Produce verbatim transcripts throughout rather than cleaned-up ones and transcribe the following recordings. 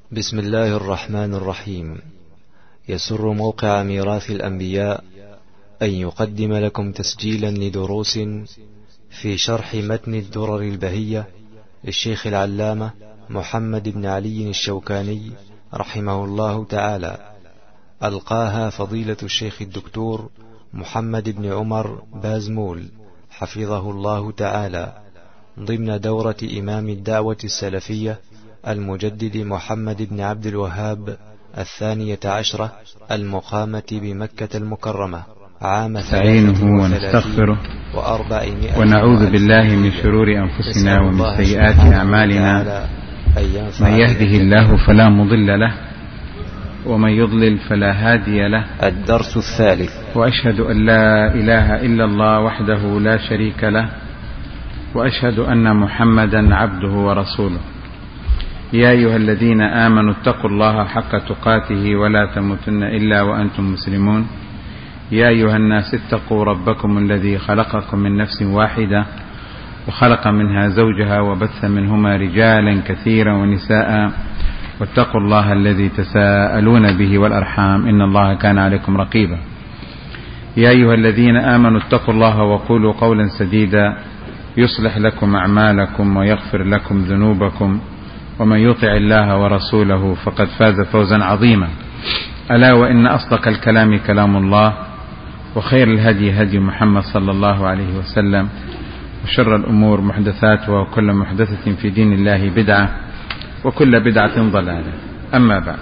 بسم الله الرحمن الرحيم. يسر موقع ميراث الأنبياء أن يقدم لكم تسجيلا لدروس في شرح متن الدرر البهية للشيخ العلامة محمد بن علي الشوكاني رحمه الله تعالى، ألقاها فضيلة الشيخ الدكتور محمد بن عمر بازمول حفظه الله تعالى ضمن دورة إمام الدعوة السلفية المجدد محمد بن عبد الوهاب الثانية عشرة المقامة بمكة المكرمة عام نستعينه ونستغفره ونعوذ بالله من شرور أنفسنا ومن سيئات أعمالنا، من يهده الله فلا مضل له ومن يضلل فلا هادي له. الدرس الثالث. وأشهد أن لا إله إلا الله وحده لا شريك له، وأشهد أن محمدا عبده ورسوله. يا أيها الذين آمنوا اتقوا الله حق تقاته ولا تموتن إلا وأنتم مسلمون. يا أيها الناس اتقوا ربكم الذي خلقكم من نفس واحدة وخلق منها زوجها وبث منهما رجالا كثيرا ونساء، واتقوا الله الذي تساءلون به والأرحام إن الله كان عليكم رقيبا. يا أيها الذين آمنوا اتقوا الله وقولوا قولا سديدا يصلح لكم أعمالكم ويغفر لكم ذنوبكم، ومن يطع الله ورسوله فقد فاز فوزا عظيما. ألا وإن أصدق الكلام كلام الله، وخير الهدي هدي محمد صلى الله عليه وسلم، وشر الأمور محدثاتها، وكل محدثة في دين الله بدعة، وكل بدعة ضلالة. أما بعد،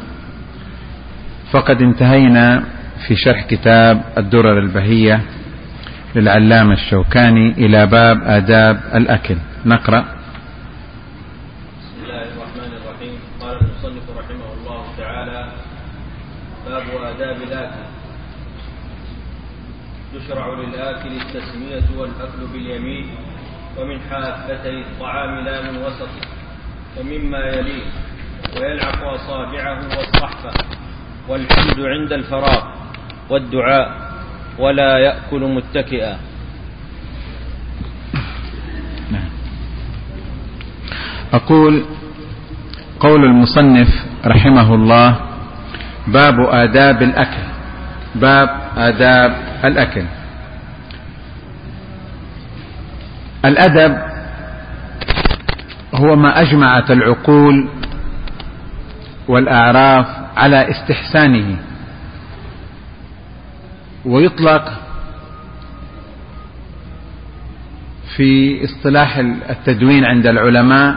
فقد انتهينا في شرح كتاب الدرر البهية للعلامة الشوكاني إلى باب آداب الأكل. نقرأ. بسم الله الرحمن الرحيم. قال المصنف رحمه الله تعالى: باب آداب الأكل. يشرع للآكل التسمية والأكل باليمين، ومن حافتي الطعام لا من وسطه، ومما يليه، ويلعق أصابعه والصحفة، والحمد عند الفراغ، والدعاء، ولا يأكل متكئا. أقول: قول المصنف رحمه الله: باب آداب الأكل. باب آداب الأكل. الأدب هو ما أجمعت العقول والأعراف على استحسانه، ويطلق في اصطلاح التدوين عند العلماء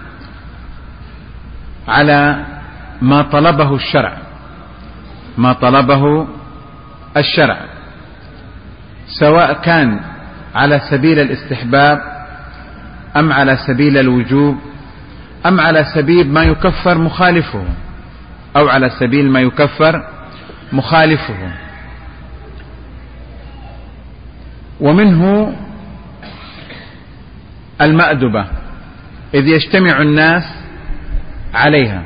على ما طلبه الشرع، ما طلبه الشرع، سواء كان على سبيل الاستحباب أم على سبيل الوجوب أم على سبيل ما يكفر مخالفه أو على سبيل ما يكفر مخالفه. ومنه المأدبة إذ يجتمع الناس عليها،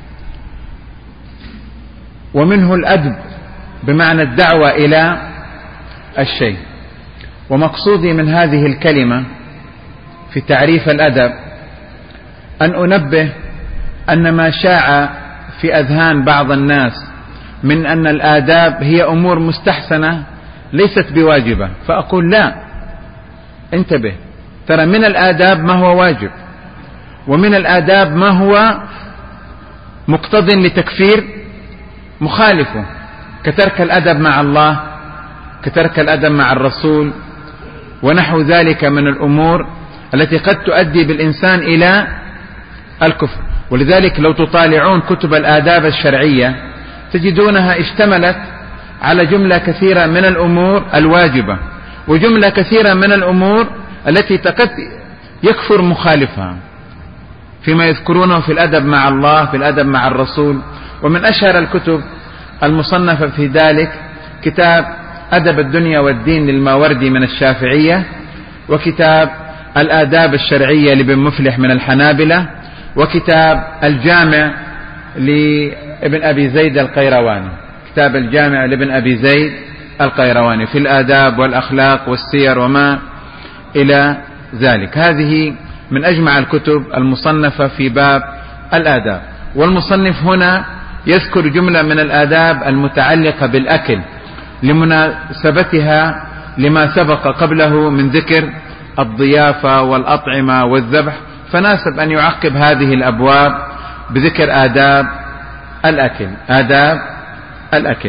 ومنه الأدب بمعنى الدعوة إلى الشيء. ومقصودي من هذه الكلمة في تعريف الأدب أن أنبه أن ما شاع في أذهان بعض الناس من أن الآداب هي أمور مستحسنة ليست بواجبة، فأقول لا، انتبه، ترى من الآداب ما هو واجب، ومن الآداب ما هو مقتض لتكفير مخالفه، كترك الأدب مع الله، كترك الأدب مع الرسول، ونحو ذلك من الأمور التي قد تؤدي بالإنسان إلى الكفر. ولذلك لو تطالعون كتب الآداب الشرعية تجدونها اشتملت على جملة كثيرة من الأمور الواجبة، وجملة كثيرة من الأمور التي قد يكفر مخالفها، فيما يذكرونه في الأدب مع الله، في الأدب مع الرسول. ومن أشهر الكتب المصنفة في ذلك كتاب أدب الدنيا والدين للماوردي من الشافعية، وكتاب الآداب الشرعية لابن مفلح من الحنابلة، وكتاب الجامع لابن أبي زيد القيرواني، كتاب الجامع لابن أبي زيد القيرواني في الآداب والأخلاق والسير وما إلى ذلك. هذه من أجمع الكتب المصنفة في باب الآداب. والمصنف هنا يذكر جملة من الآداب المتعلقة بالأكل لمناسبتها لما سبق قبله من ذكر الضيافة والأطعمة والذبح، فناسب أن يعقب هذه الأبواب بذكر آداب الأكل. آداب الأكل.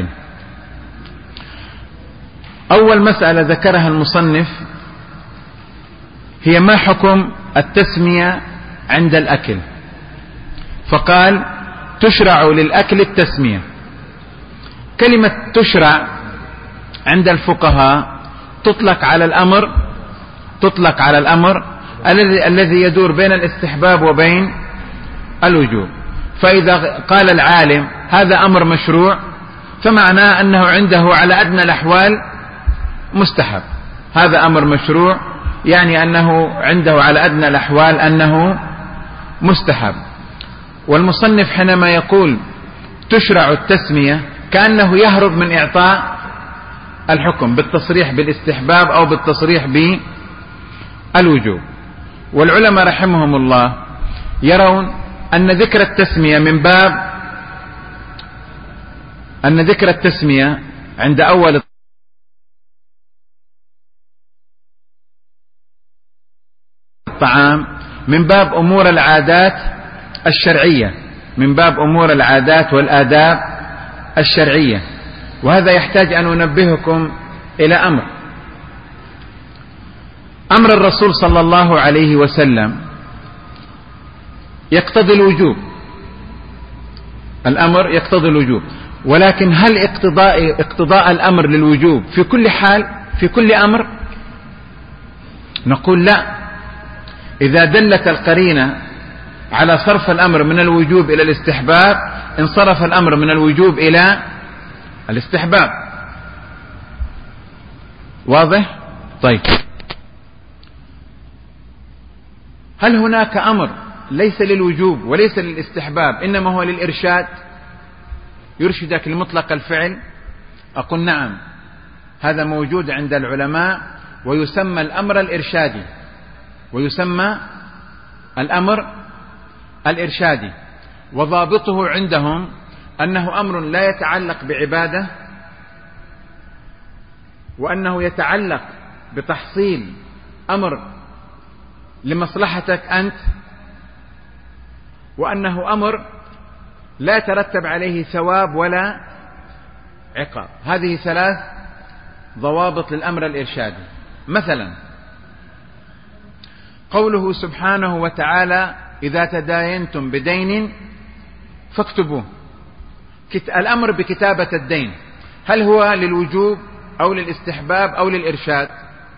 أول مسألة ذكرها المصنف هي ما حكم التسمية عند الأكل، فقال تشرع للأكل التسمية. كلمة تشرع عند الفقهاء تطلق على الأمر تطلق على الأمر الذي الذي يدور بين الاستحباب وبين الوجوب. فإذا قال العالم هذا أمر مشروع فمعناه أنه عنده على أدنى الأحوال مستحب. هذا أمر مشروع يعني أنه عنده على أدنى الأحوال أنه مستحب. والمصنف حينما يقول تشرع التسمية كأنه يهرب من إعطاء الحكم بالتصريح بالاستحباب أو بالتصريح بالوجوب. والعلماء رحمهم الله يرون أن ذكر التسمية من باب أن ذكر التسمية عند أول الطعام من باب أمور العادات الشرعية من باب أمور العادات والآداب الشرعية. وهذا يحتاج أن أنبهكم إلى أمر أمر الرسول صلى الله عليه وسلم يقتضي الوجوب. الأمر يقتضي الوجوب، ولكن هل اقتضاء اقتضاء الأمر للوجوب في كل حال في كل أمر؟ نقول لا. إذا دلت القرينة على صرف الأمر من الوجوب إلى الاستحباب انصرف الأمر من الوجوب إلى الاستحباب. واضح؟ طيب، هل هناك أمر ليس للوجوب وليس للاستحباب إنما هو للإرشاد يرشدك لمطلق الفعل؟ أقول نعم، هذا موجود عند العلماء ويسمى الأمر الإرشادي ويسمى الأمر الإرشادي. وضابطه عندهم أنه أمر لا يتعلق بعبادة، وأنه يتعلق بتحصيل أمر لمصلحتك أنت، وأنه أمر لا يترتب عليه ثواب ولا عقاب. هذه ثلاث ضوابط للأمر الإرشادي. مثلا قوله سبحانه وتعالى إذا تداينتم بدين فاكتبوه. الأمر بكتابة الدين هل هو للوجوب أو للاستحباب أو للإرشاد؟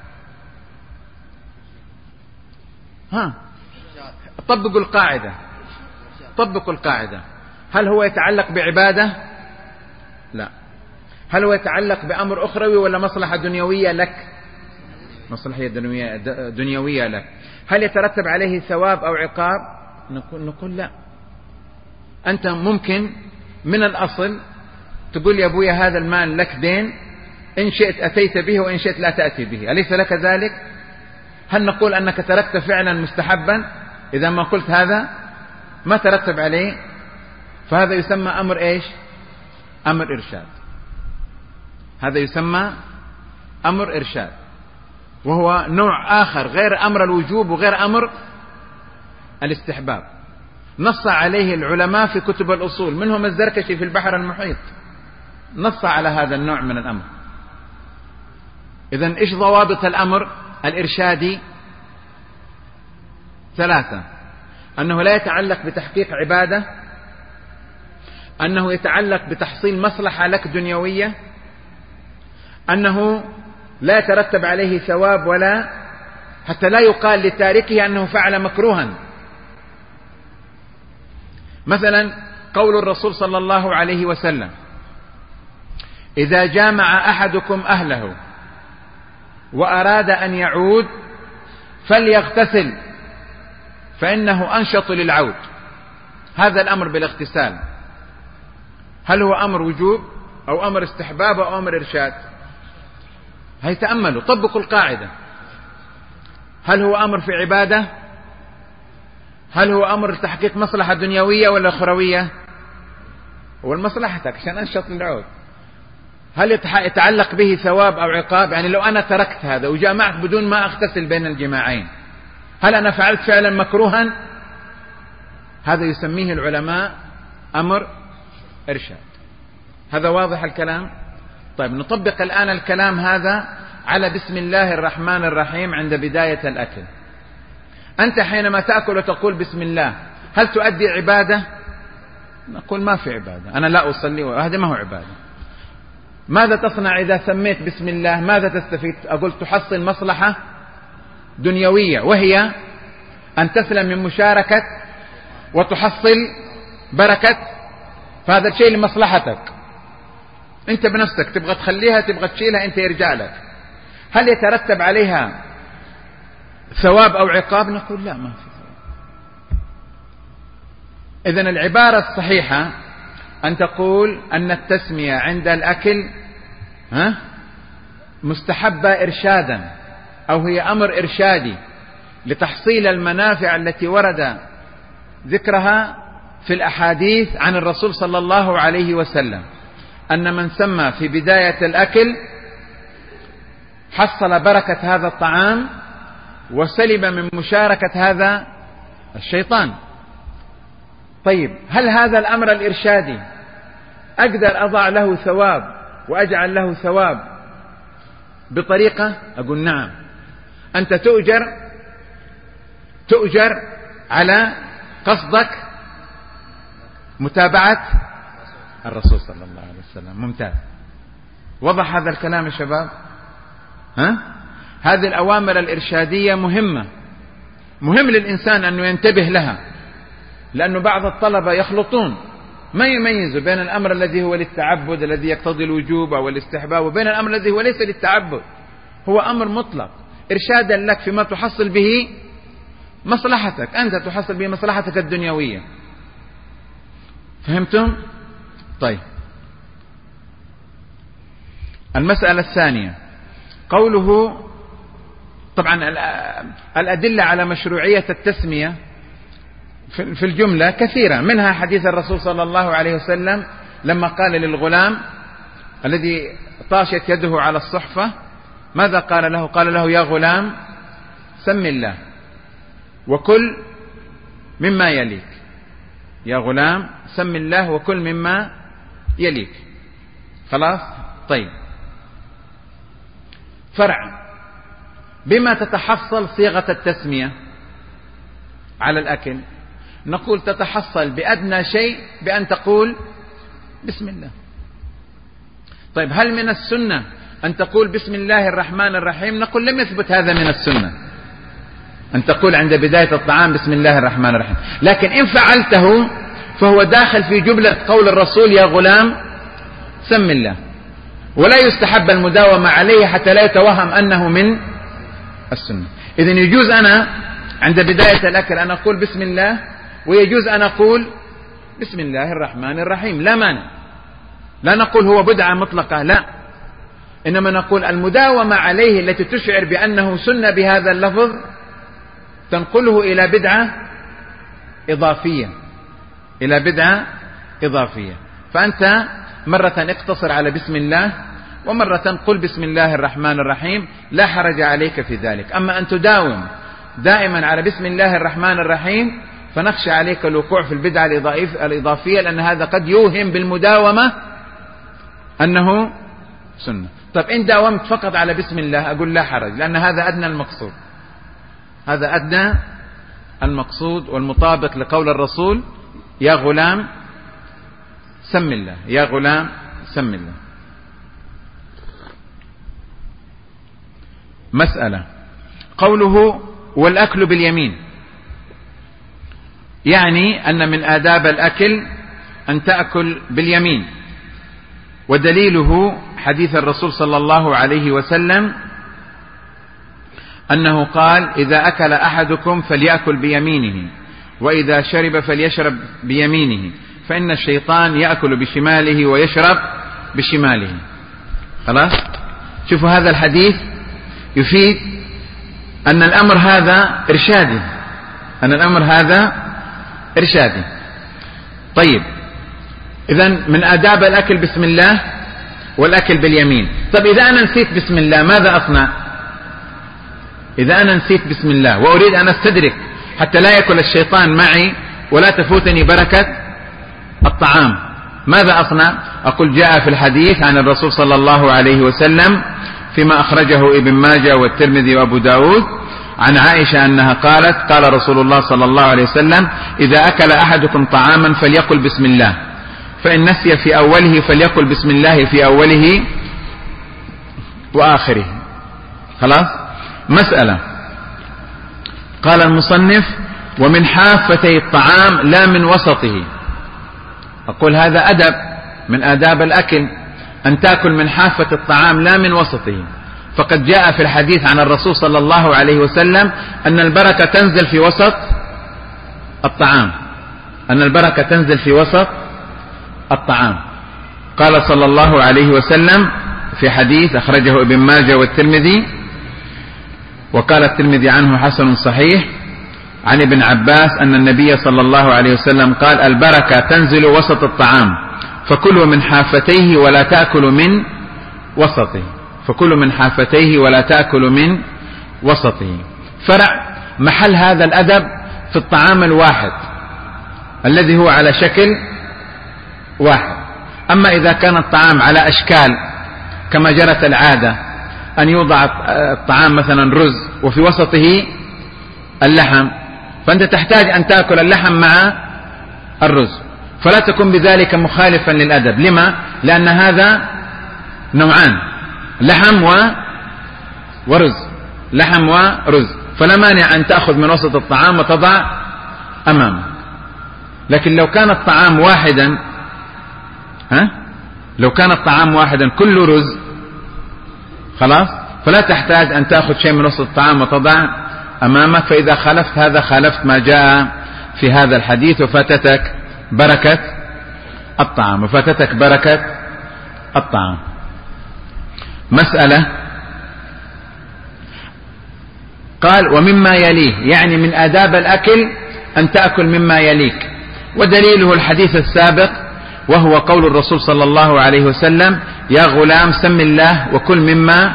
ها طبقوا القاعدة طبقوا القاعدة. هل هو يتعلق بعبادة؟ لا. هل هو يتعلق بأمر أخروي ولا مصلحة دنيوية لك؟ مصلحة دنيوية, دنيوية لك. هل يترتب عليه ثواب أو عقاب؟ نقول, نقول لا. أنت ممكن من الأصل تقول يا أبويا هذا المال لك دين، إن شئت أتيت به وإن شئت لا تأتي به، أليس لك ذلك؟ هل نقول أنك تركت فعلا مستحبا إذا ما قلت هذا ما ترتب عليه؟ فهذا يسمى أمر إيش؟ أمر إرشاد. هذا يسمى أمر إرشاد، وهو نوع آخر غير أمر الوجوب وغير أمر الاستحباب. نص عليه العلماء في كتب الأصول، منهم الزركشي في البحر المحيط نص على هذا النوع من الأمر. إذن إيش ضوابط الأمر الإرشادي؟ ثلاثة: أنه لا يتعلق بتحقيق عبادة، أنه يتعلق بتحصيل مصلحة لك دنيوية، أنه لا يترتب عليه ثواب ولا حتى لا يقال لتاركه أنه فعل مكروها. مثلا قول الرسول صلى الله عليه وسلم إذا جامع أحدكم أهله وأراد أن يعود فليغتسل فإنه أنشط للعود. هذا الأمر بالاغتسال هل هو أمر وجوب أو أمر استحباب أو أمر إرشاد؟ هي تأملوا، طبقوا القاعدة. هل هو أمر في عبادة؟ هل هو أمر تحقيق مصلحة دنيوية ولا أخروية؟ هو لمصلحتك عشان أنشط العود. هل يتعلق به ثواب أو عقاب؟ يعني لو أنا تركت هذا وجامعت بدون ما أغتسل بين الجماعين، هل أنا فعلت فعلا مكروها؟ هذا يسميه العلماء أمر إرشاد. هذا واضح الكلام؟ طيب نطبق الآن الكلام هذا على بسم الله الرحمن الرحيم عند بداية الأكل. أنت حينما تأكل وتقول بسم الله هل تؤدي عبادة؟ نقول ما في عبادة، أنا لا أصلي وهذا ما هو عبادة. ماذا تصنع إذا سميت بسم الله؟ ماذا تستفيد؟ أقول تحصل مصلحة دنيوية، وهي أن تسلم من مشاركة وتحصل بركة، فهذا الشيء لمصلحتك أنت بنفسك، تبغى تخليها تبغى تشيلها أنت يرجع لك. هل يترتب عليها ثواب أو عقاب؟ نقول لا، ما في ثواب. إذن العبارة الصحيحة أن تقول أن التسمية عند الأكل ها مستحبة إرشادا، أو هي أمر إرشادي لتحصيل المنافع التي ورد ذكرها في الأحاديث عن الرسول صلى الله عليه وسلم، أن من سمى في بداية الأكل حصل بركة هذا الطعام وسلب من مشاركة هذا الشيطان. طيب هل هذا الأمر الإرشادي أقدر أضع له ثواب وأجعل له ثواب بطريقة؟ أقول نعم. أنت تؤجر تؤجر على قصدك متابعة الرسول صلى الله عليه وسلم. ممتاز. وضح هذا الكلام يا شباب؟ ها؟ هذه الأوامر الإرشادية مهمة، مهم للإنسان أنه ينتبه لها، لأنه بعض الطلبة يخلطون، ما يميزوا بين الأمر الذي هو للتعبد الذي يقتضي الوجوب أو الاستحباب وبين الأمر الذي هو ليس للتعبد، هو أمر مطلق إرشادا لك فيما تحصل به مصلحتك، أنت تحصل به مصلحتك الدنيوية. فهمتم؟ طيب المسألة الثانية قوله، طبعا الأدلة على مشروعية التسمية في الجملة كثيرة، منها حديث الرسول صلى الله عليه وسلم لما قال للغلام الذي طاشت يده على الصحفة ماذا قال له؟ قال له يا غلام سم الله وكل مما يليك. يا غلام سم الله وكل مما يليك. خلاص؟ طيب فرع، بما تتحصل صيغة التسمية على الأكل؟ نقول تتحصل بأدنى شيء بأن تقول بسم الله. طيب هل من السنة أن تقول بسم الله الرحمن الرحيم؟ نقول لم يثبت هذا من السنة أن تقول عند بداية الطعام بسم الله الرحمن الرحيم، لكن إن فعلته فهو داخل في جملة قول الرسول يا غلام سم الله، ولا يستحب المداومة عليه حتى لا يتوهم أنه من السنة. إذن يجوز أنا عند بداية الأكل أن أقول بسم الله، ويجوز أن أقول بسم الله الرحمن الرحيم، لا مانع. لا نقول هو بدعة مطلقة، لا، إنما نقول المداومة عليه التي تشعر بأنه سنة بهذا اللفظ تنقله إلى بدعة إضافية، إلى بدعة إضافية. فأنت مرة اقتصر على بسم الله، ومرة قل بسم الله الرحمن الرحيم، لا حرج عليك في ذلك. أما أن تداوم دائما على بسم الله الرحمن الرحيم فنخشى عليك الوقوع في البدعة الإضافية، لأن هذا قد يوهم بالمداومة أنه سنة. طيب إن داومت فقط على بسم الله أقول لا حرج، لأن هذا أدنى المقصود، هذا أدنى المقصود والمطابق لقول الرسول يا غلام سم الله، يا غلام سم الله. مسألة قوله والأكل باليمين، يعني أن من آداب الأكل أن تأكل باليمين، ودليله حديث الرسول صلى الله عليه وسلم أنه قال إذا أكل أحدكم فليأكل بيمينه، وإذا شرب فليشرب بيمينه، فإن الشيطان يأكل بشماله ويشرب بشماله. خلاص؟ شوفوا هذا الحديث يفيد أن الأمر هذا إرشادي، أن الأمر هذا إرشادي. طيب، إذن من آداب الأكل بسم الله والأكل باليمين. طب إذا أنا نسيت بسم الله ماذا أصنع؟ إذا أنا نسيت بسم الله وأريد أن أستدرك حتى لا يأكل الشيطان معي ولا تفوتني بركة الطعام، ماذا أصنع؟ أقول جاء في الحديث عن الرسول صلى الله عليه وسلم فيما أخرجه ابن ماجه والترمذي وأبو داود عن عائشة أنها قالت: قال رسول الله صلى الله عليه وسلم: إذا أكل أحدكم طعاما فليقل بسم الله، فإن نسي في أوله فليقل بسم الله في أوله وآخره. خلاص؟ مسألة. قال المصنف: ومن حافتي الطعام لا من وسطه. أقول هذا أدب من آداب الأكل، أن تأكل من حافة الطعام لا من وسطه، فقد جاء في الحديث عن الرسول صلى الله عليه وسلم أن البركة تنزل في وسط الطعام، أن البركة تنزل في وسط الطعام. قال صلى الله عليه وسلم في حديث أخرجه ابن ماجه والترمذي، وقال الترمذي عنه حسن صحيح، عن ابن عباس أن النبي صلى الله عليه وسلم قال: البركة تنزل وسط الطعام، فكلوا من حافتيه ولا تأكلوا من وسطه، فكلوا من حافتيه ولا تأكلوا من وسطه. فرع محل هذا الأدب في الطعام الواحد الذي هو على شكل واحد. أما إذا كان الطعام على أشكال كما جرت العادة أن يوضع الطعام مثلا رز وفي وسطه اللحم، فأنت تحتاج أن تأكل اللحم مع الرز، فلا تكن بذلك مخالفا للأدب. لما؟ لأن هذا نوعان، لحم و... ورز، لحم ورز، فلا مانع أن تأخذ من وسط الطعام وتضع أمامه. لكن لو كان الطعام واحدا، ها؟ لو كان الطعام واحدا كله رز، خلاص، فلا تحتاج أن تأخذ شيء من وسط الطعام وتضع أمامك، فإذا خالفت هذا خالفت ما جاء في هذا الحديث وفاتتك بركة الطعام، وفاتتك بركة الطعام. مسألة. قال: ومما يليه، يعني من آداب الأكل أن تأكل مما يليك، ودليله الحديث السابق وهو قول الرسول صلى الله عليه وسلم: يا غلام سم الله وكل مما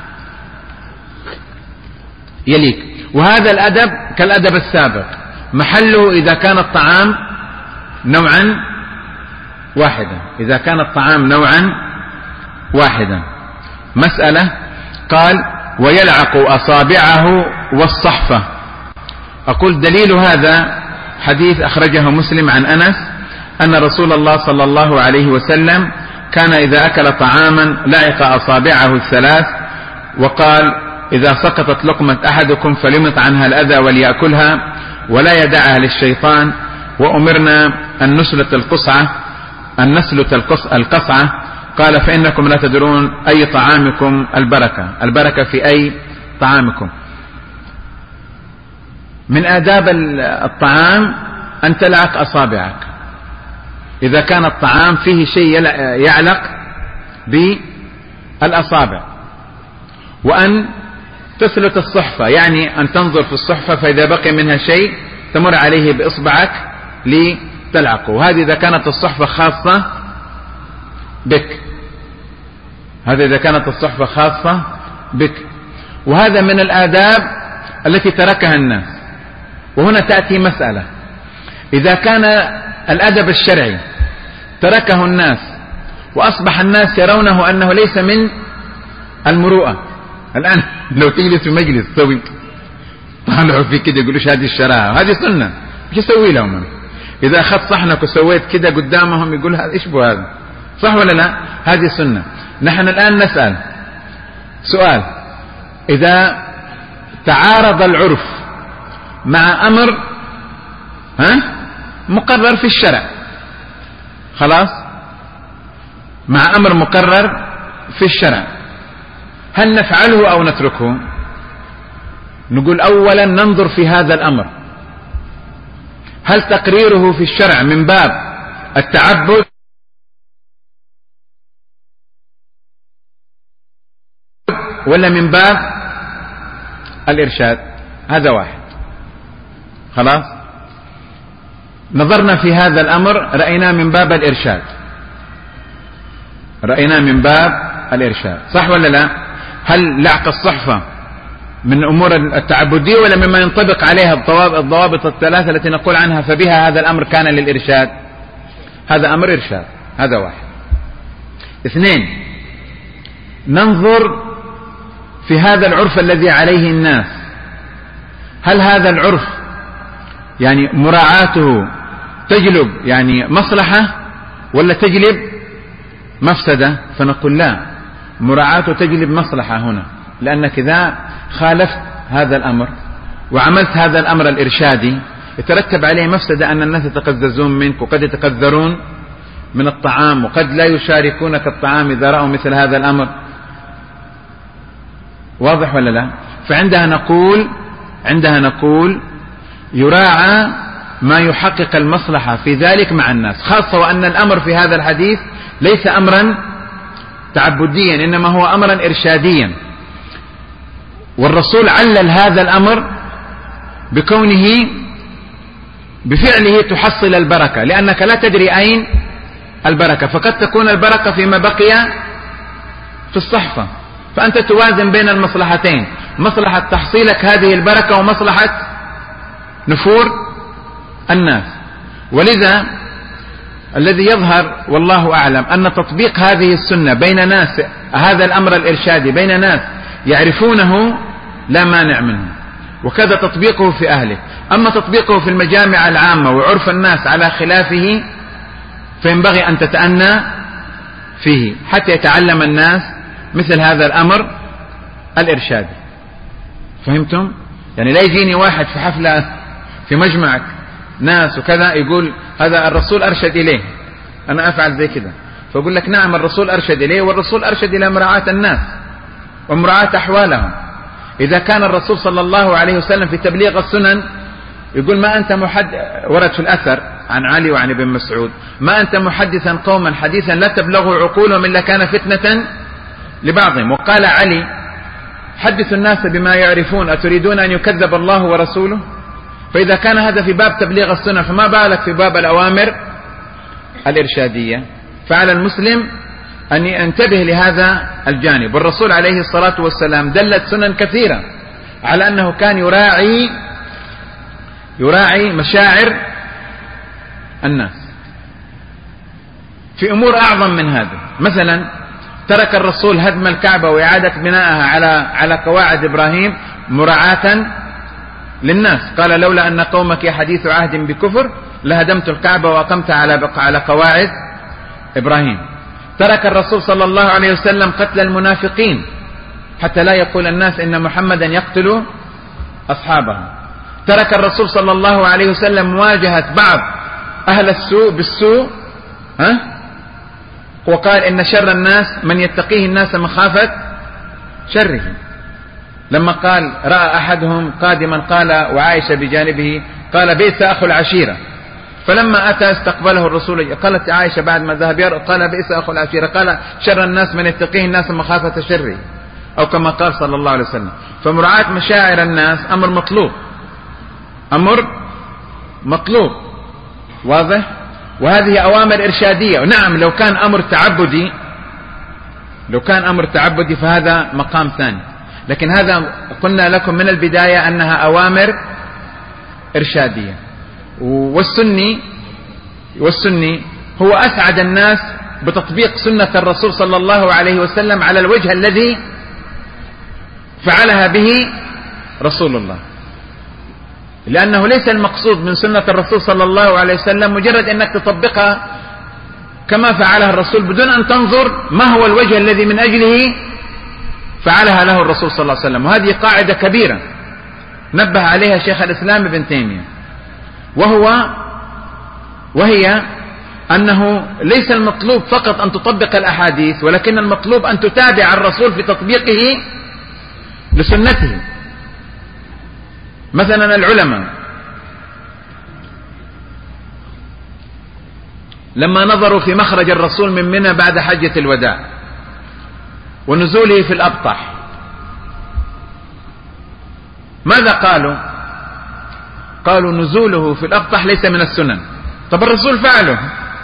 يليك. وهذا الأدب كالأدب السابق، محله إذا كان الطعام نوعا واحدا، إذا كان الطعام نوعا واحدا. مسألة. قال: ويلعق أصابعه والصحفة. أقول دليل هذا حديث أخرجه مسلم عن أنس أن رسول الله صلى الله عليه وسلم كان إذا أكل طعاما لعق أصابعه الثلاث، وقال: إذا سقطت لقمة أحدكم فليمط عنها الأذى وليأكلها ولا يدعها للشيطان، وأمرنا أن نسلت القصعة أن نسلت القصعة. قال: فإنكم لا تدرون أي طعامكم البركة، البركة في أي طعامكم. من آداب الطعام أن تلعق أصابعك إذا كان الطعام فيه شيء يعلق بالأصابع، وأن تسلت الصحفة، يعني أن تنظر في الصحفة فإذا بقي منها شيء تمر عليه بإصبعك لتلعقه، وهذه إذا كانت الصحفة خاصة بك، هذا إذا كانت الصحفة خاصة بك. وهذا من الآداب التي تركها الناس. وهنا تأتي مسألة: إذا كان الأدب الشرعي تركه الناس وأصبح الناس يرونه أنه ليس من المروءة، الآن لو تجلس في مجلس تسوي طالعوا فيك كده يقولوش هذه الشراهة، هذه سنة، ايش اسوي لهم؟ إذا أخذت صحنك وسويت كده قدامهم يقول هذا ايش بو هذا، صح ولا لا؟ هذه سنة. نحن الآن نسأل سؤال: إذا تعارض العرف مع أمر ها مقرر في الشرع، خلاص، مع أمر مقرر في الشرع، هل نفعله أو نتركه؟ نقول أولا ننظر في هذا الأمر، هل تقريره في الشرع من باب التعبد ولا من باب الإرشاد؟ هذا واحد. خلاص نظرنا في هذا الأمر رأيناه من باب الإرشاد، رأيناه من باب الإرشاد، صح ولا لا؟ هل لعق الصحفة من الأمور التعبدية ولا مما ينطبق عليها الضوابط الثلاثة التي نقول عنها فبها هذا الأمر كان للإرشاد؟ هذا أمر إرشاد، هذا واحد. اثنين، ننظر في هذا العرف الذي عليه الناس، هل هذا العرف يعني مراعاته تجلب يعني مصلحة ولا تجلب مفسدة؟ فنقول لا، مراعاته تجلب مصلحة هنا، لأنك إذا خالفت هذا الأمر وعملت هذا الأمر الإرشادي يترتب عليه مفسدة، أن الناس يتقززون منك وقد يتقذرون من الطعام وقد لا يشاركونك الطعام إذا رأوا مثل هذا الأمر. واضح ولا لا؟ فعندها نقول عندها نقول يراعى ما يحقق المصلحة في ذلك مع الناس، خاصة وأن الأمر في هذا الحديث ليس أمرا تعبديا إنما هو أمرا إرشاديا، والرسول علل هذا الأمر بكونه بفعله تحصل البركة، لأنك لا تدري أين البركة، فقد تكون البركة فيما بقي في الصحفة، فأنت توازن بين المصلحتين، مصلحة تحصيلك هذه البركة ومصلحة نفور الناس. ولذا الذي يظهر والله أعلم أن تطبيق هذه السنة بين ناس، هذا الأمر الإرشادي بين ناس يعرفونه لا مانع منه، وكذا تطبيقه في أهله. أما تطبيقه في المجامع العامة وعرف الناس على خلافه فينبغي أن تتأنى فيه حتى يتعلم الناس مثل هذا الأمر الإرشادي. فهمتم؟ يعني لا يجيني واحد في حفلة في مجمعك ناس وكذا يقول هذا الرسول أرشد إليه أنا أفعل زي كذا، فأقول لك نعم الرسول أرشد إليه، والرسول أرشد إلى مراعاة الناس ومراعاة أحوالهم. إذا كان الرسول صلى الله عليه وسلم في تبليغ السنن يقول ما أنت محدث، ورد في الأثر عن علي وعن ابن مسعود، ما أنت محدثا قوما حديثا لا تبلغوا عقولهم إلا كان فتنة لبعضهم. وقال علي حدثوا الناس بما يعرفون أتريدون أن يكذب الله ورسوله؟ فإذا كان هذا في باب تبليغ السنة فما بالك في باب الأوامر الإرشادية. فعلى المسلم أن ينتبه لهذا الجانب. والرسول عليه الصلاة والسلام دلت سنن كثيرة على أنه كان يراعي يراعي مشاعر الناس في أمور أعظم من هذا. مثلا ترك الرسول هدم الكعبة وإعادة بنائها على على قواعد إبراهيم مراعاة للناس، قال لولا أن قومك حديث عهد بكفر لهدمت الكعبة وأقمت على على قواعد إبراهيم. ترك الرسول صلى الله عليه وسلم قتل المنافقين حتى لا يقول الناس إن محمدا يقتل أصحابه. ترك الرسول صلى الله عليه وسلم مواجهة بعض أهل السوء بالسوء، ها؟ وقال إن شر الناس من يتقيه الناس مخافة شره. لما قال رأى أحدهم قادما قال وعائشة بجانبه قال بئس أخو العشيرة، فلما أتى استقبله الرسول قالت عائشة بعد ما ذهب قال بئس أخو العشيرة، قال شر الناس من يتقيه الناس مخافة شره، أو كما قال صلى الله عليه وسلم. فمراعاة مشاعر الناس أمر مطلوب، أمر مطلوب، واضح؟ وهذه أوامر إرشادية. ونعم لو كان أمر تعبدي لو كان أمر تعبدي فهذا مقام ثاني، لكن هذا قلنا لكم من البداية أنها أوامر إرشادية. والسني والسني هو أسعد الناس بتطبيق سنة الرسول صلى الله عليه وسلم على الوجه الذي فعلها به رسول الله، لأنه ليس المقصود من سنة الرسول صلى الله عليه وسلم مجرد أنك تطبقها كما فعلها الرسول بدون أن تنظر ما هو الوجه الذي من أجله فعلها له الرسول صلى الله عليه وسلم. وهذه قاعدة كبيرة نبه عليها شيخ الإسلام ابن تيمية، وهو وهي أنه ليس المطلوب فقط أن تطبق الأحاديث، ولكن المطلوب أن تتابع الرسول في تطبيقه لسنته. مثلا العلماء لما نظروا في مخرج الرسول من منى بعد حجة الوداع ونزوله في الأبطح ماذا قالوا؟ قالوا نزوله في الأقطح ليس من السنن. طب الرسول فعله،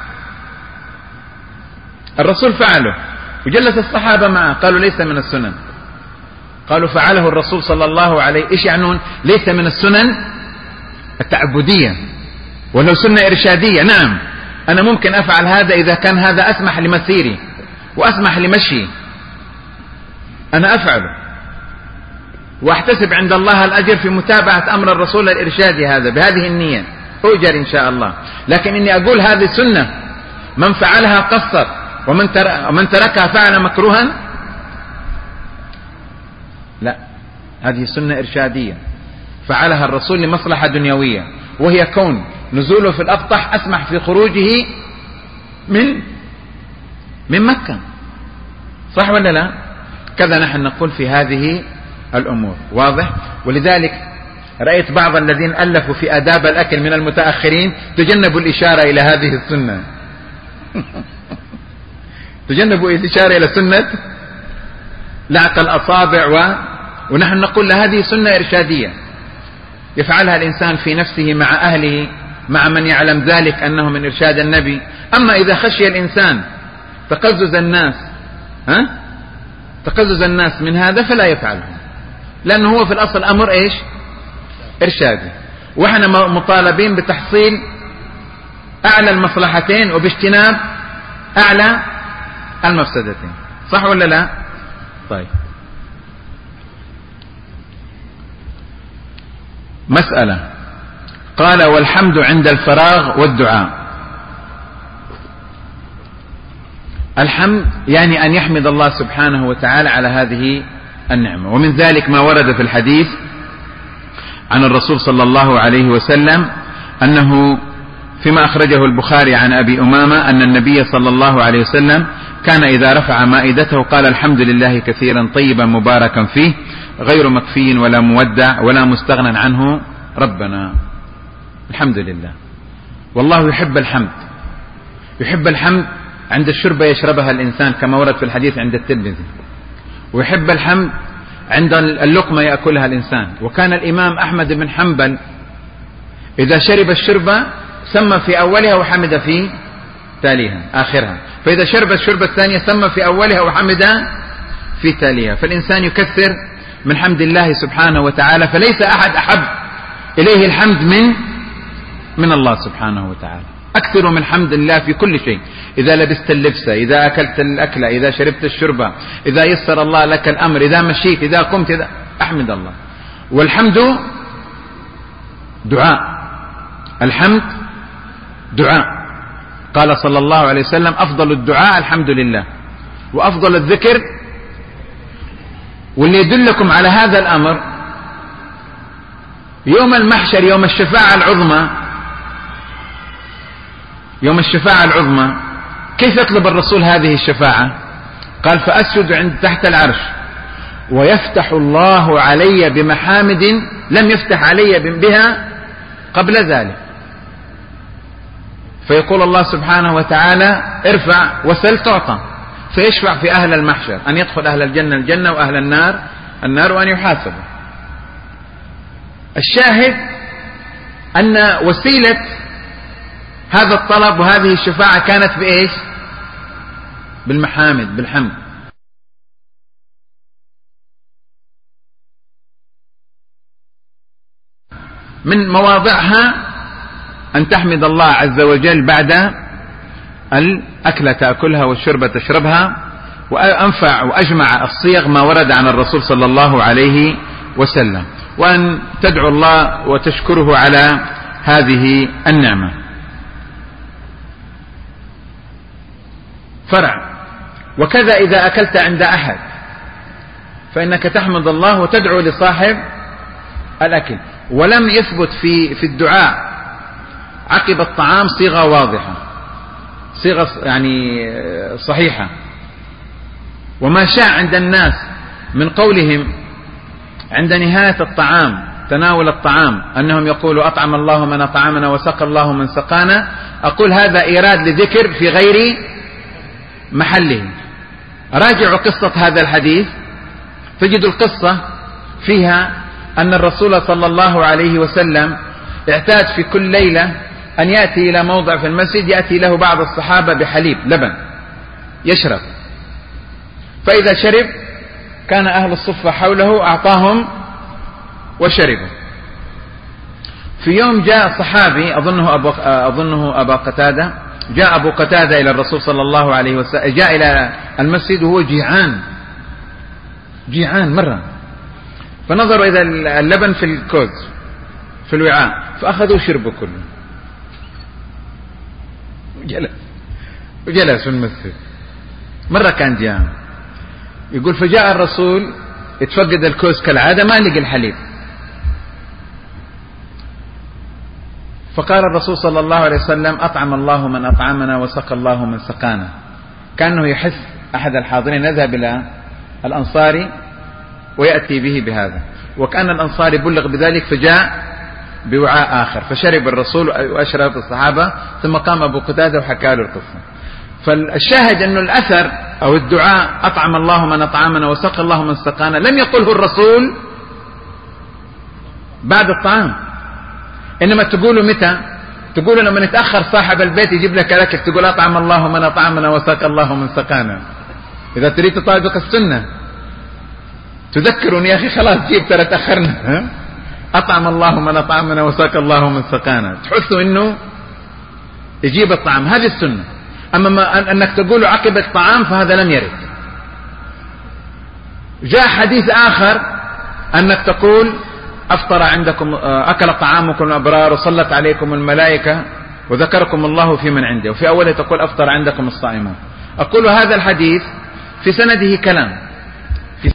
الرسول فعله وجلس الصحابة معه، قالوا ليس من السنن. قالوا فعله الرسول صلى الله عليه، إيش يعنون ليس من السنن التعبدية ولو سنة إرشادية؟ نعم أنا ممكن أفعل هذا إذا كان هذا أسمح لمسيري وأسمح لمشي، أنا أفعله وأحتسب عند الله الأجر في متابعة أمر الرسول الإرشادي هذا بهذه النية، أجر إن شاء الله. لكن إني أقول هذه سنة من فعلها قصر ومن ومن تركها فعل مكروها، لا، هذه سنة إرشادية فعلها الرسول لمصلحة دنيوية، وهي كون نزوله في الأقطح أسمح في خروجه من من مكة، صح ولا لا؟ كذا نحن نقول في هذه الأمور، واضح؟ ولذلك رأيت بعض الذين ألفوا في آداب الأكل من المتأخرين تجنبوا الإشارة إلى هذه السنة تجنبوا الإشارة إلى سنة لعق الأصابع و... ونحن نقول هذه سنة إرشادية يفعلها الإنسان في نفسه مع أهله مع من يعلم ذلك أنه من إرشاد النبي. أما إذا خشي الإنسان تقزز الناس ها تقزز الناس من هذا فلا يفعله، لأنه هو في الأصل أمر إيش إرشادي، وإحنا مطالبين بتحصيل أعلى المصلحتين وباجتناب أعلى المفسدتين، صح ولا لا؟ طيب، مسألة قال والحمد عند الفراغ والدعاء. الحمد يعني أن يحمد الله سبحانه وتعالى على هذه النعمة، ومن ذلك ما ورد في الحديث عن الرسول صلى الله عليه وسلم أنه فيما أخرجه البخاري عن أبي أمامة أن النبي صلى الله عليه وسلم كان إذا رفع مائدته قال الحمد لله كثيرا طيبا مباركا فيه غير مكفي ولا مودع ولا مستغنى عنه ربنا. الحمد لله، والله يحب الحمد، يحب الحمد عند الشربة يشربها الإنسان كما ورد في الحديث عند الترمذي، ويحب الحمد عند اللقمة يأكلها الإنسان. وكان الإمام أحمد بن حنبل إذا شرب الشربة سمى في أولها وحمد في تاليها آخرها، فإذا شرب الشربة الثانية سمى في أولها وحمد في تاليها. فالإنسان يكثر من حمد الله سبحانه وتعالى، فليس أحد أحب إليه الحمد من من الله سبحانه وتعالى. أكثر من حمد الله في كل شيء، إذا لبست اللبسة، إذا أكلت الأكلة، إذا شربت الشربة، إذا يسر الله لك الأمر، إذا مشيت، إذا قمت، إذا أحمد الله. والحمد دعاء، الحمد دعاء. قال صلى الله عليه وسلم أفضل الدعاء الحمد لله، وأفضل الذكر. واللي يدلكم على هذا الأمر يوم المحشر، يوم الشفاعة العظمى، يوم الشفاعة العظمى كيف يطلب الرسول هذه الشفاعة؟ قال فأسجد عند تحت العرش ويفتح الله علي بمحامد لم يفتح علي بها قبل ذلك، فيقول الله سبحانه وتعالى ارفع وسل تعطى، فيشفع في أهل المحشر أن يدخل أهل الجنة الجنة وأهل النار النار وأن يحاسبوا. الشاهد أن وسيلة هذا الطلب وهذه الشفاعة كانت بإيش؟ بالمحامد، بالحمد. من مواضعها أن تحمد الله عز وجل بعد الأكلة تأكلها والشربة تشربها، وأنفع وأجمع الصيغ ما ورد عن الرسول صلى الله عليه وسلم، وأن تدعو الله وتشكره على هذه النعمة. فرع. وكذا إذا أكلت عند أحد فإنك تحمد الله وتدعو لصاحب الأكل. ولم يثبت في في الدعاء عقب الطعام صيغة واضحة، صيغة يعني صحيحة. وما شاء عند الناس من قولهم عند نهاية الطعام، تناول الطعام، أنهم يقولوا أطعم الله من أطعمنا وسقى الله من سقانا، أقول هذا إيراد لذكر في غير محله. راجعوا قصة هذا الحديث تجد القصة فيها أن الرسول صلى الله عليه وسلم اعتاد في كل ليلة أن يأتي إلى موضع في المسجد يأتي له بعض الصحابة بحليب لبن يشرب، فإذا شرب كان أهل الصفة حوله أعطاهم وشربوا. في يوم جاء صحابي أظنه أبو, أظنه أبا قتادة، جاء أبو قتادة إلى الرسول صلى الله عليه وسلم، جاء إلى المسجد وهو جيعان جيعان مرة، فنظروا إذا اللبن في الكوز في الوعاء فأخذوا شربوا كله وجلس وجلس في المسجد. مرة كان جيعان، يقول فجاء الرسول يتفقد الكوز كالعادة ما لقي الحليب، فقال الرسول صلى الله عليه وسلم أطعم الله من أطعمنا وسقى الله من سقانا. كأنه يحث أحد الحاضرين يذهب إلى الأنصاري ويأتي به بهذا، وكأن الأنصاري بلغ بذلك فجاء بوعاء آخر فشرب الرسول وأشرب الصحابة، ثم قام أبو قتادة وحكى له القصة. فالشاهد أن الأثر أو الدعاء أطعم الله من أطعمنا وسقى الله من سقانا لم يقله الرسول بعد الطعام، إنما تقوله متى؟ تقوله لما يتأخر صاحب البيت يجيب لك أكل تقول أطعم الله من أطعمنا وسقى الله من سقانا. إذا تريد تطابق السنة تذكرون يا أخي خلاص جيب ترى تأخرنا، أطعم الله من أطعمنا وسقى الله من سقانا، تحسوا إنه يجيب الطعام، هذه السنة. أما ما أنك تقول عقب الطعام فهذا لم يرد. جاء حديث آخر أنك تقول أفطر عندكم أكل طعامكم الأبرار وصلت عليكم الملائكة وذكركم الله في من عنده، وفي أوله تقول أفطر عندكم الصائمون. أقول هذا الحديث في سنده كلام، في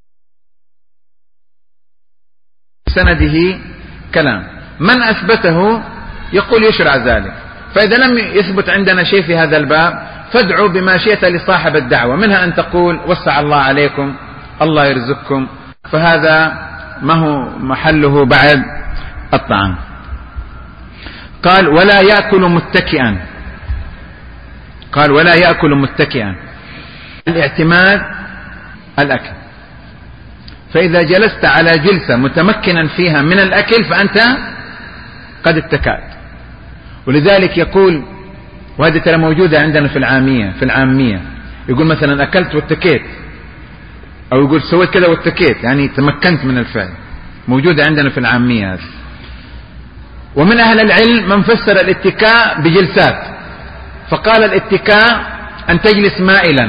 سنده كلام، من أثبته يقول يشرع ذلك. فإذا لم يثبت عندنا شيء في هذا الباب فادعوا بما شئت لصاحب الدعوة، منها أن تقول وسع الله عليكم الله يرزقكم، فهذا ما هو محله بعد الطعام. قال ولا يأكل متكئا، قال ولا يأكل متكئا، الاعتماد الأكل، فإذا جلست على جلسة متمكنا فيها من الأكل فأنت قد اتكأت. ولذلك يقول، وهذه ترى موجودة عندنا في العامية في العامية يقول مثلا أكلت واتكيت، أو يقول سويت كذا واتكيت، يعني تمكنت من الفعل، موجودة عندنا في العامية هذه. ومن أهل العلم من فسر الاتكاء بجلسات، فقال الاتكاء أن تجلس مائلا،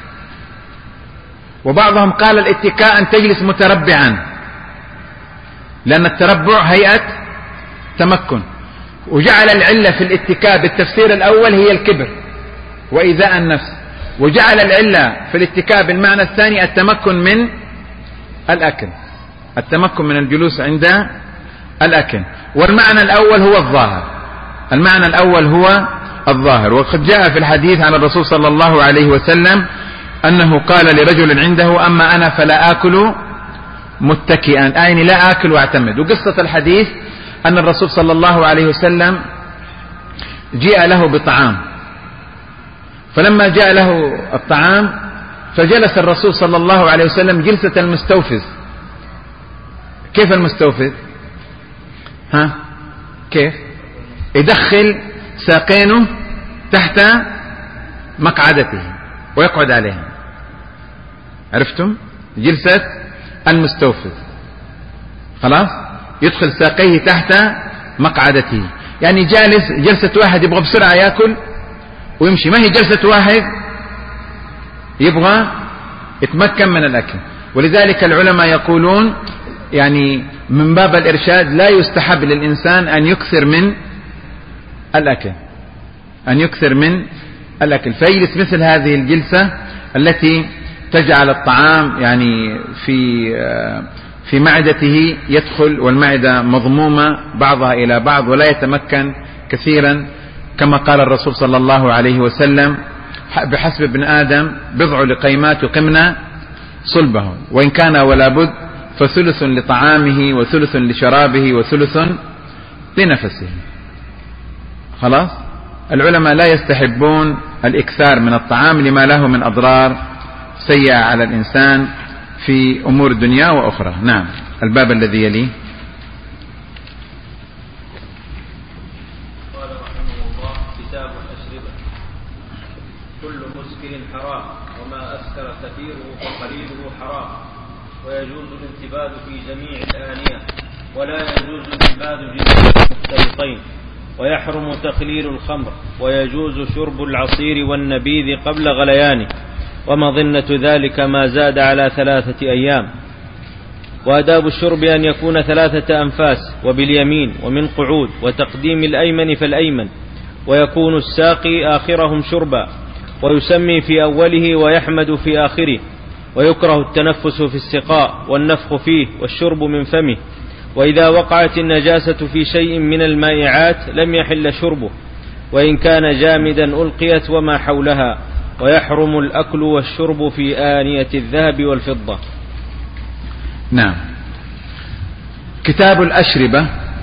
وبعضهم قال الاتكاء أن تجلس متربعا، لأن التربع هيئة تمكن. وجعل العلة في الاتكاء بالتفسير الأول هي الكبر وإيذاء النفس، وجعل العلة في الاتكاء بالمعنى الثاني التمكن من الأكل، التمكن من الجلوس عند الأكل. والمعنى الأول هو الظاهر، المعنى الأول هو الظاهر. وقد جاء في الحديث عن الرسول صلى الله عليه وسلم أنه قال لرجل عنده أما أنا فلا آكل متكئا، يعني لا آكل واعتمد. وقصة الحديث أن الرسول صلى الله عليه وسلم جاء له بطعام، فلما جاء له الطعام فجلس الرسول صلى الله عليه وسلم جلسة المستوفز. كيف المستوفز؟ ها كيف؟ يدخل ساقينه تحت مقعدته ويقعد عليها، عرفتم؟ جلسة المستوفز، خلاص يدخل ساقيه تحت مقعدته، يعني جالس جلسة واحد يبغى بسرعة يأكل ويمشي، ما هي جلسة واحد يبغى يتمكن من الأكل. ولذلك العلماء يقولون يعني من باب الإرشاد لا يستحب للإنسان أن يكثر من الأكل، أن يكثر من الأكل، فيجلس مثل هذه الجلسة التي تجعل الطعام يعني في في معدته يدخل والمعدة مضمومة بعضها إلى بعض ولا يتمكن كثيرا، كما قال الرسول صلى الله عليه وسلم بحسب ابن آدم بضع لقيمات يقمن صلبه، وإن كان ولا بد فثلث لطعامه وثلث لشرابه وثلث لنفسه. خلاص العلماء لا يستحبون الإكثار من الطعام لما له من أضرار سيئة على الإنسان في أمور الدنيا وأخرى. نعم. الباب الذي يليه كل مسكر حرام، وما أسكر كثيره فقليله حرام. ويجوز الانتباد في جميع الآنية، ولا يجوز انتباد جنسين مختلطين. ويحرم تخليل الخمر، ويجوز شرب العصير والنبيذ قبل غليانه، ومظنة ذلك ما زاد على ثلاثة أيام. وآداب الشرب أن يكون ثلاثة أنفاس وباليمين ومن قعود، وتقديم الأيمن فالأيمن، ويكون الساقي آخرهم شربا، ويسمي في أوله ويحمد في آخره. ويكره التنفس في السقاء والنفخ فيه والشرب من فمه. وإذا وقعت النجاسة في شيء من المائعات لم يحل شربه، وإن كان جامدا ألقيت وما حولها. ويحرم الأكل والشرب في آنية الذهب والفضة. نعم. كتاب الأشربة،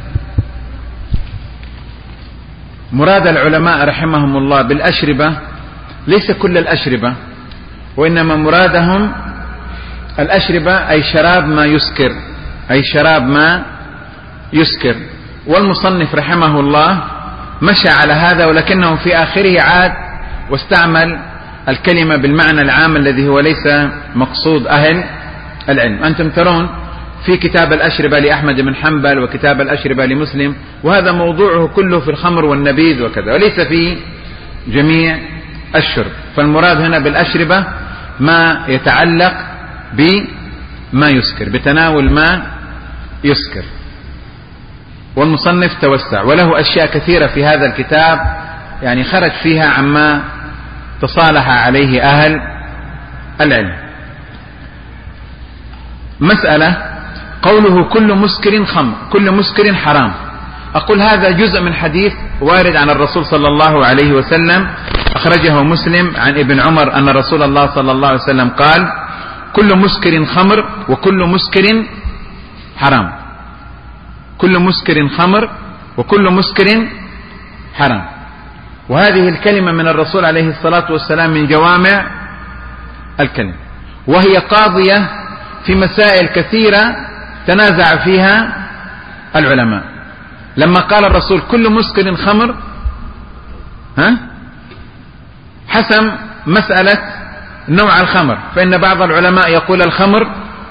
مراد العلماء رحمهم الله بالأشربة ليس كل الأشربة، وإنما مرادهم الأشربة أي شراب ما يسكر، أي شراب ما يسكر. والمصنف رحمه الله مشى على هذا، ولكنه في آخره عاد واستعمل الكلمة بالمعنى العام الذي هو ليس مقصود أهل العلم. أنتم ترون في كتاب الأشربة لأحمد بن حنبل وكتاب الأشربة لمسلم، وهذا موضوعه كله في الخمر والنبيذ وكذا، وليس في جميع الشرب. فالمراد هنا بالأشربة ما يتعلق بما يسكر، بتناول ما يسكر. والمصنف توسع، وله أشياء كثيرة في هذا الكتاب يعني خرج فيها عما تصالح عليه أهل العلم. مسألة قوله كل مسكر خمر، كل مسكر حرام. أقول هذا جزء من حديث وارد عن الرسول صلى الله عليه وسلم، أخرجه مسلم عن ابن عمر أن رسول الله صلى الله عليه وسلم قال: كل مسكر خمر وكل مسكر حرام. كل مسكر خمر وكل مسكر حرام. وهذه الكلمة من الرسول عليه الصلاة والسلام من جوامع الكلم، وهي قاضية في مسائل كثيرة تنازع فيها العلماء. لما قال الرسول كل مسكر خمر، ها حسم مسألة نوع الخمر، فإن بعض العلماء يقول الخمر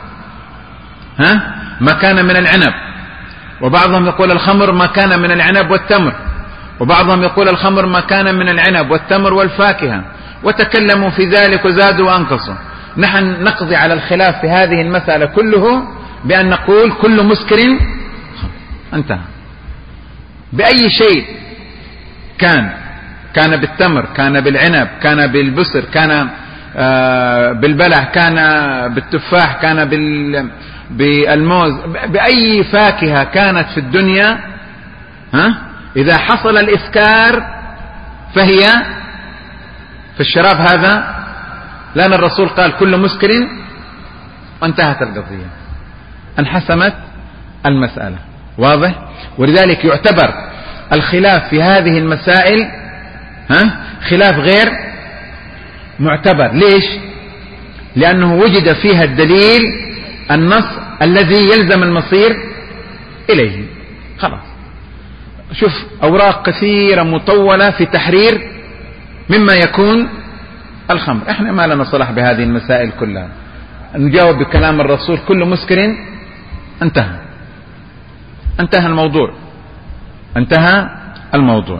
ها ما كان من العنب، وبعضهم يقول الخمر ما كان من العنب والتمر، وبعضهم يقول الخمر ما كان من العنب والتمر والفاكهة، وتكلموا في ذلك وزادوا وأنقصوا. نحن نقضي على الخلاف في هذه المسألة كله بأن نقول كل مسكر انتهى. بأي شيء كان، كان بالتمر، كان بالعنب، كان بالبسر، كان بالبلح، كان بالتفاح، كان بالموز، بأي فاكهة كانت في الدنيا، ها إذا حصل الإسكار فهي في الشراب هذا، لأن الرسول قال كل مسكر وانتهت القضية، انحسمت المسألة. واضح؟ ولذلك يعتبر الخلاف في هذه المسائل ها خلاف غير معتبر. ليش؟ لأنه وجد فيها الدليل النص الذي يلزم المصير إليه. خلاص، شوف أوراق كثيرة مطولة في تحرير مما يكون الخمر. احنا ما لنا صلاح بهذه المسائل كلها، نجاوب بكلام الرسول كل مسكر انتهى، انتهى الموضوع، انتهى الموضوع.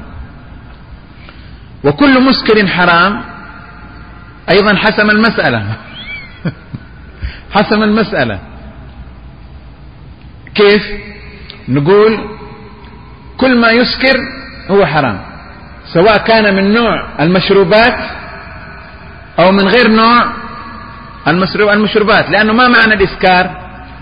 وكل مسكر حرام أيضا حسم المسألة حسم المسألة. كيف؟ نقول كل ما يسكر هو حرام، سواء كان من نوع المشروبات أو من غير نوع المشروبات. لأنه ما معنى الإسكار؟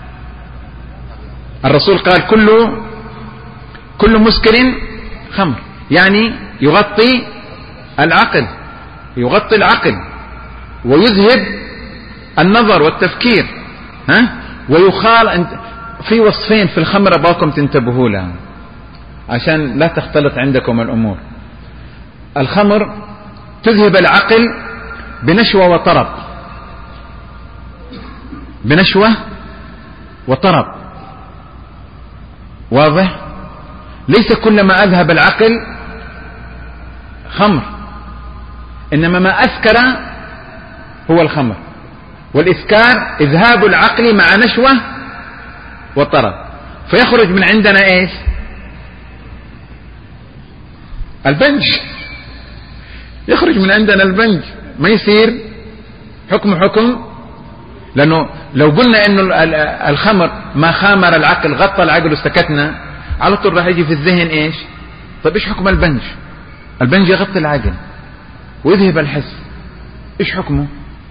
الرسول قال كل كل مسكر خمر، يعني يغطي العقل، يغطي العقل ويذهب النظر والتفكير، ها ويخال. في وصفين في الخمر أباكم تنتبهوا لها عشان لا تختلط عندكم الأمور. الخمر تذهب العقل بنشوة وطرب، بنشوة وطرب. واضح؟ ليس كل ما أذهب العقل خمر، إنما ما أسكر هو الخمر، والإسكار إذهاب العقل مع نشوة وطرب، فيخرج من عندنا إيش؟ البنج، يخرج من عندنا البنج، ما يصير حكم حكم، لأنه لو قلنا إنه الخمر ما خامر العقل غطى العقل واستكتنا، على طول راح يجي في الذهن إيش؟ طيب إيش حكم البنج؟ البنج يغطي العقل ويذهب الحس، إيش حكمه؟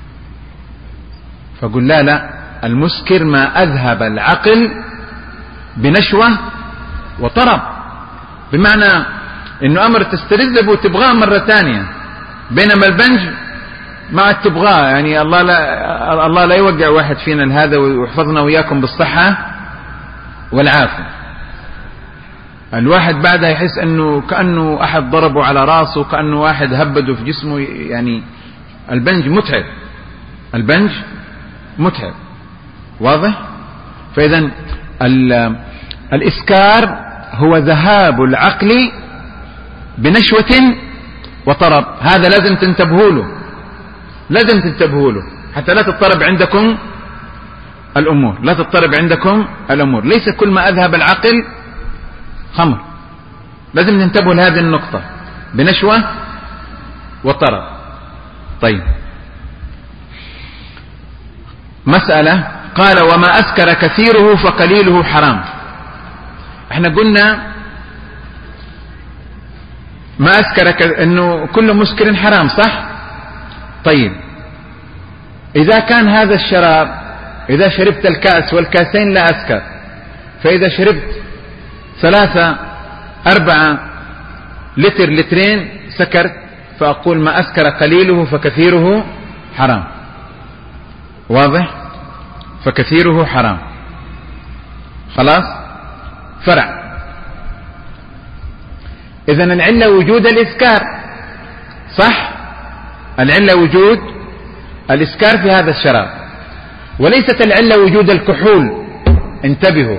فقل لا لا، المسكر ما أذهب العقل بنشوة وطرب، بمعنى إنه أمر تستلذ وتبغاه مرة ثانية، بينما البنج ما تبغاه. يعني الله لا الله لا يوقع واحد فينا لهذا، ويحفظنا وياكم بالصحة والعافية. الواحد بعدها يحس انه كأنه احد ضربه على راسه، كأنه واحد هبده في جسمه. يعني البنج متعب، البنج متعب، واضح؟ فإذا الإسكار هو ذهاب العقل بنشوة وطرب، هذا لازم تنتبهوا له، لازم تنتبهوا له حتى لا تضطرب عندكم الأمور، لا تضطرب عندكم الأمور. ليس كل ما أذهب العقل خمر، لازم ننتبه لهذه النقطة، بنشوة وطرب. طيب، مسألة قال وما أسكر كثيره فقليله حرام. احنا قلنا ما أسكر ك... انه كل مسكر حرام، صح؟ طيب، إذا كان هذا الشراب، إذا شربت الكأس والكاسين لا أسكر، فإذا شربت ثلاثة أربعة لتر لترين سكرت، فأقول ما أسكر قليله فكثيره حرام، واضح؟ فكثيره حرام. خلاص؟ فرع. إذن العلة وجود الإسكار، صح؟ العلة وجود الإسكار في هذا الشراب، وليست العلة وجود الكحول. انتبهوا،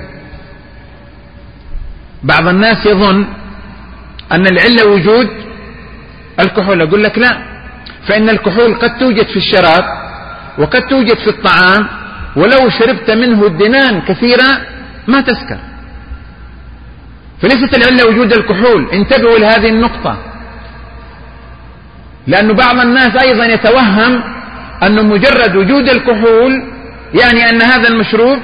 بعض الناس يظن أن العلة وجود الكحول. أقول لك لا، فإن الكحول قد توجد في الشراب وقد توجد في الطعام، ولو شربت منه الدنان كثيرا ما تسكر. فليست العلة وجود الكحول، انتبهوا لهذه النقطة، لأن بعض الناس أيضا يتوهم أن مجرد وجود الكحول يعني أن هذا المشروب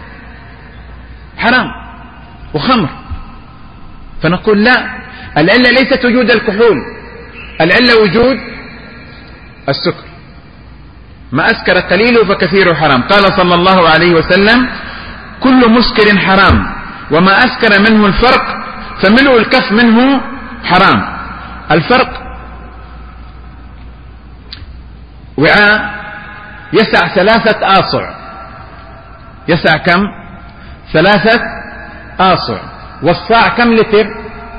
حرام وخمر. فنقول لا، العلة ليست وجود الكحول، العلة وجود السكر. ما أسكر قليله فكثيره حرام. قال صلى الله عليه وسلم كل مسكر حرام، وما أسكر منه الفرق فملء الكف منه حرام. الفرق وعاء يسع ثلاثة آصع، يسع كم؟ ثلاثة آصع. والصاع كم لتر؟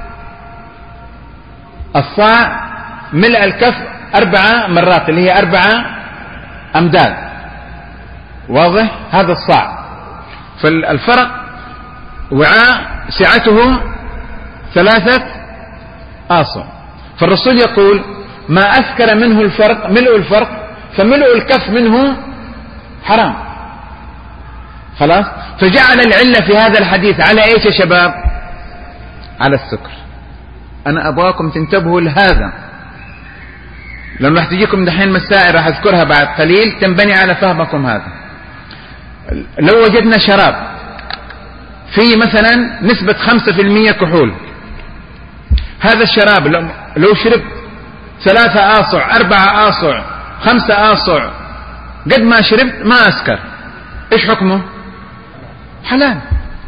الصاع ملء الكف أربعة مرات، اللي هي أربعة أمداد، واضح؟ هذا الصاع. فالفرق وعاء سعته ثلاثة آصع، فالرسول يقول ما أسكر منه الفرق ملء الفرق فملء الكف منه حرام. خلاص؟ فجعل العلة في هذا الحديث على ايش يا شباب؟ على السكر. انا ابغاكم تنتبهوا لهذا، لما راح تجيكم دحين مسائل راح اذكرها بعد قليل تنبني على فهمكم هذا. لو وجدنا شراب فيه مثلا نسبة خمسة في المية كحول، هذا الشراب لو شربت ثلاثة آصع أربعة آصع خمسة آصع قد ما شربت ما أسكر، إيش حكمه؟ حلال.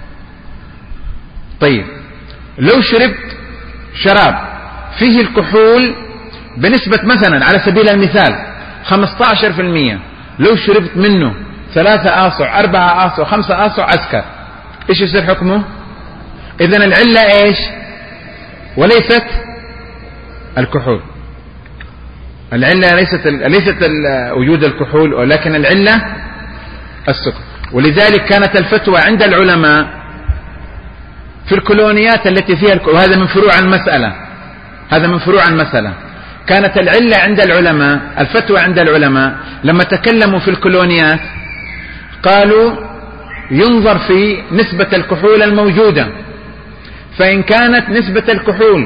طيب، لو شربت شراب فيه الكحول بنسبة مثلا على سبيل المثال خمسة عشر في المية، لو شربت منه ثلاثة آصع أربعة آصع خمسة آصع أسكر، إيش يصير حكمه؟ إذن العلة إيش؟ وليست الكحول. العلة ليست ليست وجود الكحول، ولكن العلة السكر. ولذلك كانت الفتوى عند العلماء في الكولونيات التي فيها الكحول، وهذا من فروع المسألة، هذا من فروع المسألة، كانت العلة عند العلماء، الفتوى عند العلماء لما تكلموا في الكولونيات قالوا ينظر في نسبة الكحول الموجودة، فإن كانت نسبة الكحول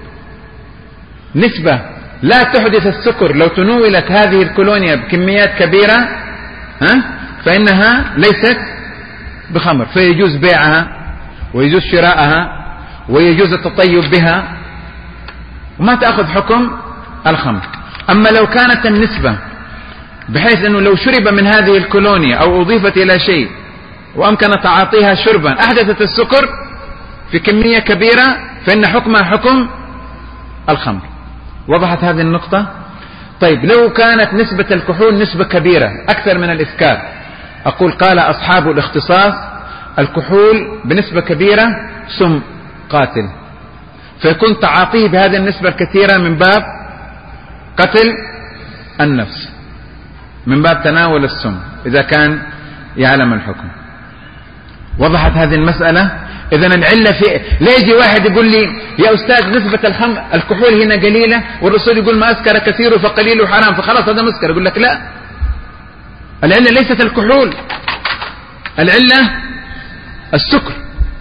نسبة لا تحدث السكر لو تنولت هذه الكولونيا بكميات كبيرة ها فإنها ليست بخمر، فيجوز بيعها ويجوز شراءها ويجوز التطيب بها وما تأخذ حكم الخمر. أما لو كانت النسبة بحيث أنه لو شرب من هذه الكولونيا أو أضيفت إلى شيء وأمكن تعاطيها شربا أحدثت السكر في كمية كبيرة فإن حكمها حكم الخمر. وضحت هذه النقطة؟ طيب لو كانت نسبة الكحول نسبة كبيرة أكثر من الإسكار، أقول قال أصحاب الاختصاص الكحول بنسبة كبيرة سم قاتل، فيكون تعاطيه بهذه النسبة الكثيرة من باب قتل النفس، من باب تناول السم إذا كان يعلم الحكم. وضحت هذه المسألة؟ إذن العلة في لا يجي واحد يقول لي يا أستاذ نسبة الخمر الكحول هنا قليلة والرسول يقول ما أسكر كثير فقليل حرام فخلاص هذا مسكر. يقول لك لا، العلة ليست الكحول، العلة السكر.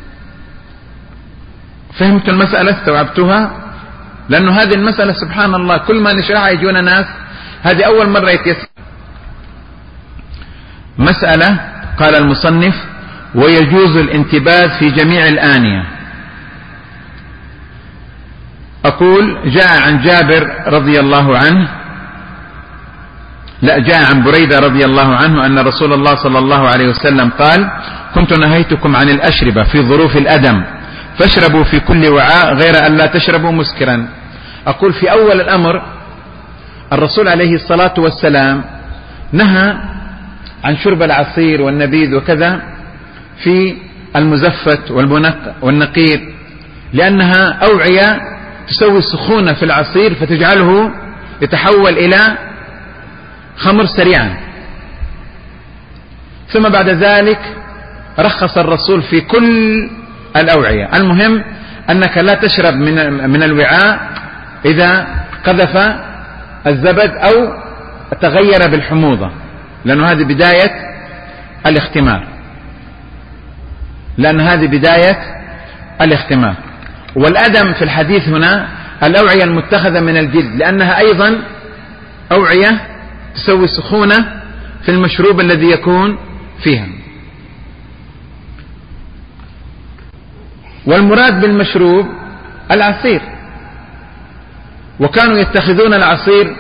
فهمت المسألة؟ استوعبتوها؟ لأنه هذه المسألة سبحان الله كل ما نشرحها يجونا ناس هذه أول مرة يتيسر. مسألة قال المصنف ويجوز الانتباذ في جميع الآنية. أقول جاء عن جابر رضي الله عنه لا جاء عن بريدة رضي الله عنه أن رسول الله صلى الله عليه وسلم قال كنت نهيتكم عن الأشربة في ظروف الأدم فاشربوا في كل وعاء غير أن لا تشربوا مسكرا. أقول في أول الأمر الرسول عليه الصلاة والسلام نهى عن شرب العصير والنبيذ وكذا في المزفت والنقير لأنها أوعية تسوي سخونة في العصير فتجعله يتحول إلى خمر سريعا. ثم بعد ذلك رخص الرسول في كل الأوعية. المهم أنك لا تشرب من من الوعاء إذا قذف الزبد أو تغير بالحموضة، لأن هذه بداية الاختمار لأن هذه بداية الاختمار. والأدم في الحديث هنا الأوعية المتخذة من الجلد لأنها أيضا أوعية تسوي سخونة في المشروب الذي يكون فيها. والمراد بالمشروب العصير، وكانوا يتخذون العصير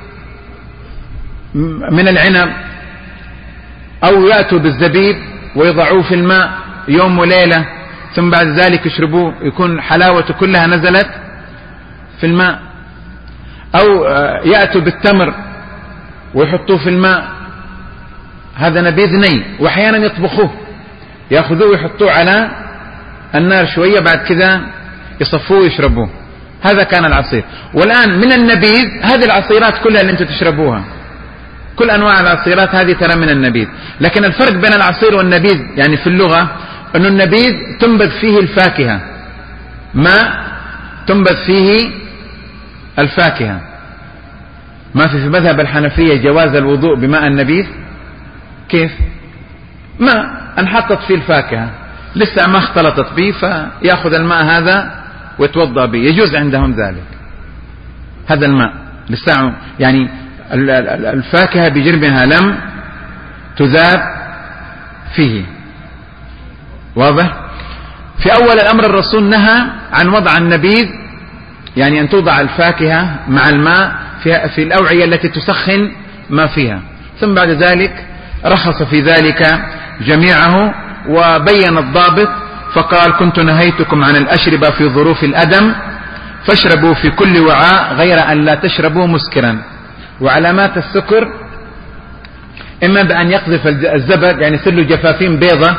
من العنب أو يأتوا بالزبيب ويضعوه في الماء يوم وليلة ثم بعد ذلك يشربوه يكون حلاوته كلها نزلت في الماء، أو يأتوا بالتمر ويحطوه في الماء هذا نبيذ ني، وأحيانا يطبخوه يأخذوه ويحطوه على النار شوية بعد كذا يصفوه ويشربوه. هذا كان العصير. والآن من النبيذ هذه العصيرات كلها اللي انتم تشربوها كل أنواع العصيرات هذه ترى من النبيذ. لكن الفرق بين العصير والنبيذ يعني في اللغة أن النبيذ تنبذ فيه الفاكهة، ما تنبذ فيه الفاكهة. ما في في مذهب الحنفية جواز الوضوء بماء النبيذ. كيف؟ ماء انحطت فيه الفاكهة لسه ما اختلطت به فيأخذ الماء هذا ويتوضأ به، يجوز عندهم ذلك. هذا الماء لسه يعني الفاكهة بجربها لم تذاب فيه. واضح؟ في أول الأمر الرسول نهى عن وضع النبيذ يعني أن توضع الفاكهة مع الماء في, في الأوعية التي تسخن ما فيها. ثم بعد ذلك رخص في ذلك جميعه وبين الضابط فقال كنت نهيتكم عن الأشربة في ظروف الأدم فاشربوا في كل وعاء غير أن لا تشربوا مسكرا. وعلامات السكر إما بأن يقذف الزبد يعني يصير له جفافين بيضة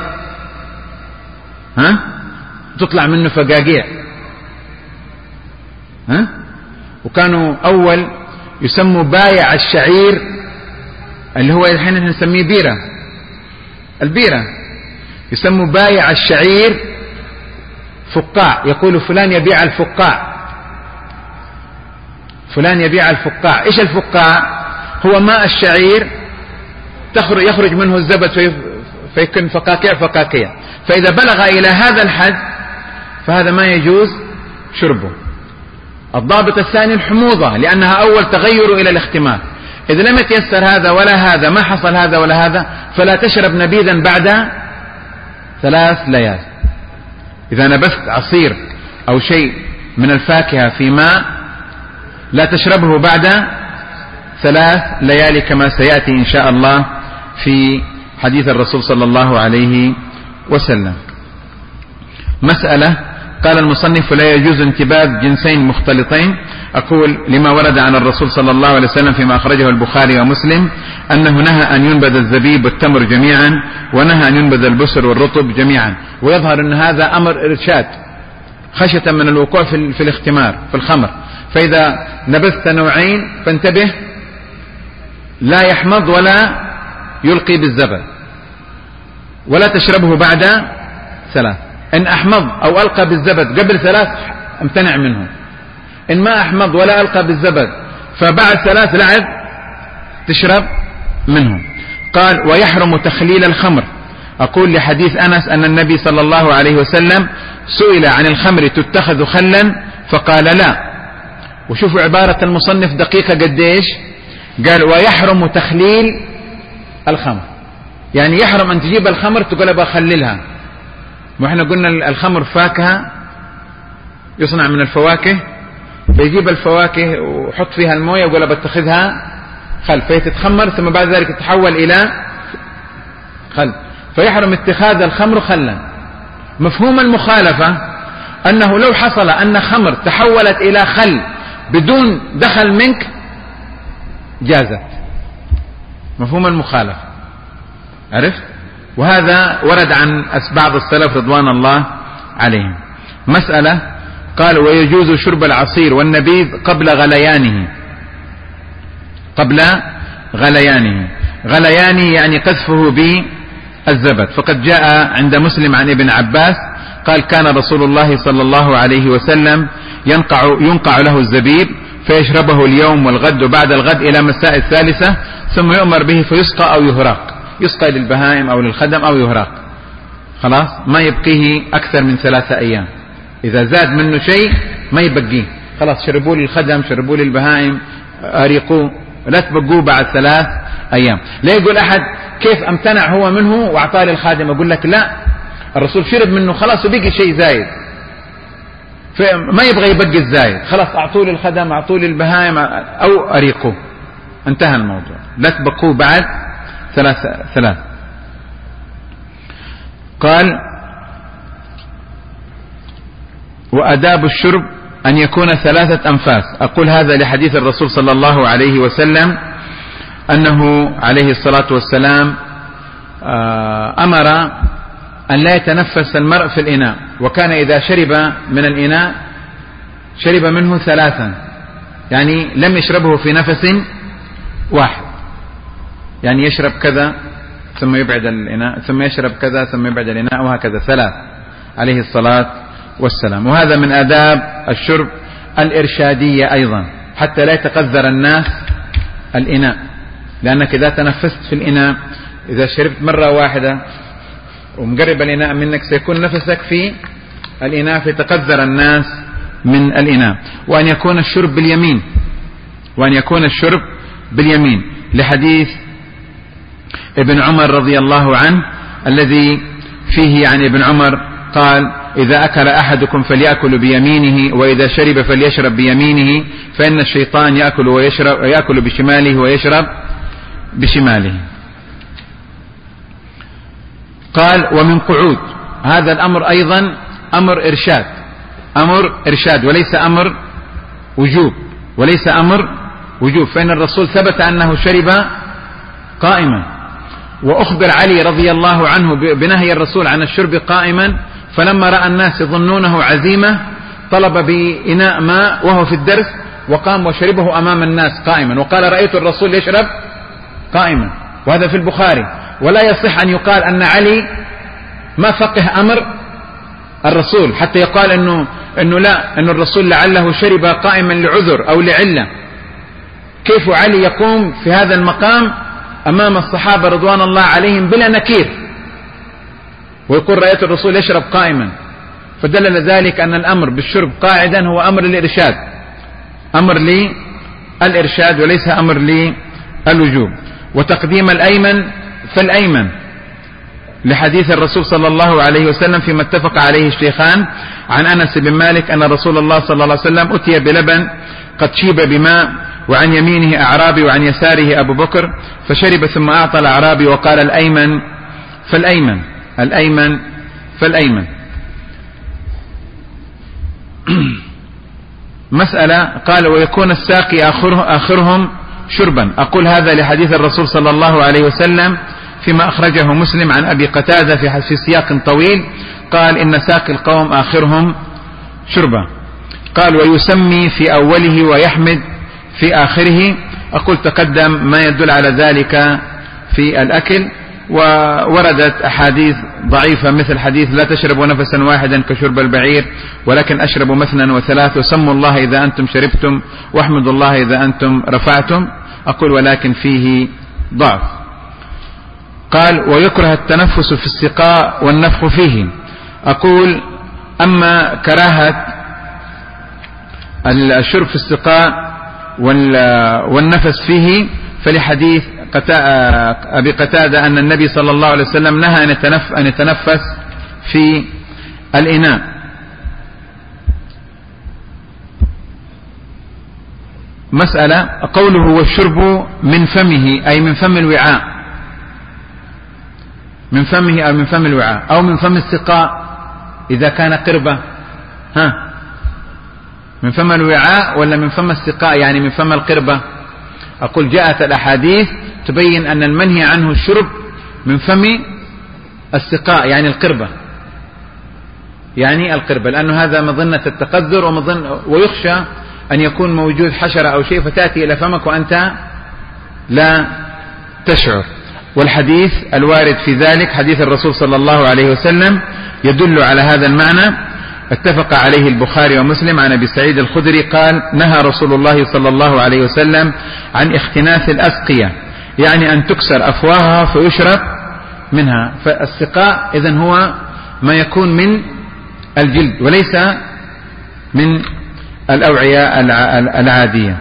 ها تطلع منه فقاقيع ها. وكانوا أول يسموا بايع الشعير اللي هو الحين نسميه بيرة، البيرة يسموا بايع الشعير فقاع، يقول فلان يبيع الفقاع. فلان يبيع الفقاع. إيش الفقاع؟ هو ماء الشعير تخرج يخرج منه الزبد فيكون فقاقيع فقاقيع، فإذا بلغ إلى هذا الحد فهذا ما يجوز شربه. الضابط الثاني الحموضة، لأنها أول تغير إلى الاختمار. إذا لم يتيسر هذا ولا هذا، ما حصل هذا ولا هذا، فلا تشرب نبيذا بعد ثلاث ليال. إذا نبذت عصير أو شيء من الفاكهة في ماء لا تشربه بعد ثلاث ليالي، كما سيأتي إن شاء الله في حديث الرسول صلى الله عليه وسلم. مسألة قال المصنف: لا يجوز انتباذ جنسين مختلطين. أقول لما ورد عن الرسول صلى الله عليه وسلم فيما أخرجه البخاري ومسلم أنه نهى أن ينبذ الزبيب والتمر جميعا، ونهى أن ينبذ البسر والرطب جميعا. ويظهر أن هذا أمر إرشاد خشية من الوقوع في, في الاختمار في الخمر. فإذا نبذت نوعين فانتبه، لا يحمض ولا يلقي بالزبد، ولا تشربه بعد ثلاث. إن أحمض أو ألقى بالزبد قبل ثلاث امتنع منه، إن ما أحمض ولا ألقى بالزبد فبعد ثلاث لعب تشرب منه. قال: ويحرم تخليل الخمر. أقول لحديث أنس أن النبي صلى الله عليه وسلم سئل عن الخمر تتخذ خلا فقال لا. وشوفوا عبارة المصنف دقيقة قديش، قال: ويحرم تخليل الخمر، يعني يحرم أن تجيب الخمر تقول أبغى أخللها. وإحنا قلنا الخمر فاكهة يصنع من الفواكه، فيجيب الفواكه وحط فيها الموية ويقول بتخذها خل، فهي تتخمر ثم بعد ذلك تتحول إلى خل، فيحرم اتخاذ الخمر خلا. مفهوم المخالفة أنه لو حصل أن خمر تحولت إلى خل بدون دخل منك جازت. مفهوم المخالفة، عرفت؟ وهذا ورد عن بعض السلف رضوان الله عليهم. مسألة قال: ويجوز شرب العصير والنبيذ قبل غليانه. قبل غليانه، غليانه يعني قذفه بالزبد. فقد جاء عند مسلم عن ابن عباس قال: كان رسول الله صلى الله عليه وسلم ينقع, ينقع له الزبيب فيشربه اليوم والغد وبعد الغد إلى مساء الثالثة، ثم يؤمر به فيسقى أو يهراق، يسقى للبهائم أو للخدم أو يهراق، خلاص ما يبقيه أكثر من ثلاثة أيام. إذا زاد منه شيء ما يبقيه، خلاص شربوا للخدم، شربوا للبهائم، أريقوه، لا تبقوه بعد ثلاث أيام. لا يقول أحد كيف امتنع هو منه وأعطاه للخادم. أقول لك لا، الرسول شرب منه خلاص وبقي شيء زايد، فما يبغى يبقي الزايد، خلاص أعطوه للخدم، أعطوه للبهائم أو أريقوه، انتهى الموضوع، لا تبقوه بعد ثلاث ثلاث. قال: وأداب الشرب أن يكون ثلاثة أنفاس. أقول هذا لحديث الرسول صلى الله عليه وسلم أنه عليه الصلاة والسلام أمر أن لا يتنفس المرء في الإناء، وكان إذا شرب من الإناء شرب منه ثلاثا، يعني لم يشربه في نفس واحد، يعني يشرب كذا ثم يبعد الإناء، ثم يشرب كذا ثم يبعد الإناء، وهكذا ثلاث عليه الصلاة والسلام. وهذا من آداب الشرب الإرشادية أيضا، حتى لا يتقذر الناس الإناء، لأنك إذا تنفست في الإناء، إذا شربت مرة واحدة ومقرب الإناء منك سيكون نفسك في الإناء فيتقذر الناس من الإناء. وأن يكون الشرب باليمين، وأن يكون الشرب باليمين لحديث ابن عمر رضي الله عنه الذي فيه عن ابن عمر قال: إذا أكل أحدكم فليأكل بيمينه، وإذا شرب فليشرب بيمينه، فإن الشيطان يأكل ويشرب يأكل بشماله ويشرب بشماله. قال: ومن قعود. هذا الأمر أيضا أمر إرشاد، أمر إرشاد وليس أمر وجوب، وليس أمر وجوب، فإن الرسول ثبت أنه شرب قائما، وأخبر علي رضي الله عنه بنهي الرسول عن الشرب قائما، فلما رأى الناس يظنونه عزيمة طلب بإناء ماء وهو في الدرس وقام وشربه أمام الناس قائما، وقال: رأيت الرسول يشرب قائما، وهذا في البخاري. ولا يصح أن يقال أن علي ما فقه أمر الرسول حتى يقال أنه أنه لا، أن الرسول لعله شرب قائما لعذر أو لعلة. كيف علي يقوم في هذا المقام أمام الصحابة رضوان الله عليهم بلا نكير ويقول رأيت الرسول يشرب قائما؟ فدلل ذلك أن الأمر بالشرب قاعدا هو أمر للإرشاد، أمر للإرشاد وليس أمر للوجوب. وتقديم الأيمن فالأيمن لحديث الرسول صلى الله عليه وسلم فيما اتفق عليه الشيخان عن أنس بن مالك أن رسول الله صلى الله عليه وسلم أتي بلبن قد شيب بماء وعن يمينه أعرابي وعن يساره أبو بكر فشرب ثم أعطى الأعرابي وقال الأيمن فالأيمن الأيمن فالأيمن. مسألة قال ويكون الساقي آخره آخرهم شربا. أقول هذا لحديث الرسول صلى الله عليه وسلم فيما أخرجه مسلم عن أبي قتادة في سياق طويل قال إن ساقي القوم آخرهم شربا. قال ويسمي في أوله ويحمد في آخره. أقول تقدم ما يدل على ذلك في الأكل، ووردت أحاديث ضعيفة مثل حديث لا تشربوا نفسا واحدا كشرب البعير ولكن أشربوا مثلا وثلاث وسموا الله إذا أنتم شربتم واحمدوا الله إذا أنتم رفعتم. أقول ولكن فيه ضعف. قال ويكره التنفس في السقاء والنفخ فيه. أقول أما كراهة الشرب في السقاء والنفس فيه فلحديث أبي قتادة أن النبي صلى الله عليه وسلم نهى أن يتنفس في الإناء. مسألة قوله والشرب من فمه أي من فم الوعاء، من فمه أو من فم الوعاء أو من فم السقاء إذا كان قربة، ها من فم الوعاء ولا من فم السقاء يعني من فم القربة؟ أقول جاءت الأحاديث تبين أن المنهي عنه الشرب من فم السقاء يعني القربة، يعني القربة، لأنه هذا مظنة التقذر ومظن ويخشى أن يكون موجود حشرة أو شيء فتأتي إلى فمك وأنت لا تشعر. والحديث الوارد في ذلك حديث الرسول صلى الله عليه وسلم يدل على هذا المعنى. اتفق عليه البخاري ومسلم عن أبي سعيد الخدري قال نهى رسول الله صلى الله عليه وسلم عن اختناث الأسقية، يعني أن تكسر أفواهها فيشرب منها. فالسقاء إذن هو ما يكون من الجلد وليس من الأوعية العادية.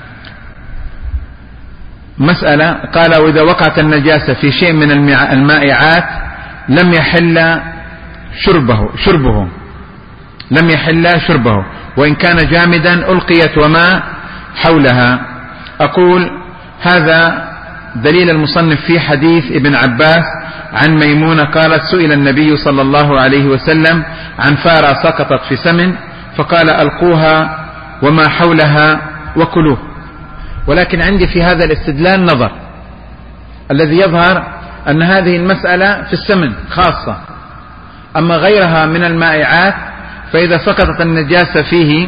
مسألة قال وإذا وقعت النجاسة في شيء من المائعات لم يحل شربه شربه لم يحل شربه وإن كان جامدا ألقيت وما حولها. أقول هذا دليل المصنف في حديث ابن عباس عن ميمونة قالت سئل النبي صلى الله عليه وسلم عن فارة سقطت في سمن فقال ألقوها وما حولها وكلوه. ولكن عندي في هذا الاستدلال نظر، الذي يظهر أن هذه المسألة في السمن خاصة، أما غيرها من المائعات فإذا سقطت النجاسة فيه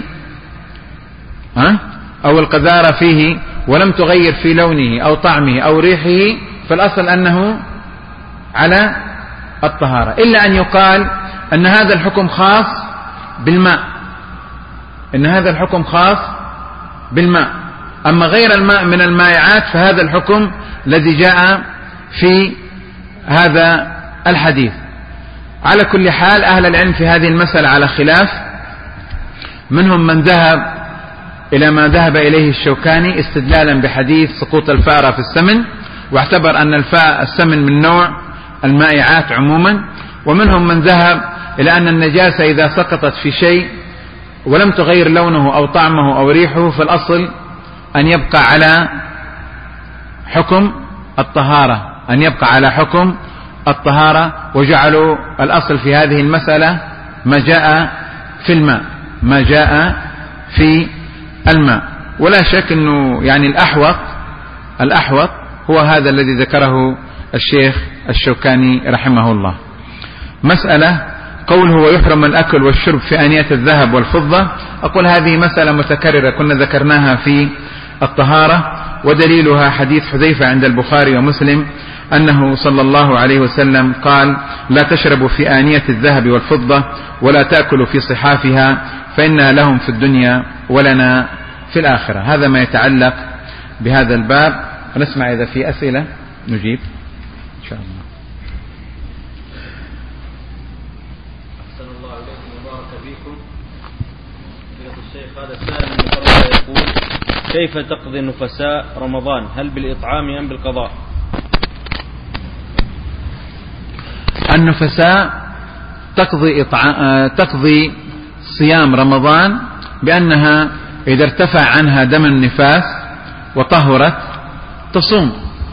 أو القذارة فيه ولم تغير في لونه أو طعمه أو ريحه فالأصل أنه على الطهارة، إلا أن يقال أن هذا الحكم خاص بالماء، إن هذا الحكم خاص بالماء، أما غير الماء من المائعات فهذا الحكم الذي جاء في هذا الحديث. على كل حال أهل العلم في هذه المسألة على خلاف، منهم من ذهب إلى ما ذهب إليه الشوكاني استدلالا بحديث سقوط الفأرة في السمن واعتبر أن الفاء السمن من نوع المائعات عموما، ومنهم من ذهب إلى أن النجاسة إذا سقطت في شيء ولم تغير لونه أو طعمه أو ريحه فالأصل أن يبقى على حكم الطهارة أن يبقى على حكم الطهارة وجعلوا الأصل في هذه المسألة ما جاء في الماء ما جاء في الماء. ولا شك أنه يعني الأحوط الأحوط هو هذا الذي ذكره الشيخ الشوكاني رحمه الله. مسألة قوله ويحرم الأكل والشرب في آنية الذهب والفضة، أقول هذه مسألة متكررة كنا ذكرناها في الطهارة، ودليلها حديث حذيفة عند البخاري ومسلم أنه صلى الله عليه وسلم قال: لا تشربوا في آنية الذهب والفضة ولا تأكلوا في صحافها فإنها لهم في الدنيا ولنا في الآخرة. هذا ما يتعلق بهذا الباب. ونسمع إذا في أسئلة نجيب إن شاء الله. أحسن الله عليكم وبارك فيكم. الشيخ هذا السائل من فرنسا يقول: كيف تقضي النفساء رمضان؟ هل بالإطعام أم بالقضاء؟ النفساء تقضي, إطع... تقضي صيام رمضان بأنها إذا ارتفع عنها دم النفاس وطهرت تصوم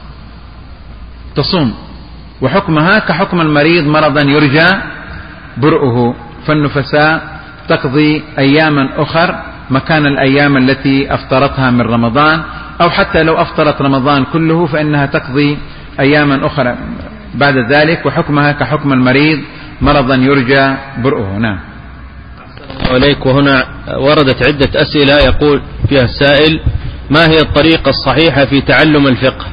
تصوم وحكمها كحكم المريض مرضا يرجى برؤه. فالنفساء تقضي أياما أخر مكان الأيام التي أفطرتها من رمضان، أو حتى لو أفطرت رمضان كله فإنها تقضي أياما أخرى بعد ذلك، وحكمها كحكم المريض مرضا يرجى برؤه. نعم. عليك. وهنا وردت عدة أسئلة يقول فيها السائل: ما هي الطريقة الصحيحة في تعلم الفقه؟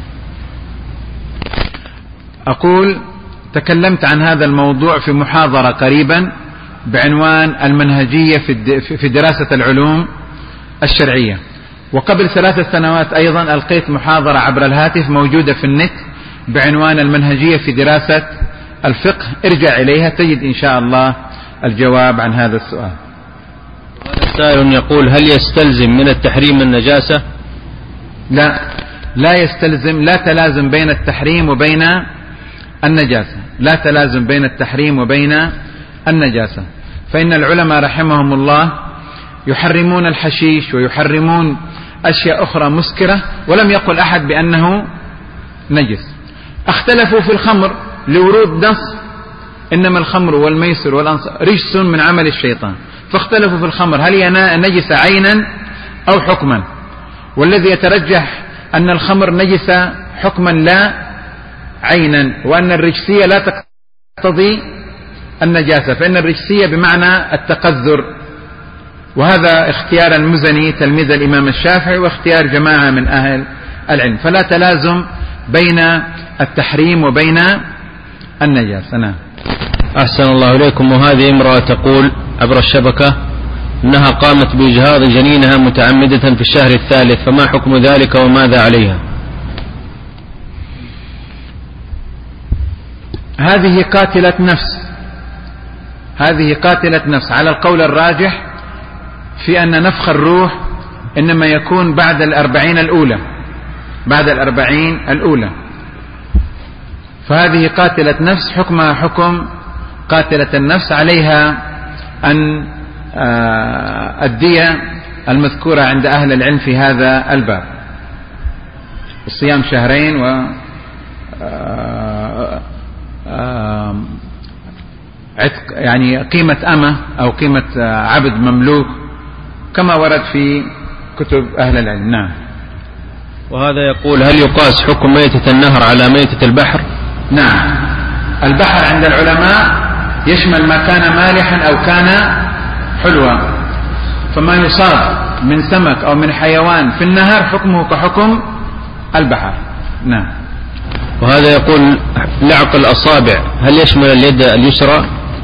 أقول تكلمت عن هذا الموضوع في محاضرة قريبا بعنوان المنهجية في دراسة العلوم الشرعية، وقبل ثلاث سنوات أيضا ألقيت محاضرة عبر الهاتف موجودة في النت بعنوان المنهجية في دراسة الفقه. ارجع إليها تجد إن شاء الله الجواب عن هذا السؤال. هذا سائل يقول: هل يستلزم من التحريم النجاسة؟ لا، لا يستلزم، لا تلازم بين التحريم وبين النجاسة، لا تلازم بين التحريم وبين النجاسة. فإن العلماء رحمهم الله يحرمون الحشيش ويحرمون أشياء أخرى مسكرة ولم يقل أحد بأنه نجس. اختلفوا في الخمر لورود نص: إنما الخمر والميسر والأنصاب رجس من عمل الشيطان. فاختلفوا في الخمر هل هي نجسة عينا أو حكما، والذي يترجح أن الخمر نجسة حكما لا عينا، وأن الرجسية لا تقتضي النجاسة، فإن الرجسية بمعنى التقذر. وهذا اختيار المزني تلميذ الإمام الشافعي واختيار جماعة من أهل العلم، فلا تلازم بين التحريم وبين النجاسة. نعم. أحسن الله إليكم. وهذه امرأة تقول عبر الشبكة أنها قامت بإجهاض جنينها متعمدة في الشهر الثالث، فما حكم ذلك وماذا عليها؟ هذه قاتلة نفس، هذه قاتلة نفس على القول الراجح في أن نفخ الروح إنما يكون بعد الأربعين الأولى، بعد الأربعين الأولى. فهذه قاتلة نفس حكمها حكم قاتلة النفس، عليها أن الدية المذكورة عند أهل العلم في هذا الباب، الصيام شهرين و عتق يعني قيمة أمة أو قيمة عبد مملوك كما ورد في كتب أهل العلم. نعم. وهذا يقول: هل يقاس حكم ميتة النهر على ميتة البحر؟ نعم. البحر عند العلماء يشمل ما كان مالحا أو كان حلوا، فما يصاب من سمك أو من حيوان في النهر حكمه كحكم البحر. نعم. وهذا يقول: لعق الأصابع هل يشمل اليد اليسرى؟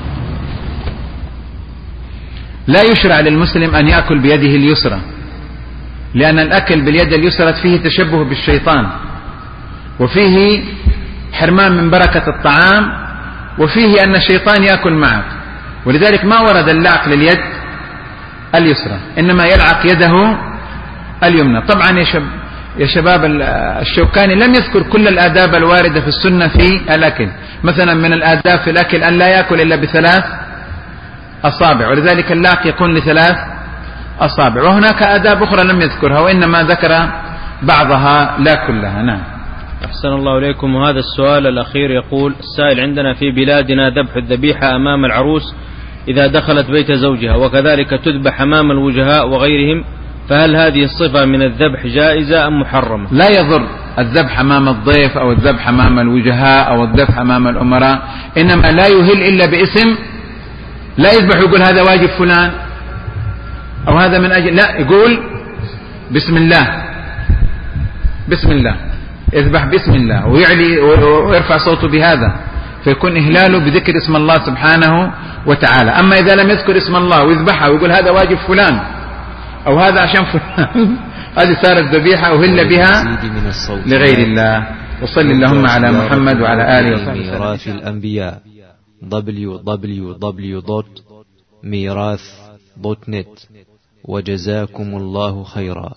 لا يشرع للمسلم أن يأكل بيده اليسرى، لأن الأكل باليد اليسرى فيه تشبه بالشيطان، وفيه حرمان من بركة الطعام، وفيه أن الشيطان يأكل معك، ولذلك ما ورد اللعق لليد اليسرى، إنما يلعق يده اليمنى. طبعا يا شب يا شباب الشوكاني لم يذكر كل الآداب الواردة في السنة في الأكل. مثلا من الآداب في الأكل أن لا يأكل إلا بثلاث أصابع، ولذلك اللعق يكون لثلاث أصابع. وهناك آداب أخرى لم يذكرها وإنما ذكر بعضها لا كلها. نعم. أحسن الله إليكم. وهذا السؤال الأخير يقول السائل: عندنا في بلادنا ذبح الذبيحة أمام العروس إذا دخلت بيت زوجها، وكذلك تذبح أمام الوجهاء وغيرهم، فهل هذه الصفة من الذبح جائزة أم محرمة؟ لا يضر الذبح أمام الضيف أو الذبح أمام الوجهاء أو الذبح أمام الأمراء، إنما لا يهل إلا باسم، لا يذبح يقول هذا واجب فلان أو هذا من أجل، لا، يقول بسم الله بسم الله، يذبح بسم الله ويعلي ويرفع صوته بهذا، فيكون إهلاله بذكر اسم الله سبحانه وتعالى. أما إذا لم يذكر اسم الله ويذبحها ويقول هذا واجب فلان أو هذا عشان فلان هذه صارت ذبيحة أهل بها لغير الله. وصل اللهم على محمد وعلى آله وصحبه. ميراث الأنبياء دبليو دبليو دبليو دوت ميراث دوت نت. وجزاكم الله خيرا.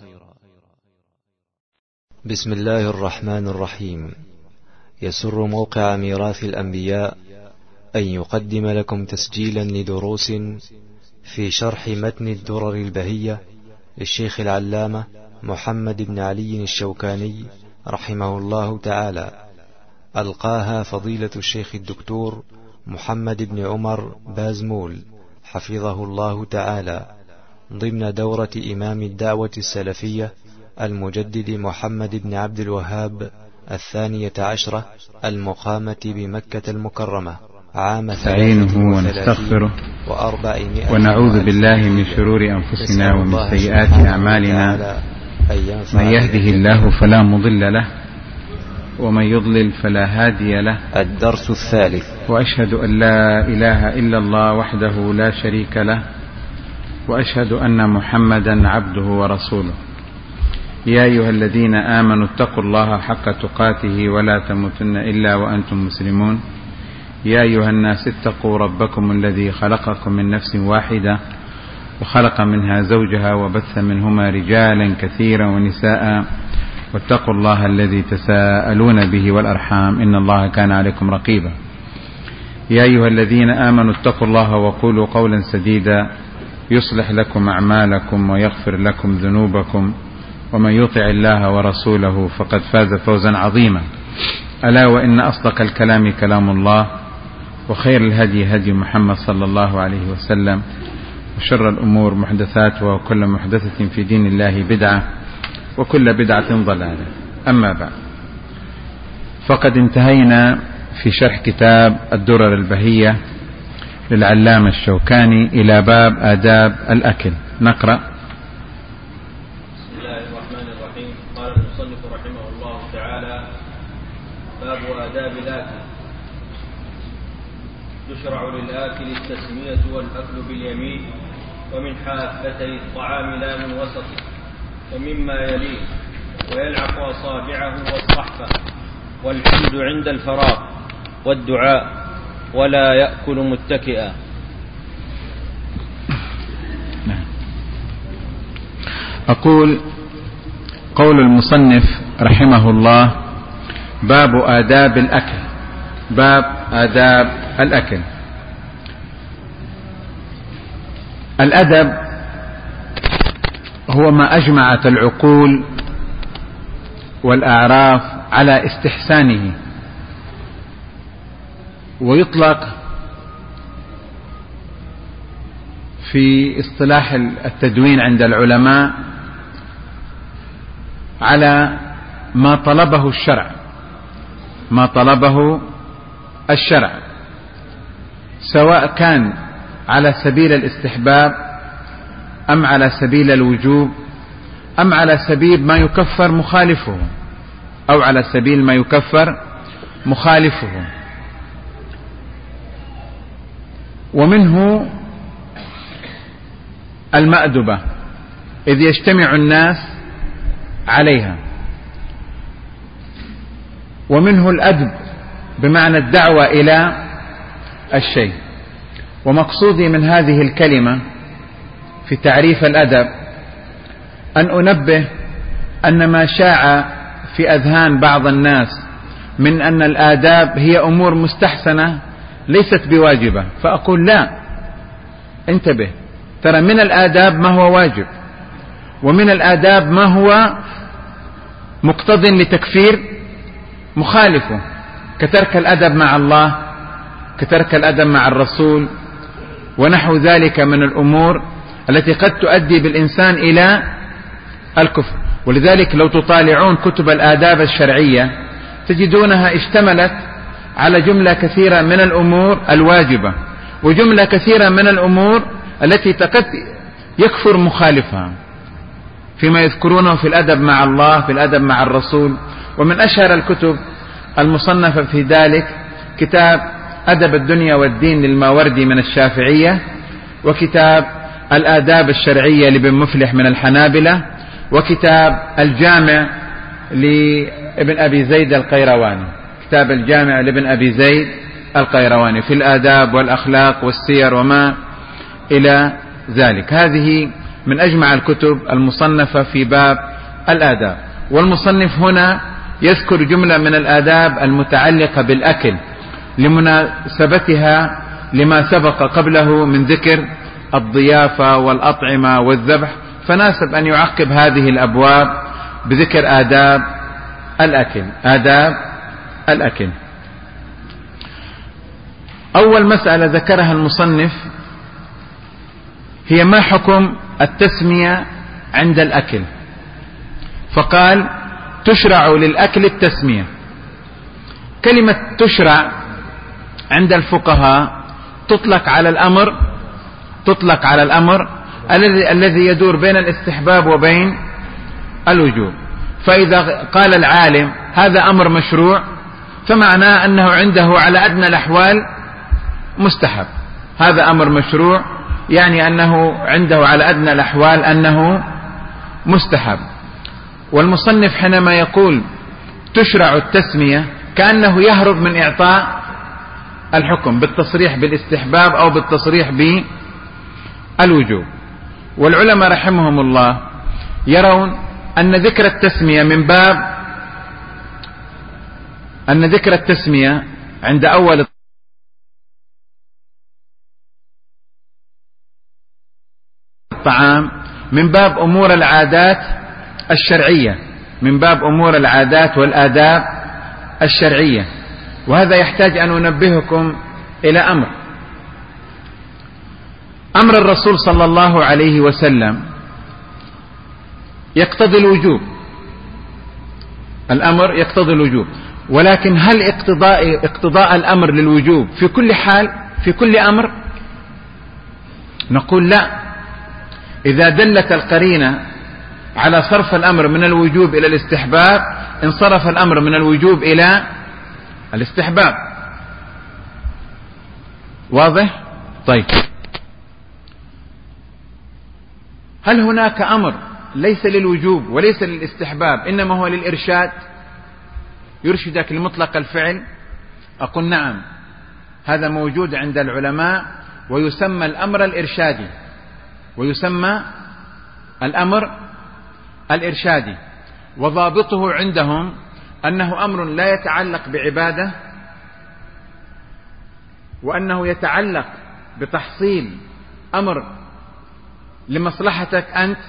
بسم الله الرحمن الرحيم. يسر موقع ميراث الأنبياء أن يقدم لكم تسجيلا لدروس في شرح متن الدرر البهية للشيخ العلامة محمد بن علي الشوكاني رحمه الله تعالى، ألقاها فضيلة الشيخ الدكتور محمد بن عمر بازمول حفظه الله تعالى ضمن دورة إمام الدعوة السلفية المجدد محمد بن عبد الوهاب الثانية عشرة المقامة بمكة المكرمة عام نستعينه ونستغفره ونعوذ بالله من شرور أنفسنا ومن سيئات أعمالنا. من يهده الله فلا مضل له ومن يضلل فلا هادي له. الدرس الثالث. وأشهد أن لا إله إلا الله وحده لا شريك له، وأشهد أن محمدا عبده ورسوله. يا أيها الذين آمنوا اتقوا الله حق تقاته ولا تموتن إلا وأنتم مسلمون. يا أيها الناس اتقوا ربكم الذي خلقكم من نفس واحدة وخلق منها زوجها وبث منهما رجالا كثيرا ونساء، واتقوا الله الذي تساءلون به والأرحام إن الله كان عليكم رقيبا. يا أيها الذين آمنوا اتقوا الله وقولوا قولا سديدا يصلح لكم أعمالكم ويغفر لكم ذنوبكم، ومن يطع الله ورسوله فقد فاز فوزا عظيما. ألا وإن أصدق الكلام كلام الله، وخير الهدي هدي محمد صلى الله عليه وسلم، وشر الأمور محدثاتها، وكل محدثة في دين الله بدعة، وكل بدعة ضلالة. أما بعد، فقد انتهينا في شرح كتاب الدرر البهية للعلامة الشوكاني إلى باب آداب الأكل. نقرأ. بسم الله الرحمن الرحيم. قال المصنف رحمه الله تعالى: باب آداب الأكل. تشرع للآكل التسمية والأكل باليمين، ومن حافتي الطعام لا من وسطه، ومما يليه، ويلعق أصابعه والصحفة، والحمد عند الفراغ، والدعاء، ولا يأكل متكئا. أقول: قول المصنف رحمه الله: باب آداب الأكل. باب آداب الأكل. الأدب هو ما أجمعت العقول والأعراف على استحسانه، ويطلق في اصطلاح التدوين عند العلماء على ما طلبه الشرع، ما طلبه الشرع، سواء كان على سبيل الاستحباب أم على سبيل الوجوب أم على سبيل ما يكفر مخالفه أو على سبيل ما يكفر مخالفه. ومنه المأدبة إذ يجتمع الناس عليها، ومنه الأدب بمعنى الدعوة إلى الشيء. ومقصودي من هذه الكلمة في تعريف الأدب أن أنبه أن ما شاع في أذهان بعض الناس من أن الآداب هي أمور مستحسنة ليست بواجبة، فأقول لا، انتبه، ترى من الآداب ما هو واجب، ومن الآداب ما هو مقتض لتكفير مخالفه، كترك الأدب مع الله، كترك الأدب مع الرسول، ونحو ذلك من الأمور التي قد تؤدي بالإنسان إلى الكفر. ولذلك لو تطالعون كتب الآداب الشرعية تجدونها اشتملت على جملة كثيرة من الأمور الواجبة، وجملة كثيرة من الأمور التي قد يكفر مخالفها. فيما يذكرونه في الأدب مع الله، في الأدب مع الرسول. ومن أشهر الكتب المصنفة في ذلك كتاب أدب الدنيا والدين للماوردي من الشافعية، وكتاب الآداب الشرعية لابن مفلح من الحنابلة، وكتاب الجامع لابن أبي زيد القيرواني، كتاب الجامع لابن أبي زيد القيرواني في الآداب والأخلاق والسير وما إلى ذلك. هذه من أجمع الكتب المصنفة في باب الآداب. والمصنف هنا يذكر جملة من الآداب المتعلقة بالأكل لمناسبتها لما سبق قبله من ذكر الضيافة والأطعمة والذبح، فناسب أن يعقب هذه الأبواب بذكر آداب الأكل. آداب الأكل. أول مسألة ذكرها المصنف هي ما حكم التسمية عند الأكل، فقال تشرع للأكل التسمية. كلمة تشرع عند الفقهاء تطلق على الأمر تطلق على الأمر الذي يدور بين الاستحباب وبين الوجوب. فإذا قال العالم هذا أمر مشروع فمعناه أنه عنده على أدنى الأحوال مستحب. هذا أمر مشروع يعني أنه عنده على أدنى الأحوال أنه مستحب. والمصنف حينما يقول تشرع التسمية كأنه يهرب من إعطاء الحكم بالتصريح بالاستحباب أو بالتصريح بالوجوب. والعلماء رحمهم الله يرون أن ذكر التسمية من باب أن ذكر التسمية عند أول الطعام من باب أمور العادات الشرعية، من باب أمور العادات والآداب الشرعية. وهذا يحتاج أن أنبهكم إلى أمر أمر الرسول صلى الله عليه وسلم يقتضي الوجوب. الأمر يقتضي الوجوب، ولكن هل اقتضاء اقتضاء الأمر للوجوب في كل حال في كل أمر؟ نقول لا. إذا دلت القرينة على صرف الأمر من الوجوب إلى الاستحباب انصرف الأمر من الوجوب إلى الاستحباب. واضح؟ طيب، هل هناك أمر ليس للوجوب وليس للاستحباب إنما هو للإرشاد يرشدك لمطلق الفعل؟ أقول نعم، هذا موجود عند العلماء ويسمى الأمر الإرشادي ويسمى الأمر الإرشادي. وضابطه عندهم أنه أمر لا يتعلق بعبادة، وأنه يتعلق بتحصيل أمر لمصلحتك أنت،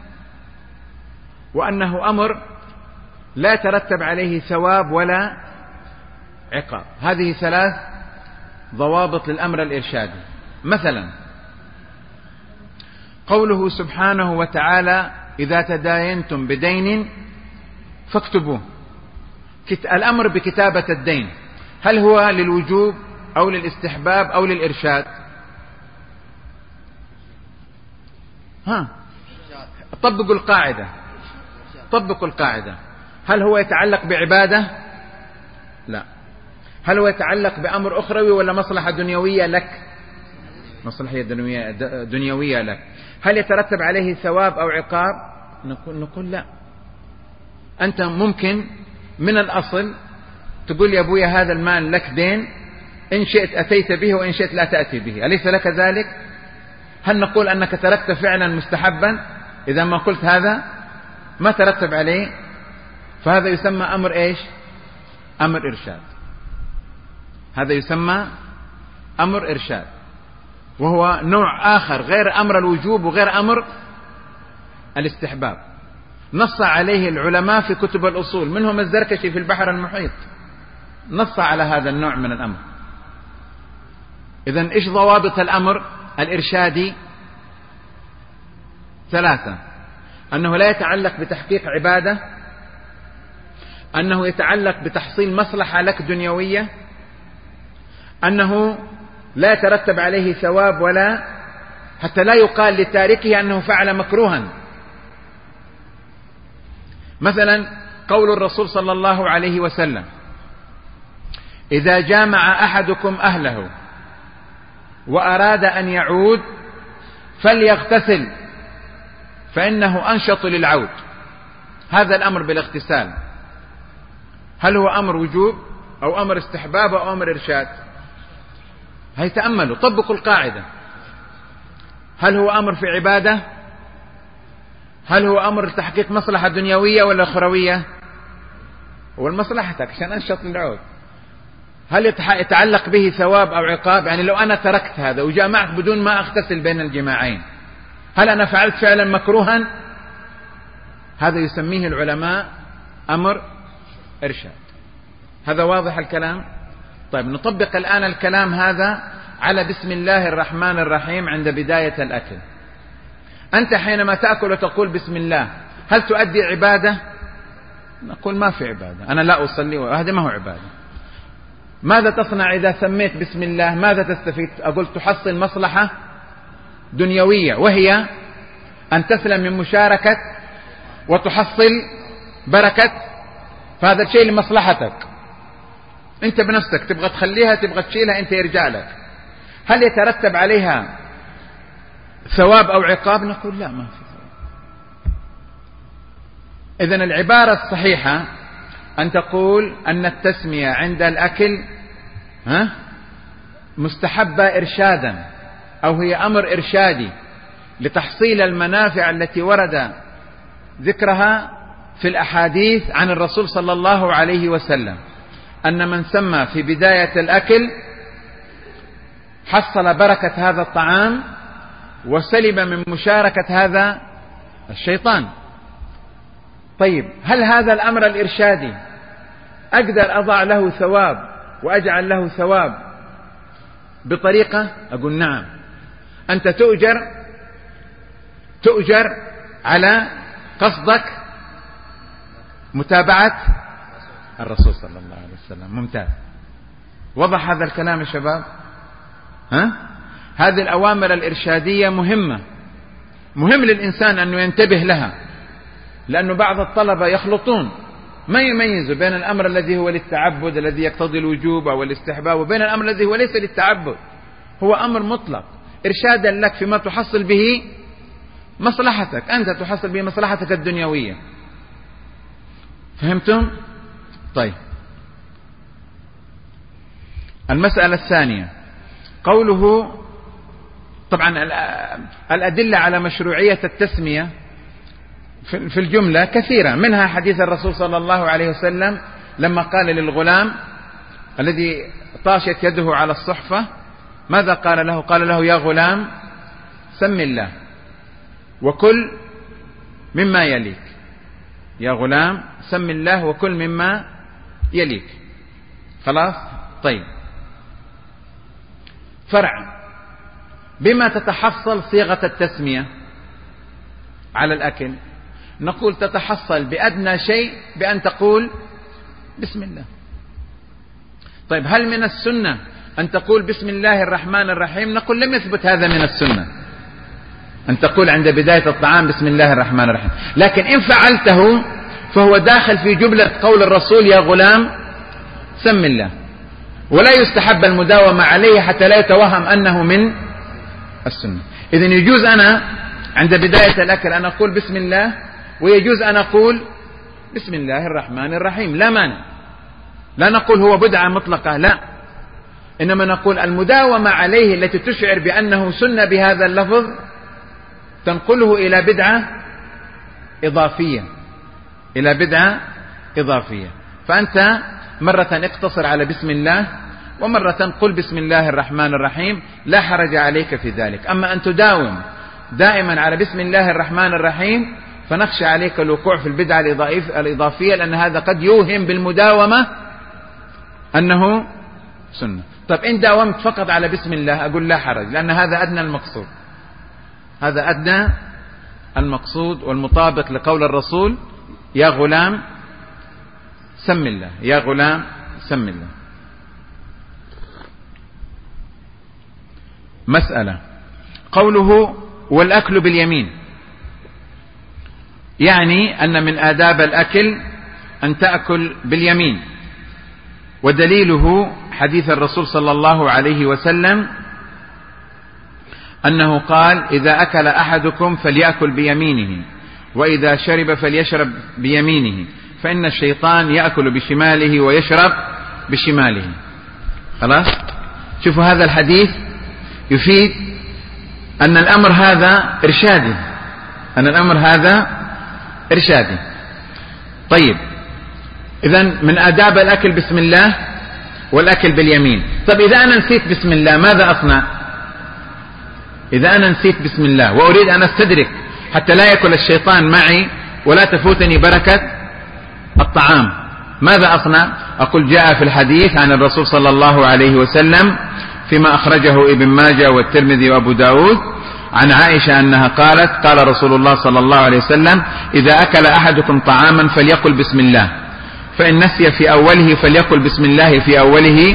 وأنه أمر لا يترتب عليه ثواب ولا عقاب. هذه ثلاث ضوابط للأمر الإرشادي. مثلا قوله سبحانه وتعالى إذا تداينتم بدين فاكتبوه. الأمر بكتابة الدين هل هو للوجوب أو للاستحباب أو للإرشاد؟ ها طبقوا القاعدة طبقوا القاعدة. هل هو يتعلق بعبادة؟ لا. هل هو يتعلق بأمر أخروي ولا مصلحة دنيوية لك؟ مصلحة دنيوية, دنيوية لك. هل يترتب عليه ثواب أو عقاب؟ نقول, نقول لا. أنت ممكن من الأصل تقول يا أبويا هذا المال لك دين، إن شئت أتيت به وإن شئت لا تأتي به، أليس لك ذلك؟ هل نقول أنك تركت فعلا مستحبا إذا ما قلت هذا ما ترتب عليه؟ فهذا يسمى أمر إيش؟ أمر إرشاد. هذا يسمى أمر إرشاد، وهو نوع آخر غير أمر الوجوب وغير أمر الاستحباب. نص عليه العلماء في كتب الأصول، منهم الزركشي في البحر المحيط نص على هذا النوع من الأمر. إذن إيش ضوابط الأمر الإرشادي؟ ثلاثة: أنه لا يتعلق بتحقيق عبادة، أنه يتعلق بتحصيل مصلحة لك دنيوية، أنه لا يترتب عليه ثواب ولا حتى لا يقال لتاركه أنه فعل مكروها، مثلا قول الرسول صلى الله عليه وسلم: إذا جامع أحدكم أهله وأراد أن يعود فليغتسل فإنه أنشط للعود. هذا الأمر بالاغتسال هل هو أمر وجوب أو أمر استحباب أو أمر إرشاد؟ هي تأملوا، طبقوا القاعدة. هل هو أمر في عبادة؟ هل هو أمر لتحقيق مصلحة دنيوية ولا أخروية؟ هو المصلحتك عشان أنشط للعود. هل يتعلق به ثواب أو عقاب؟ يعني لو أنا تركت هذا وجامعت بدون ما أغتسل بين الجماعين، هل أنا فعلت فعلا مكروها؟ هذا يسميه العلماء أمر إرشاد. هذا واضح الكلام؟ طيب نطبق الآن الكلام هذا على بسم الله الرحمن الرحيم عند بداية الأكل. أنت حينما تأكل وتقول بسم الله هل تؤدي عبادة؟ نقول ما في عبادة، أنا لا أصلي وهذا ما هو عبادة. ماذا تصنع إذا سميت بسم الله؟ ماذا تستفيد؟ أقول تحصل مصلحة دنيوية، وهي أن تسلم من مشاركة وتحصل بركة، فهذا الشيء لمصلحتك أنت بنفسك، تبغى تخليها تبغى تشيلها أنت يرجع لك. هل يترتب عليها ثواب أو عقاب؟ نقول لا، ما في ثواب. إذن العبارة الصحيحة أن تقول أن التسمية عند الأكل ها مستحبة إرشادا، أو هي أمر إرشادي لتحصيل المنافع التي ورد ذكرها في الأحاديث عن الرسول صلى الله عليه وسلم، أن من سمى في بداية الأكل حصل بركة هذا الطعام وسلب من مشاركة هذا الشيطان. طيب هل هذا الأمر الإرشادي أقدر أضع له ثواب وأجعل له ثواب بطريقة؟ أقول نعم. أنت تؤجر تؤجر على قصدك متابعة الرسول صلى الله عليه وسلم. ممتاز، وضح هذا الكلام يا شباب؟ ها؟ هذه الأوامر الإرشادية مهمة، مهم للإنسان أنه ينتبه لها، لأنه بعض الطلبة يخلطون، ما يميزوا بين الأمر الذي هو للتعبد الذي يقتضي الوجوب أو الاستحباب وبين الأمر الذي هو ليس للتعبد، هو أمر مطلق إرشادا لك فيما تحصل به مصلحتك، أنت تحصل به مصلحتك الدنيوية. فهمتم؟ طيب المسألة الثانية قوله، طبعا الأدلة على مشروعية التسمية في الجملة كثيرة، منها حديث الرسول صلى الله عليه وسلم لما قال للغلام الذي طاشت يده على الصحفة ماذا قال له؟ قال له: يا غلام سم الله وكل مما يليك. يا غلام سم الله وكل مما يليك. خلاص؟ طيب فرع، بما تتحصل صيغة التسمية على الأكل؟ نقول تتحصل بأدنى شيء بأن تقول بسم الله. طيب هل من السنة أن تقول بسم الله الرحمن الرحيم؟ نقول لم يثبت هذا من السنة، أن تقول عند بداية الطعام بسم الله الرحمن الرحيم، لكن إن فعلته فهو داخل في جملة قول الرسول: يا غلام سم الله. ولا يستحب المداومة عليه حتى لا يتوهم أنه من السنة. إذن يجوز أنا عند بداية الأكل أن أقول بسم الله، ويجوز أن أقول بسم الله الرحمن الرحيم، لا مانع. لا نقول هو بدعة مطلقة، لا، إنما نقول المداومة عليه التي تشعر بأنه سنة بهذا اللفظ تنقله إلى بدعة إضافية، إلى بدعة إضافية. فأنت مرة اقتصر على بسم الله، ومرة قل بسم الله الرحمن الرحيم، لا حرج عليك في ذلك. أما أن تداوم دائما على بسم الله الرحمن الرحيم فنخشى عليك الوقوع في البدعة الإضافية، لأن هذا قد يوهم بالمداومة أنه سنة. طيب إن داومت فقط على بسم الله أقول لا حرج، لأن هذا أدنى المقصود، هذا أدنى المقصود والمطابق لقول الرسول: يا غلام سم الله، يا غلام سم الله. مسألة قوله والأكل باليمين. يعني أن من آداب الأكل أن تأكل باليمين، ودليله حديث الرسول صلى الله عليه وسلم أنه قال: إذا أكل أحدكم فليأكل بيمينه، وإذا شرب فليشرب بيمينه، فإن الشيطان يأكل بشماله ويشرب بشماله. خلاص؟ شوفوا هذا الحديث يفيد أن الأمر هذا إرشادي، أن الأمر هذا إرشادي. طيب، إذن من آداب الأكل بسم الله والأكل باليمين. طيب إذا أنا نسيت بسم الله ماذا أصنع؟ إذا أنا نسيت بسم الله وأريد أن أستدرك حتى لا يأكل الشيطان معي ولا تفوتني بركة الطعام، ماذا أصنع؟ أقول: جاء في الحديث عن الرسول صلى الله عليه وسلم فيما أخرجه ابن ماجه والترمذي وأبو داود عن عائشة أنها قالت: قال رسول الله صلى الله عليه وسلم: إذا أكل أحدكم طعاما فليقل بسم الله، فإن نسي في أوله فليقل بسم الله في أوله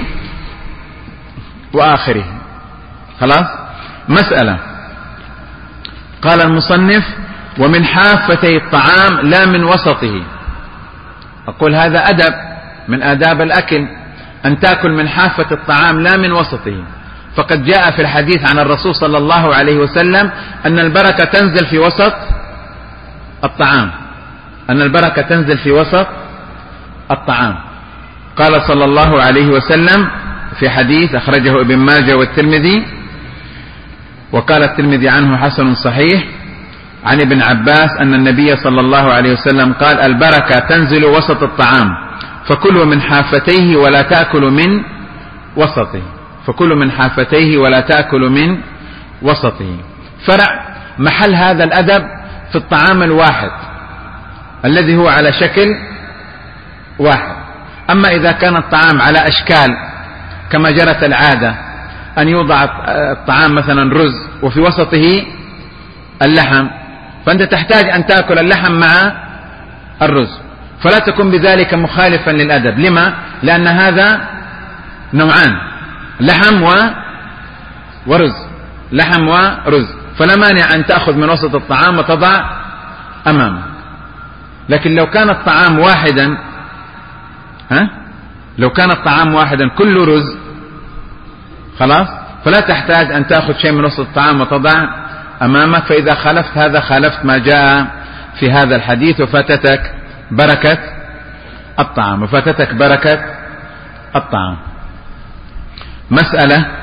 وآخره. خلاص؟ مسألة. قال المصنف: ومن حافتي الطعام لا من وسطه. أقول هذا أدب من آداب الأكل، أن تأكل من حافة الطعام لا من وسطه، فقد جاء في الحديث عن الرسول صلى الله عليه وسلم أن البركة تنزل في وسط الطعام، أن البركة تنزل في وسط الطعام. قال صلى الله عليه وسلم في حديث أخرجه ابن ماجه والترمذي، وقال الترمذي عنه حسن صحيح، عن ابن عباس أن النبي صلى الله عليه وسلم قال: البركة تنزل وسط الطعام، فكلوا من حافتيه ولا تأكلوا من وسطه، فكلوا من حافتيه ولا تأكلوا من وسطه. فرع محل هذا الأدب في الطعام الواحد الذي هو على شكل واحد. أما إذا كان الطعام على أشكال كما جرت العادة، أن يوضع الطعام مثلا رز وفي وسطه اللحم، فأنت تحتاج أن تأكل اللحم مع الرز، فلا تكن بذلك مخالفا للأدب. لما؟ لأن هذا نوعان، لحم و... ورز، لحم ورز، فلا مانع أن تأخذ من وسط الطعام وتضع أمامه. لكن لو كان الطعام واحدا، ها؟ لو كان الطعام واحدا كله رز، خلاص، فلا تحتاج أن تأخذ شيء من وسط الطعام وتضع أمامك، فإذا خالفت هذا خالفت ما جاء في هذا الحديث، وفاتتك بركة الطعام، وفاتتك بركة الطعام. مسألة.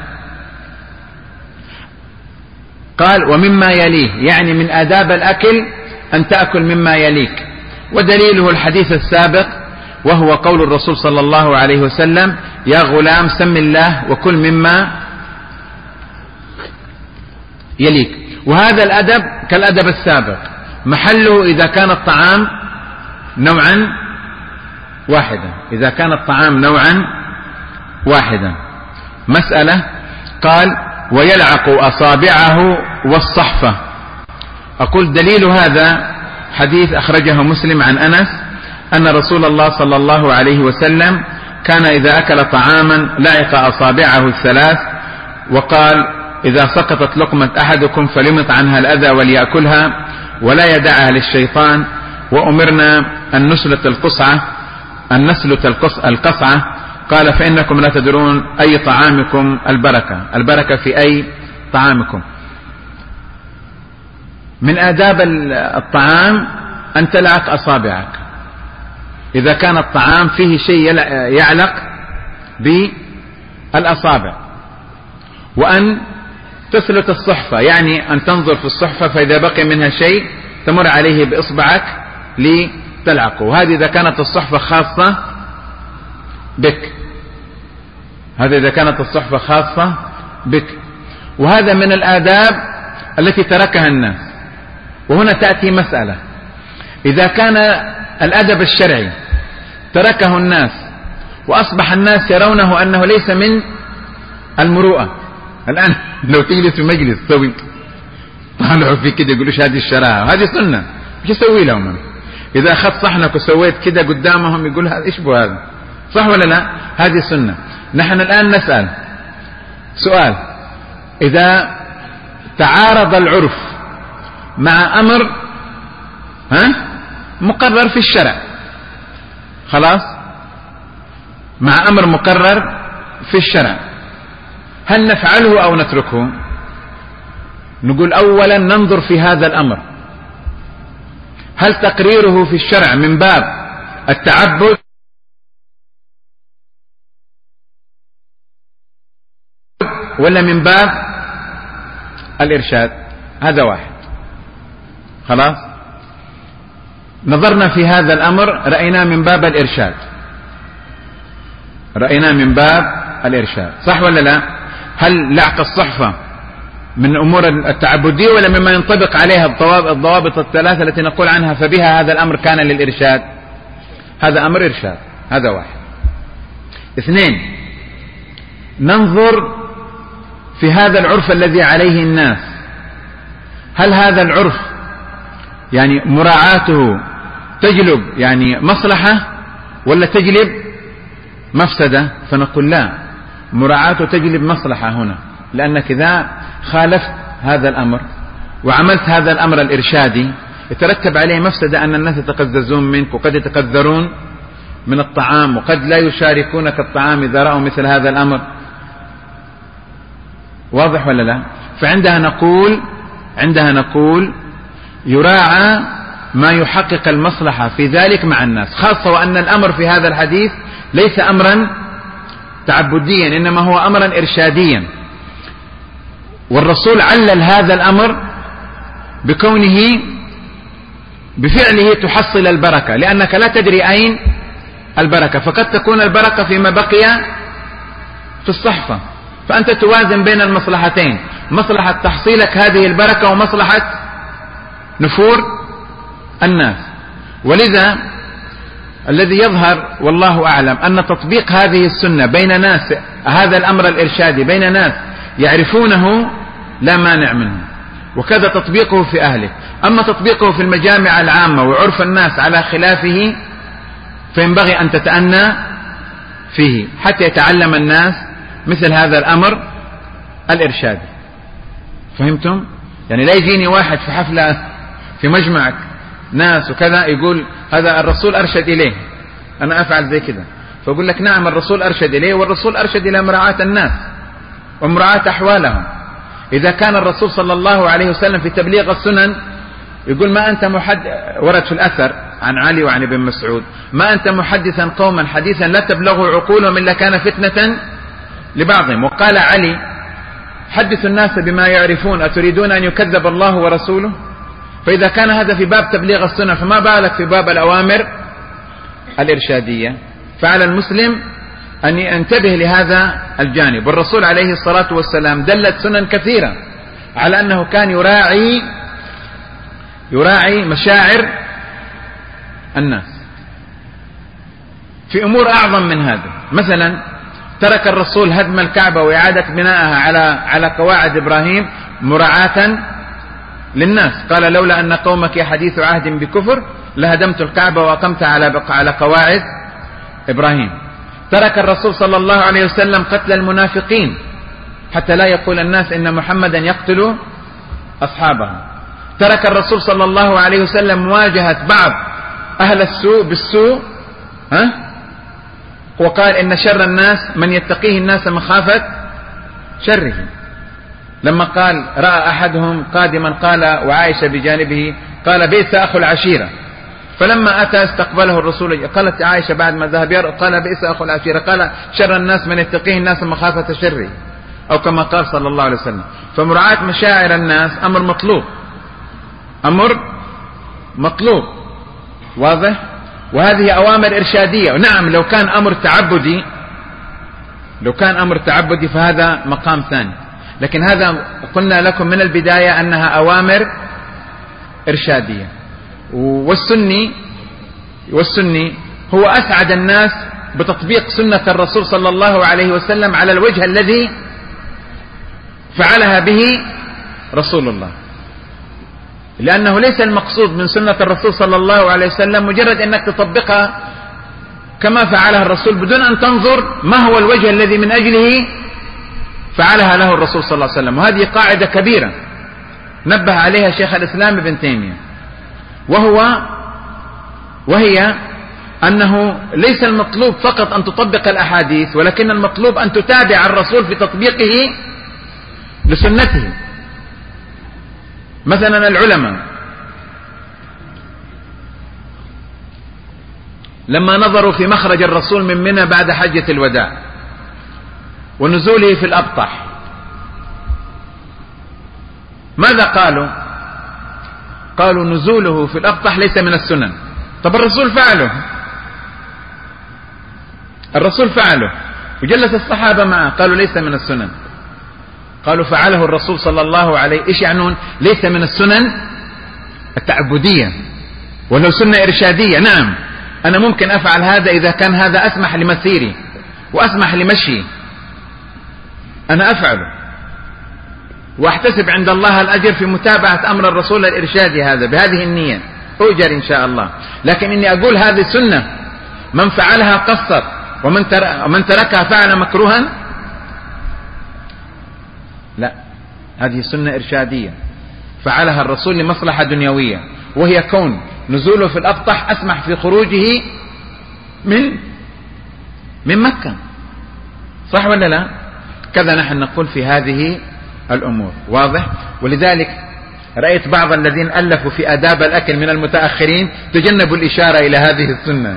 قال: ومما يليه، يعني من آداب الأكل أن تأكل مما يليك، ودليله الحديث السابق وهو قول الرسول صلى الله عليه وسلم: يا غلام سم الله وكل مما يليك. وهذا الأدب كالأدب السابق، محله إذا كان الطعام نوعا واحدا، إذا كان الطعام نوعا واحدا. مسألة. قال: ويلعق أصابعه والصحفة. أقول دليل هذا حديث أخرجه مسلم عن أنس أن رسول الله صلى الله عليه وسلم كان إذا أكل طعاما لعق أصابعه الثلاث، وقال: إذا سقطت لقمة أحدكم فليمط عنها الأذى وليأكلها ولا يدعها للشيطان، وأمرنا أن نسلت القصعة أن نسلت القصعة. قال: فإنكم لا تدرون أي طعامكم البركة، البركة في أي طعامكم. من آداب الطعام أن تلعق أصابعك إذا كان الطعام فيه شيء يعلق بالأصابع، وأن تسلت الصحفة، يعني أن تنظر في الصحفة فإذا بقي منها شيء تمر عليه بإصبعك لتلعقه، وهذه إذا كانت الصحفة خاصة بك، هذا إذا كانت الصحفة خاصة بك. وهذا من الآداب التي تركها الناس. وهنا تأتي مسألة: إذا كان الأدب الشرعي تركه الناس وأصبح الناس يرونه أنه ليس من المروءة، الآن لو تجلس في مجلس سوي طالعوا في كده يقولوش هذه الشراهة وهذه سنة، مش يسوي لهم. إذا أخذت صحنك وسويت كده قدامهم يقول هذا إيش بو هذا، صح ولا لا؟ هذه سنة. نحن الآن نسأل سؤال: إذا تعارض العرف مع أمر ها مقرر في الشرع، خلاص، مع أمر مقرر في الشرع، هل نفعله أو نتركه؟ نقول أولا ننظر في هذا الأمر، هل تقريره في الشرع من باب التعبد ولا من باب الإرشاد؟ هذا واحد. خلاص، نظرنا في هذا الأمر رأينا من باب الإرشاد، رأينا من باب الإرشاد، صح ولا لا؟ هل لعق الصحفة من أمور التعبدية ولا مما ينطبق عليها الضوابط الثلاثة التي نقول عنها فبها هذا الأمر كان للإرشاد؟ هذا أمر إرشاد، هذا واحد. اثنين، ننظر في هذا العرف الذي عليه الناس، هل هذا العرف يعني مراعاته تجلب يعني مصلحة ولا تجلب مفسدة؟ فنقول لا، مراعاته تجلب مصلحة هنا، لأنك إذا خالفت هذا الأمر وعملت هذا الأمر الإرشادي يترتب عليه مفسدة، أن الناس يتقززون منك وقد يتقذرون من الطعام وقد لا يشاركونك الطعام إذا رأوا مثل هذا الأمر. واضح ولا لا؟ فعندها نقول عندها نقول يراعى ما يحقق المصلحة في ذلك مع الناس، خاصة وأن الأمر في هذا الحديث ليس أمرا تعبديا إنما هو أمرا إرشاديا، والرسول علل هذا الأمر بكونه بفعله تحصل البركة، لأنك لا تدري أين البركة، فقد تكون البركة فيما بقي في الصحفة، فأنت توازن بين المصلحتين، مصلحة تحصيلك هذه البركة ومصلحة نفور الناس. ولذا الذي يظهر والله أعلم أن تطبيق هذه السنة بين ناس، هذا الأمر الإرشادي بين ناس يعرفونه لا مانع منه، وكذا تطبيقه في أهله. أما تطبيقه في المجامع العامة وعرف الناس على خلافه فينبغي أن تتأنى فيه حتى يتعلم الناس مثل هذا الأمر الإرشادي. فهمتم؟ يعني لا يجيني واحد في حفلة في مجمعك ناس وكذا يقول هذا الرسول أرشد إليه أنا أفعل زي كذا، فأقول لك نعم الرسول أرشد إليه، والرسول أرشد إلى مراعاة الناس ومراعاة أحوالهم. إذا كان الرسول صلى الله عليه وسلم في تبليغ السنن يقول ما أنت محدث، ورد في الأثر عن علي وعن ابن مسعود، ما أنت محدثا قوما حديثا لا تبلغ عقولهم إلا كان فتنة لبعضهم. وقال علي حدثوا الناس بما يعرفون أتريدون أن يكذب الله ورسوله؟ فإذا كان هذا في باب تبليغ السنة فما بالك في باب الأوامر الإرشادية. فعلى المسلم أن ينتبه لهذا الجانب. والرسول عليه الصلاة والسلام دلت سنن كثيرة على أنه كان يراعي يراعي مشاعر الناس في أمور أعظم من هذا. مثلا ترك الرسول هدم الكعبة وإعادة بنائها على على قواعد إبراهيم مراعاة للناس، قال لولا أن قومك حديث عهد بكفر لهدمت الكعبة وأقمت على على قواعد إبراهيم. ترك الرسول صلى الله عليه وسلم قتل المنافقين حتى لا يقول الناس إن محمدا يقتل أصحابه. ترك الرسول صلى الله عليه وسلم مواجهة بعض أهل السوء بالسوء، ها؟ وقال إن شر الناس من يتقيه الناس مخافة شره. لما قال رأى أحدهم قادما قال وعائشة بجانبه قال بئس أخو العشيرة، فلما أتى استقبله الرسول قالت عائشة بعد ما ذهب يرى قال بئس أخو العشيرة، قال شر الناس من يتقيه الناس مخافة شره، أو كما قال صلى الله عليه وسلم. فمراعاة مشاعر الناس أمر مطلوب، أمر مطلوب، واضح؟ وهذه أوامر إرشادية. نعم لو كان أمر تعبدي لو كان أمر تعبدي فهذا مقام ثاني، لكن هذا قلنا لكم من البداية أنها أوامر إرشادية. والسني والسني هو أسعد الناس بتطبيق سنة الرسول صلى الله عليه وسلم على الوجه الذي فعلها به رسول الله، لأنه ليس المقصود من سنة الرسول صلى الله عليه وسلم مجرد أنك تطبقها كما فعلها الرسول بدون أن تنظر ما هو الوجه الذي من أجله فعلها له الرسول صلى الله عليه وسلم. وهذه قاعدة كبيرة نبه عليها شيخ الإسلام ابن تيمية، وهو وهي أنه ليس المطلوب فقط أن تطبق الأحاديث، ولكن المطلوب أن تتابع الرسول في تطبيقه لسنته. مثلا العلماء لما نظروا في مخرج الرسول من منى بعد حجة الوداع ونزوله في الأبطح، ماذا قالوا؟ قالوا نزوله في الأبطح ليس من السنن. طب الرسول فعله، الرسول فعله وجلس الصحابة معه، قالوا ليس من السنن. قالوا فعله الرسول صلى الله عليه. إيش يعنون؟ ليس من السنن التعبدية ولو سنة إرشادية. نعم أنا ممكن أفعل هذا إذا كان هذا أسمح لمسيري وأسمح لمشي، أنا أفعله وأحتسب عند الله الأجر في متابعة أمر الرسول الإرشادي هذا بهذه النية، أجر إن شاء الله. لكن إني أقول هذه سنة من فعلها قصر ومن ومن تركها فعل مكروها، لا، هذه سنة إرشادية فعلها الرسول لمصلحة دنيوية، وهي كون نزوله في الأبطح أسمح في خروجه من من مكة. صح ولا لا؟ كذا نحن نقول في هذه الأمور. واضح؟ ولذلك رأيت بعض الذين ألفوا في آداب الأكل من المتأخرين تجنبوا الإشارة إلى هذه السنة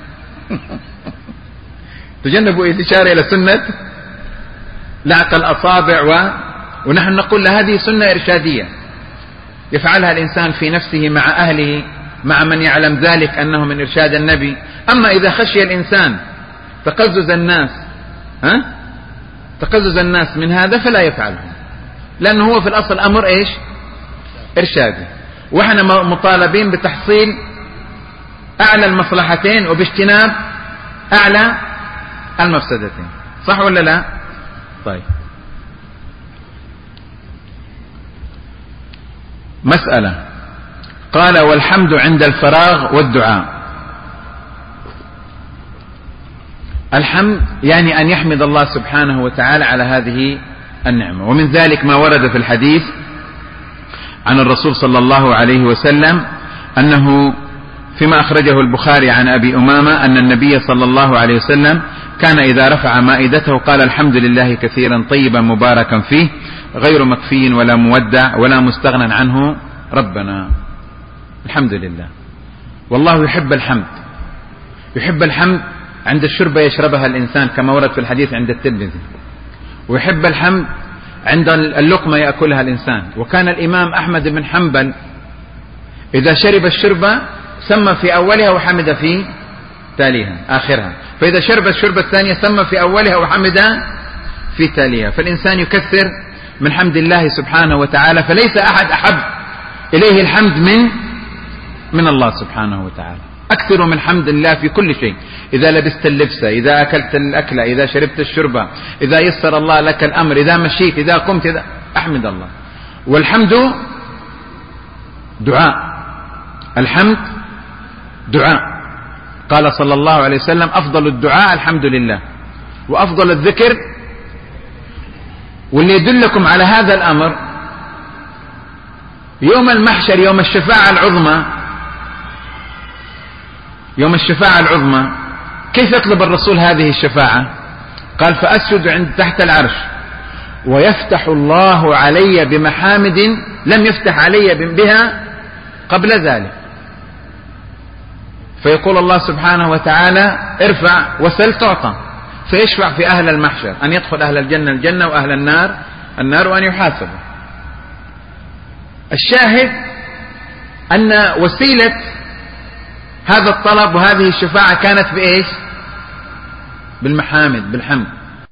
تجنبوا الإشارة إلى سنة لعق الأصابع و... ونحن نقول هذه سنة إرشادية يفعلها الإنسان في نفسه مع أهله مع من يعلم ذلك أنه من إرشاد النبي. أما إذا خشي الإنسان تقزز الناس ها تقزز الناس من هذا فلا يفعله، لأنه هو في الأصل أمر إيش؟ إرشادي، وإحنا مطالبين بتحصيل أعلى المصلحتين وباجتناب أعلى المفسدتين. صح ولا لا؟ طيب، مسألة قال والحمد عند الفراغ والدعاء. الحمد يعني أن يحمد الله سبحانه وتعالى على هذه النعمة، ومن ذلك ما ورد في الحديث عن الرسول صلى الله عليه وسلم أنه فيما أخرجه البخاري عن أبي أمامة أن النبي صلى الله عليه وسلم كان إذا رفع مائدته قال الحمد لله كثيرا طيبا مباركا فيه غير مكفي ولا مودع ولا مستغنى عنه ربنا. الحمد لله. والله يحب الحمد، يحب الحمد عند الشربة يشربها الإنسان كما ورد في الحديث عند الترمذي، ويحب الحمد عند اللقمة يأكلها الإنسان. وكان الإمام أحمد بن حنبل إذا شرب الشربة سمى في أولها وحمد في تاليها آخرها، فإذا شرب الشربة الثانية سمى في أولها وحمد في تاليها. فالإنسان يكثر من حمد الله سبحانه وتعالى، فليس أحد أحب إليه الحمد من من الله سبحانه وتعالى. أكثر من حمد الله في كل شيء، إذا لبست اللبسة، إذا أكلت الأكلة، إذا شربت الشربة، إذا يسر الله لك الأمر، إذا مشيت، إذا قمت، إذا أحمد الله. والحمد دعاء، الحمد دعاء. قال صلى الله عليه وسلم أفضل الدعاء الحمد لله، وأفضل الذكر. واللي يدلكم على هذا الأمر يوم المحشر، يوم الشفاعة العظمى، يوم الشفاعة العظمى كيف يطلب الرسول هذه الشفاعة؟ قال فأسجد عند تحت العرش ويفتح الله علي بمحامد لم يفتح علي بها قبل ذلك، فيقول الله سبحانه وتعالى ارفع وسل تعطى، فيشفع في أهل المحشر أن يدخل أهل الجنة الجنة وأهل النار النار وأن يحاسبوا. الشاهد أن وسيلة هذا الطلب وهذه الشفاعة كانت بإيش؟ بالمحامد، بالحمد.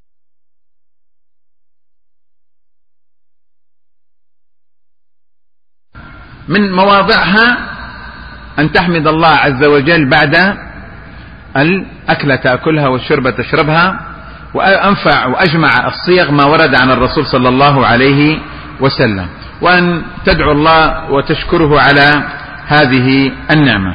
من مواضعها أن تحمد الله عز وجل بعد الأكلة تأكلها والشربة تشربها. وأنفع وأجمع الصيغ ما ورد عن الرسول صلى الله عليه وسلم، وأن تدعو الله وتشكره على هذه النعمة.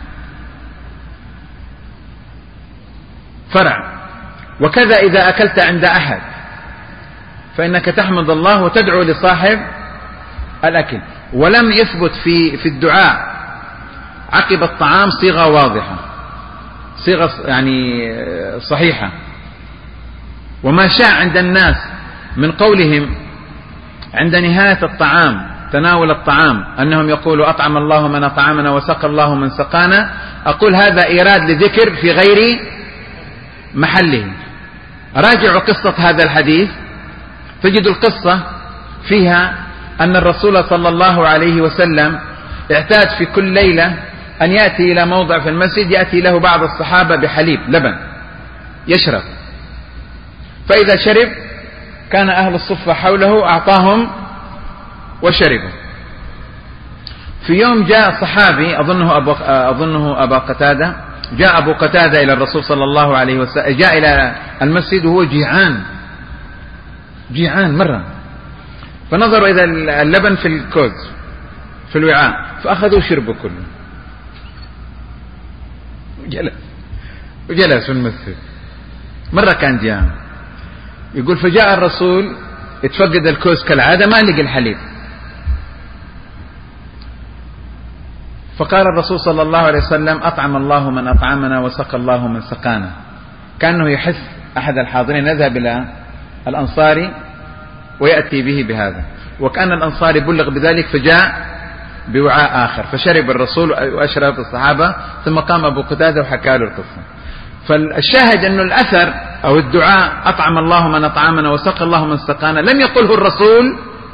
فرع. وكذا إذا أكلت عند أحد فإنك تحمد الله وتدعو لصاحب الأكل. ولم يثبت في في الدعاء عقب الطعام صيغة واضحة، صيغة يعني صحيحة. وما شاء عند الناس من قولهم عند نهاية الطعام، تناول الطعام، أنهم يقولوا أطعم الله من أطعمنا وسقى الله من سقانا، أقول هذا إيراد لذكر في غير محله. راجعوا قصة هذا الحديث تجد القصة فيها أن الرسول صلى الله عليه وسلم اعتاد في كل ليلة أن يأتي إلى موضع في المسجد يأتي له بعض الصحابة بحليب لبن يشرب، فإذا شرب كان أهل الصفة حوله أعطاهم وشربوا. في يوم جاء صحابي أظنه أبو, أظنه أبا قتادة، جاء أبو قتادة إلى الرسول صلى الله عليه وسلم، جاء إلى المسجد وهو جيعان جيعان مرة، فنظروا إذا اللبن في الكوز في الوعاء فأخذوا شربوا كله وجلس وجلس في المسجد. مرة كان جيعان، يقول فجاء الرسول يتفقد الكوز كالعادة ما لقي الحليب، فقال الرسول صلى الله عليه وسلم أطعم الله من أطعمنا وسقى الله من سقانا. كأنه يحث أحد الحاضرين يذهب إلى الأنصاري ويأتي به بهذا، وكأن الأنصاري بلغ بذلك فجاء بوعاء آخر فشرب الرسول وأشرب الصحابة، ثم قام أبو قتادة وحكى له القصة. فالشاهد أنه الأثر أو الدعاء أطعم الله من أطعمنا وسقى الله من سقانا لم يقله الرسول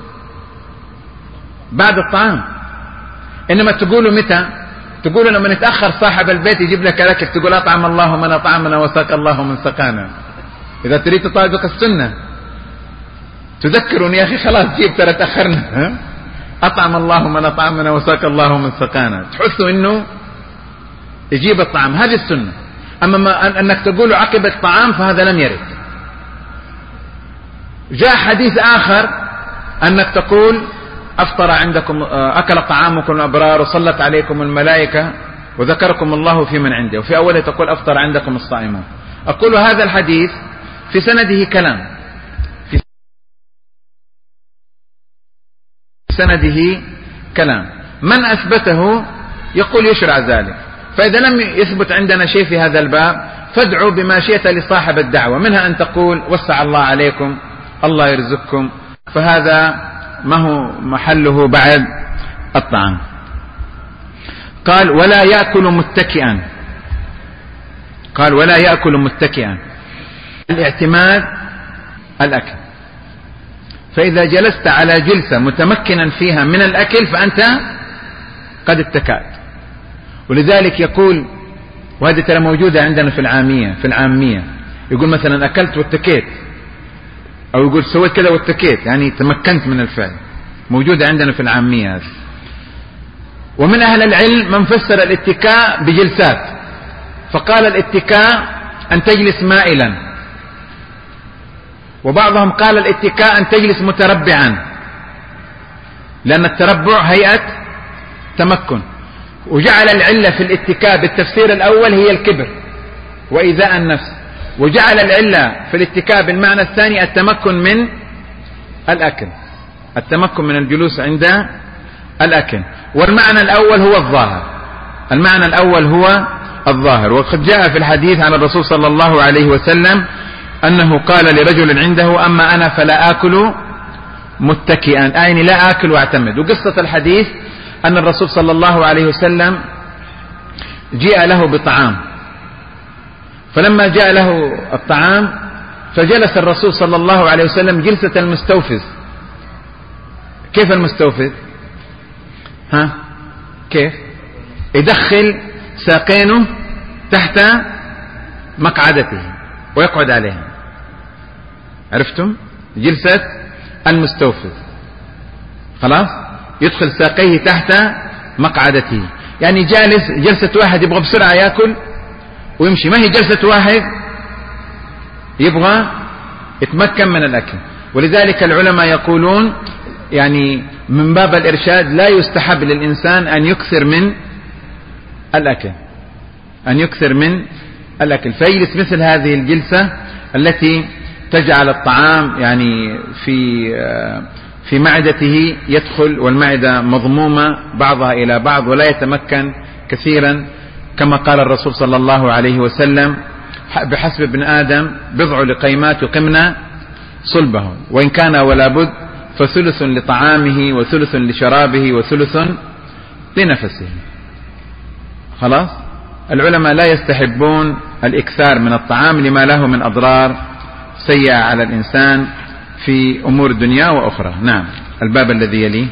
بعد الطعام، إنما تقوله متى؟ تقوله لما يتأخر صاحب البيت يجيب لك أكل تقول أطعم الله من أطعمنا وسقى الله من سقانا. إذا تريد تطابق السنة تذكرون يا أخي خلاص جيب ترى تأخرنا، أطعم الله من أطعمنا وسقى الله من سقانا، تحسوا إنه يجيب الطعام، هذه السنة. أما ما أنك تقوله عقب الطعام فهذا لم يرد. جاء حديث آخر أنك تقول أفطر عندكم أكل طعامكم الأبرار وصلت عليكم الملائكة وذكركم الله في من عنده، وفي أوله تقول أفطر عندكم الصائمون. أقول هذا الحديث في سنده كلام، في سنده كلام، من أثبته يقول يشرع ذلك. فإذا لم يثبت عندنا شيء في هذا الباب فادعوا بما شئت لصاحب الدعوة، منها أن تقول وسع الله عليكم الله يرزقكم، فهذا ما هو محله بعد الطعام. قال ولا يأكل متكئا، قال ولا يأكل متكئا، الاعتماد الأكل. فإذا جلست على جلسة متمكنا فيها من الأكل فأنت قد اتكأت. ولذلك يقول، وهذه ترى موجودة عندنا في العامية في العامية يقول مثلا أكلت واتكيت، أو يقول سويت كذا واتكيت، يعني تمكنت من الفعل، موجودة عندنا في العامية هذه. ومن أهل العلم من فسر الاتكاء بجلسات، فقال الاتكاء أن تجلس مائلا، وبعضهم قال الاتكاء أن تجلس متربعا، لأن التربع هيئة تمكن. وجعل العلة في الاتكاء بالتفسير الأول هي الكبر وإيذاء النفس، وجعل العلة في الاتكاء بالمعنى الثاني التمكن من الأكل، التمكن من الجلوس عند الأكل. والمعنى الأول هو الظاهر، المعنى الأول هو الظاهر. وقد جاء في الحديث عن الرسول صلى الله عليه وسلم أنه قال لرجل عنده أما أنا فلا آكل متكئا، يعني لا آكل واعتمد. وقصة الحديث أن الرسول صلى الله عليه وسلم جاء له بطعام، فلما جاء له الطعام فجلس الرسول صلى الله عليه وسلم جلسة المستوفز. كيف المستوفز؟ ها كيف؟ يدخل ساقينه تحت مقعدته ويقعد عليها، عرفتم؟ جلسة المستوفز، خلاص يدخل ساقيه تحت مقعدته، يعني جالس جلسة واحد يبغى بسرعة يأكل ويمشي، ما هي جلسة واحد يبغى يتمكن من الأكل. ولذلك العلماء يقولون يعني من باب الإرشاد لا يستحب للإنسان أن يكثر من الأكل، أن يكثر من الأكل، فيجلس مثل هذه الجلسة التي تجعل الطعام يعني في في معدته يدخل والمعدة مضمومة بعضها إلى بعض ولا يتمكن كثيرا، كما قال الرسول صلى الله عليه وسلم: بحسب ابن آدم بضع لقيمات يقمن صلبه، وإن كان ولا بد فثلث لطعامه وثلث لشرابه وثلث لنفسه. خلاص، العلماء لا يستحبون الإكثار من الطعام لما له من أضرار سيئة على الإنسان في أمور الدنيا وأخرى. نعم. الباب الذي يليه.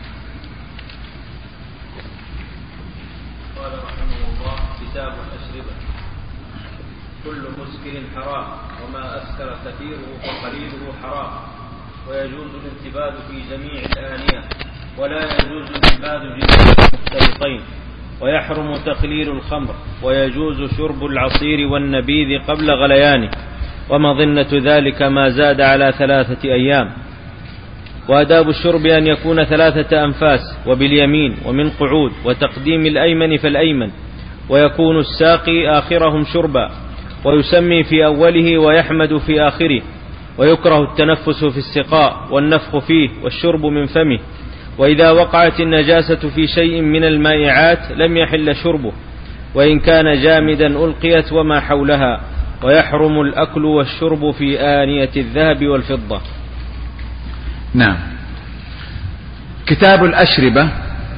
قال رحمه الله: كتاب الأشربة. كل مسكر حرام، وما أسكر كثيره فقليله حرام، ويجوز الانتباد في جميع الآنية، ولا يجوز انتباد جنسين مختلطين، ويحرم تخليل الخمر، ويجوز شرب العصير والنبيذ قبل غليانه، ومظنة ذلك ما زاد على ثلاثة أيام. وآداب الشرب أن يكون ثلاثة أنفاس وباليمين ومن قعود، وتقديم الأيمن فالأيمن، ويكون الساقي آخرهم شربا، ويسمي في أوله ويحمد في آخره، ويكره التنفس في السقاء والنفخ فيه والشرب من فمه. وإذا وقعت النجاسة في شيء من المائعات لم يحل شربه، وإن كان جامدا ألقيت وما حولها. ويحرم الأكل والشرب في آنية الذهب والفضة. نعم. كتاب الأشربة،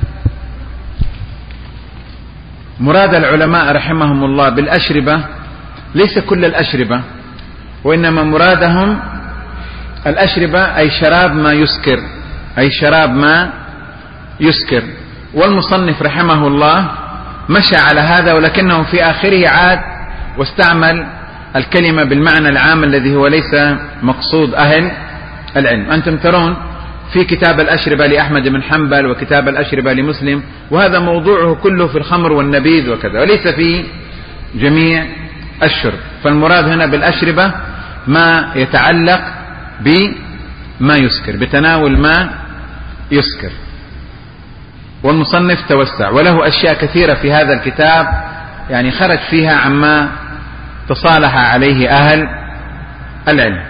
مراد العلماء رحمهم الله بالأشربة ليس كل الأشربة، وإنما مرادهم الأشربة أي شراب ما يسكر، أي شراب ما يسكر. والمصنف رحمه الله مشى على هذا، ولكنه في آخره عاد واستعمل الكلمة بالمعنى العام الذي هو ليس مقصود أهل العلم. أنتم ترون في كتاب الأشربة لأحمد بن حنبل وكتاب الأشربة لمسلم، وهذا موضوعه كله في الخمر والنبيذ وكذا، وليس في جميع الشرب. فالمراد هنا بالأشربة ما يتعلق بما يسكر، بتناول ما يسكر. والمصنف توسع، وله أشياء كثيرة في هذا الكتاب يعني خرج فيها عما تصالح عليه أهل العلم.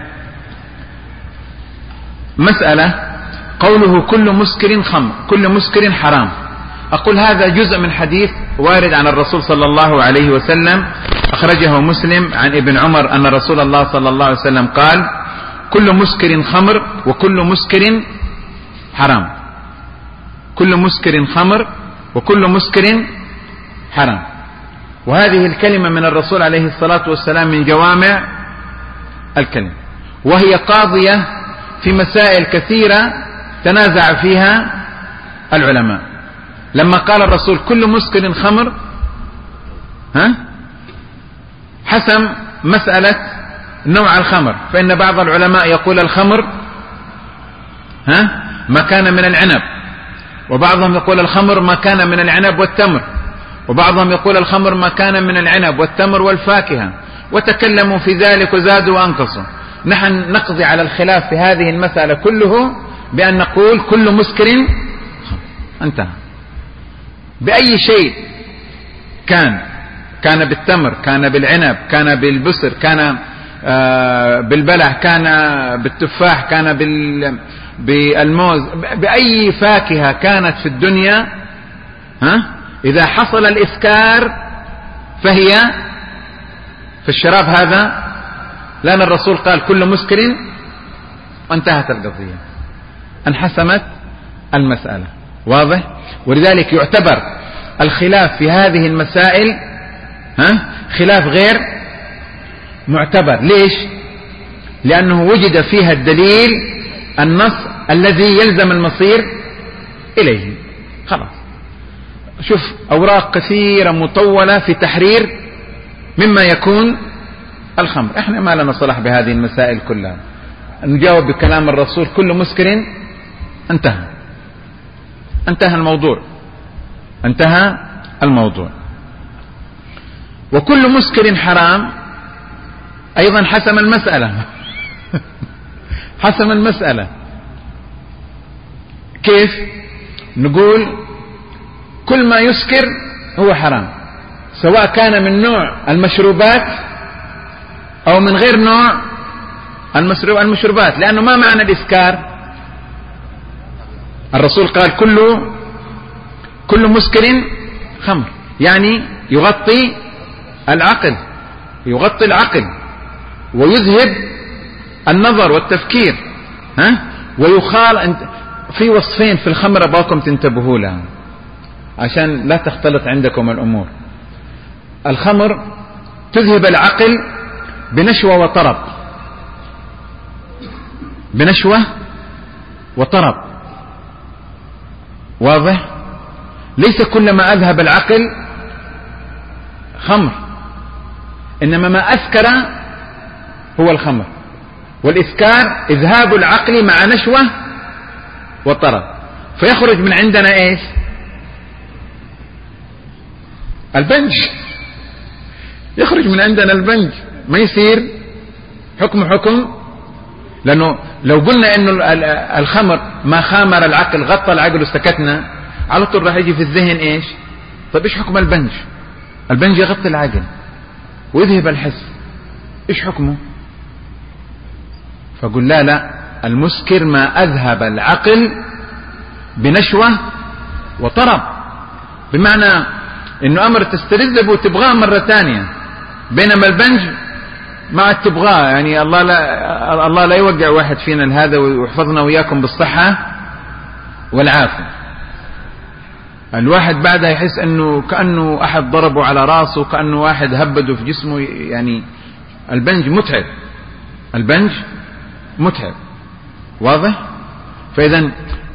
مسألة قوله كل مسكر خمر، كل مسكر حرام. أقول هذا جزء من حديث وارد عن الرسول صلى الله عليه وسلم، أخرجه مسلم عن ابن عمر أن رسول الله صلى الله عليه وسلم قال: كل مسكر خمر وكل مسكر حرام. كل مسكر خمر وكل مسكر حرام. وهذه الكلمة من الرسول عليه الصلاة والسلام من جوامع الكلم، وهي قاضية في مسائل كثيرة تنازع فيها العلماء. لما قال الرسول كل مسكر خمر، ها حسم مسألة نوع الخمر، فإن بعض العلماء يقول الخمر ها ما كان من العنب، وبعضهم يقول الخمر ما كان من العنب والتمر، وبعضهم يقول الخمر ما كان من العنب والتمر والفاكهة، وتكلموا في ذلك وزادوا وأنقصوا. نحن نقضي على الخلاف في هذه المسألة كله بأن نقول كل مسكر انتهى، بأي شيء كان، كان بالتمر، كان بالعنب، كان بالبسر، كان بالبلح، كان بالتفاح، كان بالموز، بأي فاكهة كانت في الدنيا، ها إذا حصل الإسكار فهي في الشراب هذا، لأن الرسول قال كل مسكر، وانتهت القضية، انحسمت المسألة. واضح؟ ولذلك يعتبر الخلاف في هذه المسائل ها خلاف غير معتبر. ليش؟ لأنه وجد فيها الدليل النص الذي يلزم المصير إليه. خلاص، شوف أوراق كثيرة مطولة في تحرير مما يكون الخمر. احنا ما لنا صلاح بهذه المسائل كلها، نجاوب بكلام الرسول كل مسكر، انتهى انتهى الموضوع، انتهى الموضوع. وكل مسكر حرام أيضا حسم المسألة حسم المسألة. كيف؟ نقول كل ما يسكر هو حرام، سواء كان من نوع المشروبات أو من غير نوع المشروبات، لأنه ما معنى الإسكار؟ الرسول قال كل كل مسكر خمر، يعني يغطي العقل، يغطي العقل ويذهب النظر والتفكير. ها؟ ويخال. في وصفين في الخمر أباكم تنتبهوا لها عشان لا تختلط عندكم الأمور. الخمر تذهب العقل بنشوة وطرب، بنشوة وطرب، واضح؟ ليس كل ما أذهب العقل خمر، إنما ما أسكر هو الخمر. والإسكار إذهاب العقل مع نشوة وطرب، فيخرج من عندنا إيش؟ البنج، يخرج من عندنا البنج، ما يصير حكم حكم. لأنه لو قلنا إنه الخمر ما خامر العقل، غطى العقل وسكتنا، على طول راح يجي في الذهن إيش؟ طيب إيش حكم البنج؟ البنج يغطي العقل ويذهب الحس، إيش حكمه؟ فقل لا لا، المسكر ما أذهب العقل بنشوة وطرب، بمعنى إنه أمر تستلذ وتبغاه مرة ثانية، بينما البنج ما تبغاه. يعني الله لا الله لا يوقع واحد فينا هذا ويحفظنا وياكم بالصحة والعافية. الواحد بعدها يحس انه كأنه احد ضربه على راسه، كأنه واحد هبده في جسمه. يعني البنج متعب، البنج متعب، واضح؟ فإذا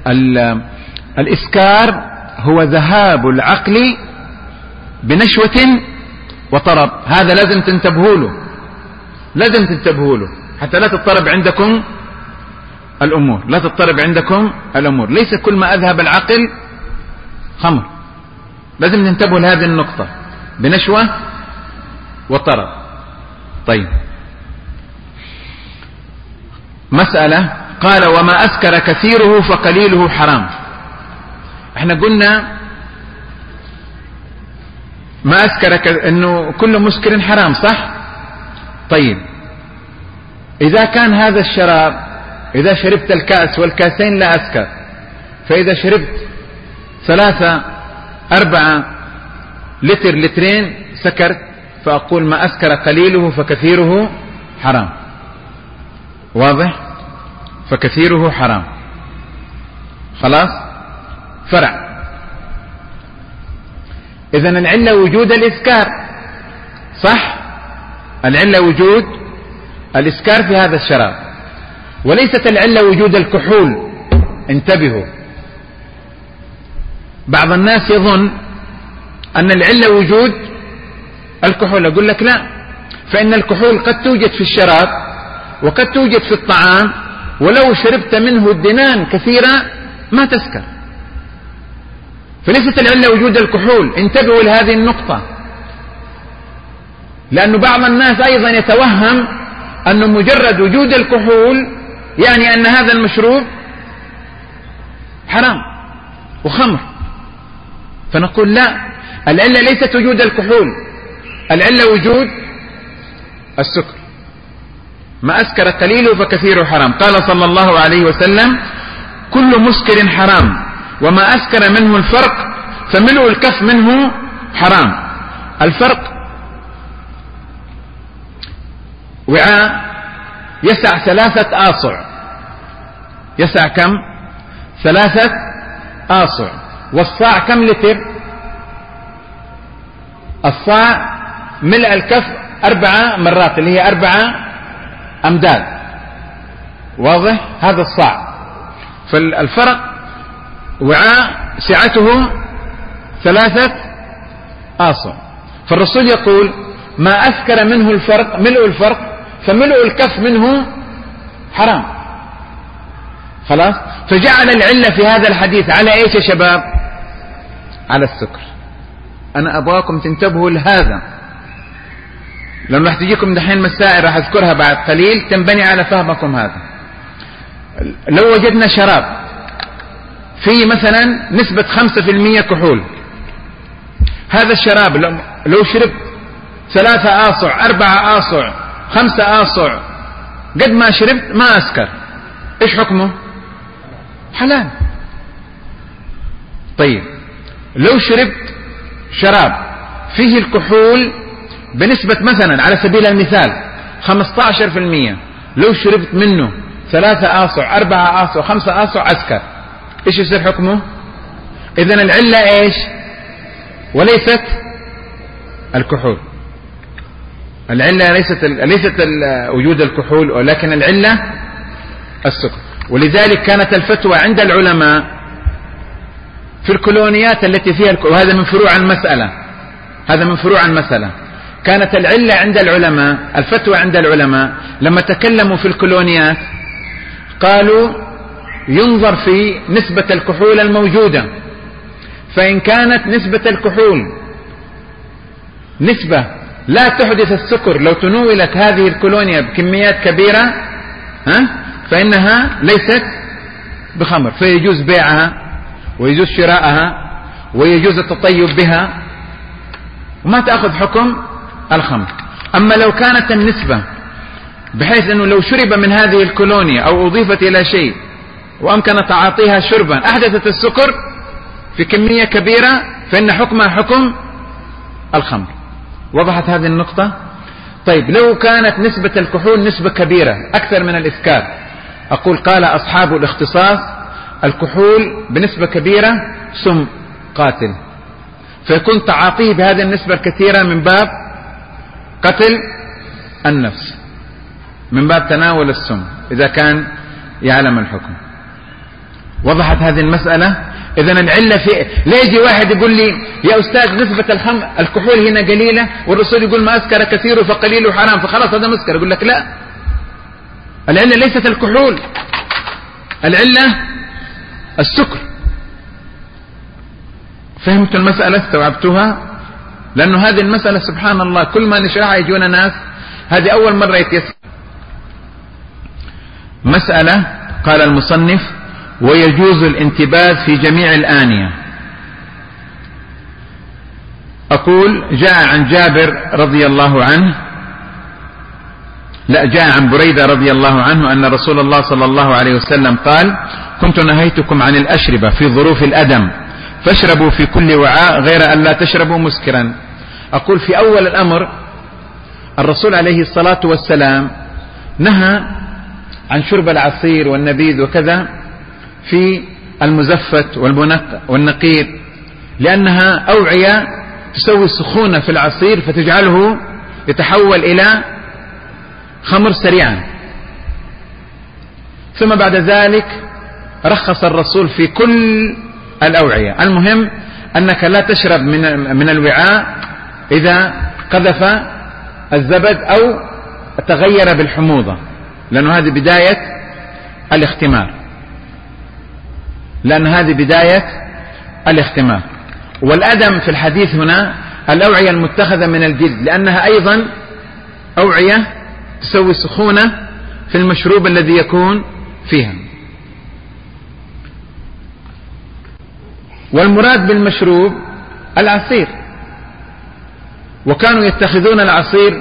الإسكار هو ذهاب العقل بنشوة وطرب. هذا لازم تنتبهوا له، لازم تنتبهوا له حتى لا تضطرب عندكم الأمور، لا تضطرب عندكم الأمور. ليس كل ما أذهب العقل خمر، لازم ننتبه لهذه النقطة، بنشوة وطرب. طيب، مسألة قال وما أسكر كثيره فقليله حرام. احنا قلنا ما أسكر ك... انه كل مسكر حرام، صح؟ طيب، إذا كان هذا الشراب، إذا شربت الكأس والكاسين لا أسكر، فإذا شربت ثلاثة أربعة لتر لترين سكرت، فأقول ما أسكر قليله فكثيره حرام، واضح؟ فكثيره حرام. خلاص؟ فرع. إذن العلة وجود الإسكار، صح؟ العلة وجود الإسكار في هذا الشراب، وليست العلة وجود الكحول. انتبهوا، بعض الناس يظن أن العلة وجود الكحول. أقول لك لا، فإن الكحول قد توجد في الشراب وقد توجد في الطعام، ولو شربت منه الدنان كثيرا ما تسكر. فليست العلة وجود الكحول. انتبهوا لهذه النقطة، لأن بعض الناس أيضا يتوهم أن مجرد وجود الكحول يعني أن هذا المشروب حرام وخمر. فنقول لا، العلة ليست وجود الكحول، العلة وجود السكر. ما أسكر قليله فكثيره حرام. قال صلى الله عليه وسلم كل مسكر حرام وما أسكر منه الفرق فملء الكف منه حرام. الفرق وعاء يسع ثلاثة آصع، يسع كم؟ ثلاثة آصع. والصاع كم لتر؟ الصاع ملء الكف أربعة مرات، اللي هي أربعة أمداد، واضح؟ هذا الصاع. فالفرق وعاء سعته ثلاثة آصع. فالرسول يقول ما أسكر منه الفرق ملء الفرق فملء الكف منه حرام. خلاص؟ فجعل العلة في هذا الحديث على ايش يا شباب؟ على السكر. انا ابغاكم تنتبهوا لهذا، لأنه راح تجيكم دحين مسائل راح اذكرها بعد قليل تنبني على فهمكم هذا. لو وجدنا شراب فيه مثلا نسبة خمسة في المية كحول، هذا الشراب لو شربت ثلاثة آصع أربعة آصع خمسة آصع قد ما شربت ما أسكر، إيش حكمه؟ حلال. طيب، لو شربت شراب فيه الكحول بنسبة مثلا على سبيل المثال خمسة عشر بالمئة، لو شربت منه ثلاثة آصع أربعة آصع خمسة آصع أسكر، إيش يصير حكمه؟ إذن العلة إيش؟ وليست الكحول. العلة ليست ليست وجود الكحول، ولكن العلة السكر. ولذلك كانت الفتوى عند العلماء في الكولونيات التي فيها الكحول، وهذا من فروع المسألة، هذا من فروع المسألة. كانت العلة عند العلماء، الفتوى عند العلماء لما تكلموا في الكولونيات قالوا ينظر في نسبة الكحول الموجودة، فإن كانت نسبة الكحول نسبة لا تحدث السكر لو تناولت هذه الكولونيا بكميات كبيرة ها فإنها ليست بخمر، فيجوز بيعها ويجوز شراءها ويجوز التطيب بها وما تأخذ حكم الخمر. أما لو كانت النسبة بحيث أنه لو شرب من هذه الكولونيا أو أضيفت إلى شيء وأمكن تعاطيها شربا أحدثت السكر في كمية كبيرة فإن حكمها حكم الخمر. وضحت هذه النقطة؟ طيب لو كانت نسبة الكحول نسبة كبيرة أكثر من الإسكار، أقول قال أصحاب الاختصاص الكحول بنسبة كبيرة سم قاتل، فيكون تعاطيه بهذه النسبة الكثيرة من باب قتل النفس، من باب تناول السم إذا كان يعلم الحكم. وضحت هذه المسألة؟ إذن العلة في لا يجي واحد يقول لي يا أستاذ نسبة الخم الكحول هنا قليلة والرسول يقول ما أسكر كثير فقليل حرام فخلاص هذا مسكر. يقول لك لا، العلة ليست الكحول، العلة السكر. فهمت المسألة؟ استوعبتها؟ لأنه هذه المسألة سبحان الله كل ما نشرحها يجونا ناس هذه أول مرة يتيسر. مسألة قال المصنف ويجوز الانتباذ في جميع الآنية. أقول جاء عن جابر رضي الله عنه لا جاء عن بريدة رضي الله عنه أن رسول الله صلى الله عليه وسلم قال كنت نهيتكم عن الأشربة في ظروف الأدم فاشربوا في كل وعاء غير أن لا تشربوا مسكرا. أقول في أول الأمر الرسول عليه الصلاة والسلام نهى عن شرب العصير والنبيذ وكذا في المزفت والنقير لأنها أوعية تسوي سخونة في العصير فتجعله يتحول إلى خمر سريعا. ثم بعد ذلك رخص الرسول في كل الأوعية. المهم أنك لا تشرب من من الوعاء إذا قذف الزبد أو تغير بالحموضة، لأن هذه بداية الاختمار، لأن هذه بداية الاختمار. والأدم في الحديث هنا الأوعية المتخذة من الجلد، لأنها أيضا أوعية تسوي سخونة في المشروب الذي يكون فيها. والمراد بالمشروب العصير، وكانوا يتخذون العصير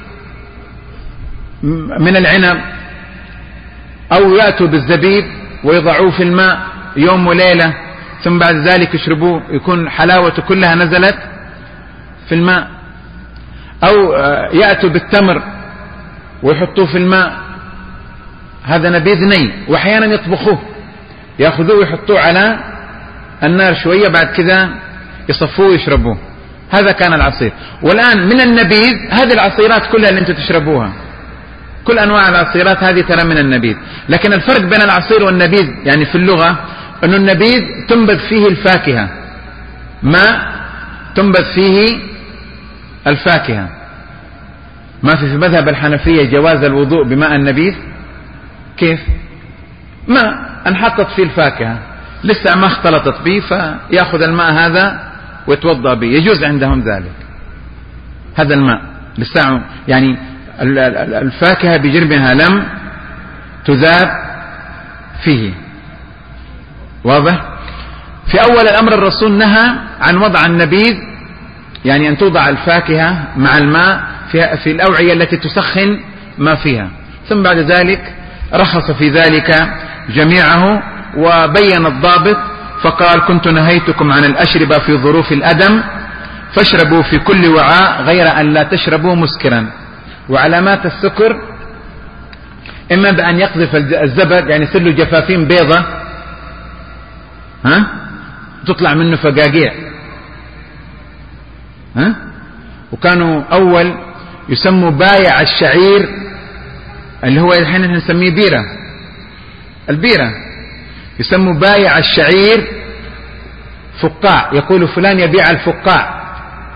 من العنب أو يأتوا بالزبيب ويضعوه في الماء يوم وليلة ثم بعد ذلك يشربوه، يكون حلاوته كلها نزلت في الماء. أو يأتوا بالتمر ويحطوه في الماء، هذا نبيذ ني. وأحيانا يطبخوه، يأخذوه ويحطوه على النار شوية بعد كذا يصفوه ويشربوه. هذا كان العصير. والآن من النبيذ هذه العصيرات كلها اللي انتم تشربوها، كل أنواع العصيرات هذه ترى من النبيذ. لكن الفرق بين العصير والنبيذ يعني في اللغة أن النبيذ تنبذ فيه الفاكهة، ما تنبذ فيه الفاكهة. ما في في مذهب الحنفية جواز الوضوء بماء النبيذ. كيف؟ ماء انحطت فيه الفاكهة لسه ما اختلطت به فيأخذ الماء هذا ويتوضأ به، يجوز عندهم ذلك. هذا الماء لسه يعني الفاكهة بجربها لم تذاب فيه. واضح؟ في أول الأمر الرسول نهى عن وضع النبيذ، يعني أن توضع الفاكهة مع الماء في, في الأوعية التي تسخن ما فيها. ثم بعد ذلك رخص في ذلك جميعه وبين الضابط فقال كنت نهيتكم عن الأشربة في ظروف الأدم فاشربوا في كل وعاء غير أن لا تشربوا مسكرا. وعلامات السكر إما بأن يقذف الزبد، يعني يصير له جفافين بيضة ها تطلع منه فقاقيع ها. وكانوا أول يسموا بايع الشعير اللي هو الحين نحن نسميه بيرة، البيرة يسموا بايع الشعير فقاع، يقول فلان يبيع الفقاع،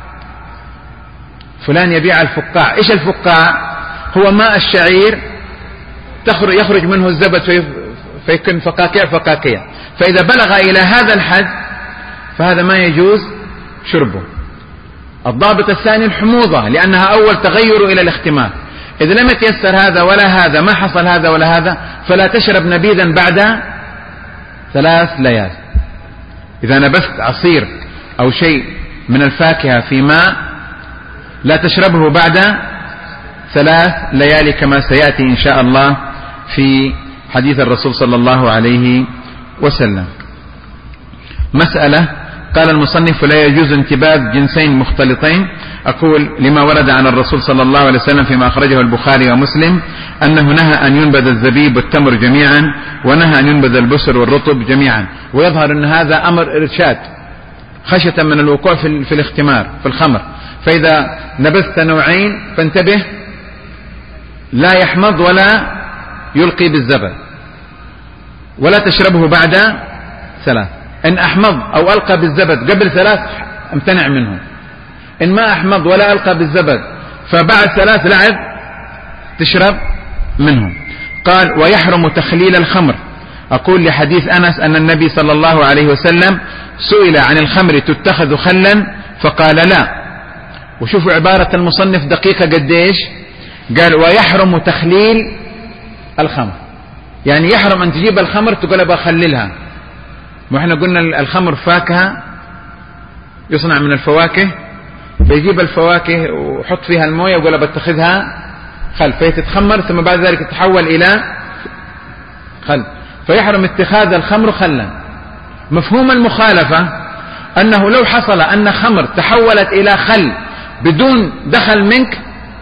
فلان يبيع الفقاع. إيش الفقاع؟ هو ماء الشعير يخرج منه الزبد فيكون فقاقيع فقاقيع، فإذا بلغ إلى هذا الحد فهذا ما يجوز شربه. الضابط الثاني الحموضة، لأنها أول تغير إلى الاختمار. إذا لم يتيسر هذا ولا هذا، ما حصل هذا ولا هذا، فلا تشرب نبيذا بعد ثلاث ليال. إذا نبذت عصير أو شيء من الفاكهة في ماء لا تشربه بعد ثلاث ليالي، كما سيأتي إن شاء الله في حديث الرسول صلى الله عليه وسلم. مسألة قال المصنف: لا يجوز انتباذ جنسين مختلطين. أقول لما ورد عن الرسول صلى الله عليه وسلم فيما أخرجه البخاري ومسلم أنه نهى أن ينبذ الزبيب والتمر جميعا، ونهى أن ينبذ البسر والرطب جميعا. ويظهر أن هذا أمر إرشاد خشية من الوقوع في, في الاختمار في الخمر. فإذا نبذت نوعين فانتبه، لا يحمض ولا يلقي بالزبد، ولا تشربه بعد ثلاث. إن أحمض أو ألقى بالزبد قبل ثلاث امتنع منه، إن ما أحمض ولا ألقى بالزبد فبعد ثلاث لعب تشرب منه. قال: ويحرم تخليل الخمر. أقول لحديث أنس أن النبي صلى الله عليه وسلم سئل عن الخمر تتخذ خلا فقال لا. وشوفوا عبارة المصنف دقيقة قديش، قال: ويحرم تخليل الخمر، يعني يحرم أن تجيب الخمر تقول بخللها. وإحنا قلنا الخمر فاكهة يصنع من الفواكه، فيجيب الفواكه وحط فيها الموية ويقول بتخذها خل، فيتتخمر ثم بعد ذلك تتحول إلى خل، فيحرم اتخاذ الخمر خلا. مفهوم المخالفة أنه لو حصل أن خمر تحولت إلى خل بدون دخل منك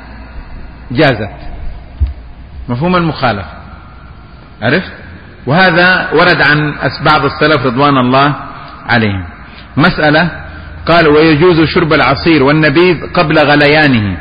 جازت. مفهوم المخالفة، عرفت؟ وهذا ورد عن بعض السلف رضوان الله عليهم. مسألة قال: ويجوز شرب العصير والنبيذ قبل غليانه.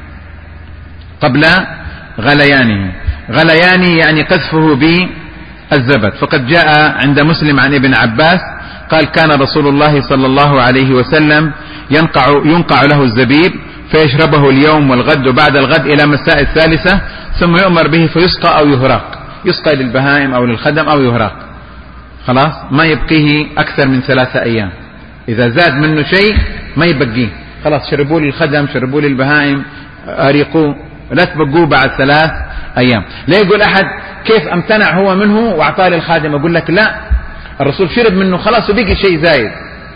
قبل غليانه، غليانه يعني قذفه بالزبد. فقد جاء عند مسلم عن ابن عباس قال: كان رسول الله صلى الله عليه وسلم ينقع, ينقع له الزبيب فيشربه اليوم والغد وبعد الغد إلى مساء الثالثة، ثم يؤمر به فيسقى أو يهراق، يسقى للبهائم أو للخدم أو يهراق، خلاص ما يبقيه أكثر من ثلاثة أيام. إذا زاد منه شيء ما يبقيه، خلاص شربوا لي الخدم، شربوا لي البهائم، أريقوه، لا تبقوه بعد ثلاث أيام. لا يقول أحد كيف أمتنع هو منه وأعطاه للخادم، أقول لك لا، الرسول شرب منه خلاص وبقي شيء زايد،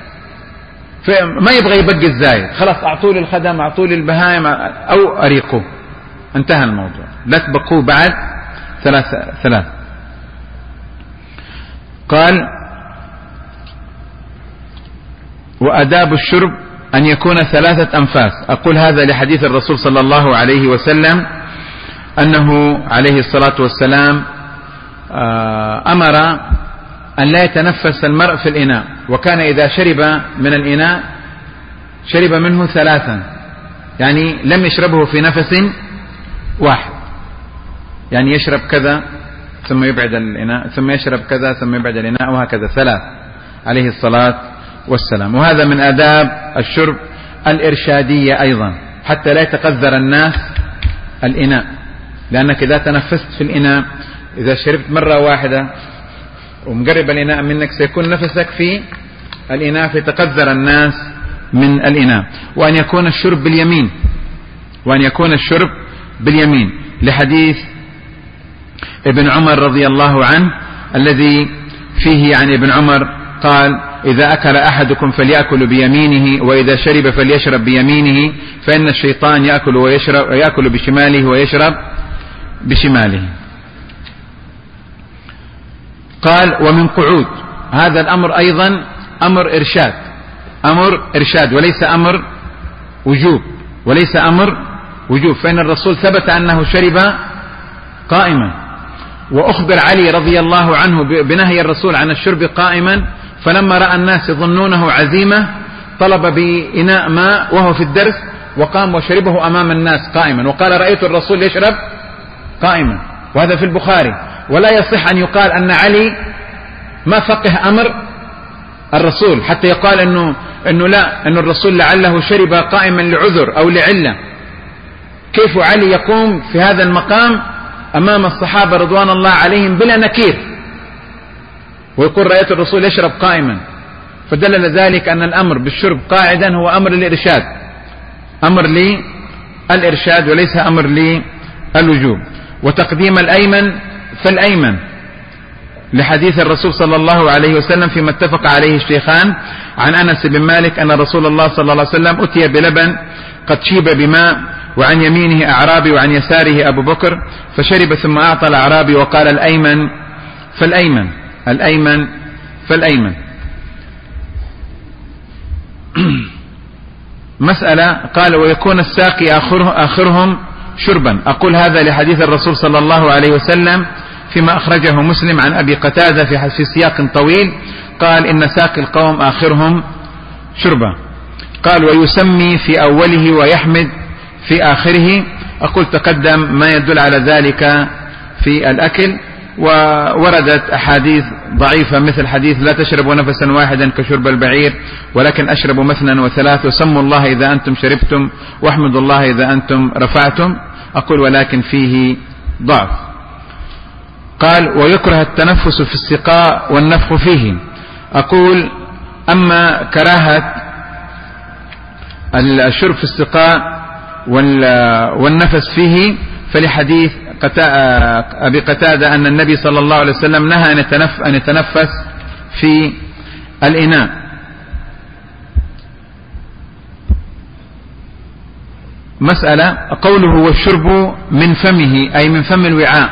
فما يبغى يبقي الزايد، خلاص أعطوه للخدم، أعطوه للبهائم أو أريقوه، انتهى الموضوع، لا تبقوه بعد ثلاث ثلاث. قال: وأداب الشرب أن يكون ثلاثة أنفاس. أقول هذا لحديث الرسول صلى الله عليه وسلم أنه عليه الصلاة والسلام أمر أن لا يتنفس المرء في الإناء، وكان إذا شرب من الإناء شرب منه ثلاثا، يعني لم يشربه في نفس واحد، يعني يشرب كذا ثم يبعد الإناء ثم يشرب كذا ثم يبعد الإناء، وهكذا ثلاث عليه الصلاة والسلام. وهذا من آداب الشرب الإرشادية أيضا، حتى لا يتقذر الناس الإناء، لأنك إذا تنفست في الإناء، إذا شربت مرة واحدة ومقرب الإناء منك سيكون نفسك في الإناء فيتقذر الناس من الإناء. وأن يكون الشرب باليمين، وأن يكون الشرب باليمين لحديث ابن عمر رضي الله عنه الذي فيه عن ابن عمر قال: إذا أكل أحدكم فليأكل بيمينه، وإذا شرب فليشرب بيمينه، فإن الشيطان يأكل ويشرب يأكل بشماله ويشرب بشماله. قال: ومن قعود. هذا الأمر أيضا أمر إرشاد، أمر إرشاد وليس أمر وجوب وليس أمر وجوب، فإن الرسول ثبت أنه شرب قائما، وأخبر علي رضي الله عنه بنهي الرسول عن الشرب قائما، فلما رأى الناس يظنونه عزيمة طلب بإناء ماء وهو في الدرس وقام وشربه أمام الناس قائما، وقال رأيت الرسول يشرب قائما، وهذا في البخاري. ولا يصح أن يقال أن علي ما فقه أمر الرسول حتى يقال أنه, إنه لا أن الرسول لعله شرب قائما لعذر أو لعلة. كيف علي يقوم في هذا المقام أمام الصحابة رضوان الله عليهم بلا نكير ويقول رأيت الرسول يشرب قائما؟ فدل ذلك أن الأمر بالشرب قاعدا هو أمر للإرشاد، أمر للإرشاد وليس أمر للوجوب. وتقديم الأيمن فالأيمن لحديث الرسول صلى الله عليه وسلم فيما اتفق عليه الشيخان عن أنس بن مالك أن رسول الله صلى الله عليه وسلم أتي بلبن قد شيب بماء وعن يمينه أعرابي وعن يساره أبو بكر، فشرب ثم أعطى الأعرابي وقال الأيمن فالأيمن الأيمن فالأيمن. مسألة قال ويكون الساقي آخره آخرهم شربا. أقول هذا لحديث الرسول صلى الله عليه وسلم فيما أخرجه مسلم عن أبي قتادة في سياق طويل قال إن ساقي القوم آخرهم شربا. قال ويسمي في أوله ويحمد في آخره. أقول تقدم ما يدل على ذلك في الأكل، ووردت أحاديث ضعيفة مثل حديث لا تشربوا نفسا واحدا كشرب البعير ولكن أشربوا مثلا وثلاث، وسموا الله إذا أنتم شربتم واحمدوا الله إذا أنتم رفعتم. أقول ولكن فيه ضعف. قال ويكره التنفس في السقاء والنفخ فيه. أقول أما كراهة الشرب في السقاء والنفس فيه فلحديث أبي قتادة أن النبي صلى الله عليه وسلم نهى أن يتنفس في الإناء. مسألة قوله والشرب من فمه أي من فم الوعاء،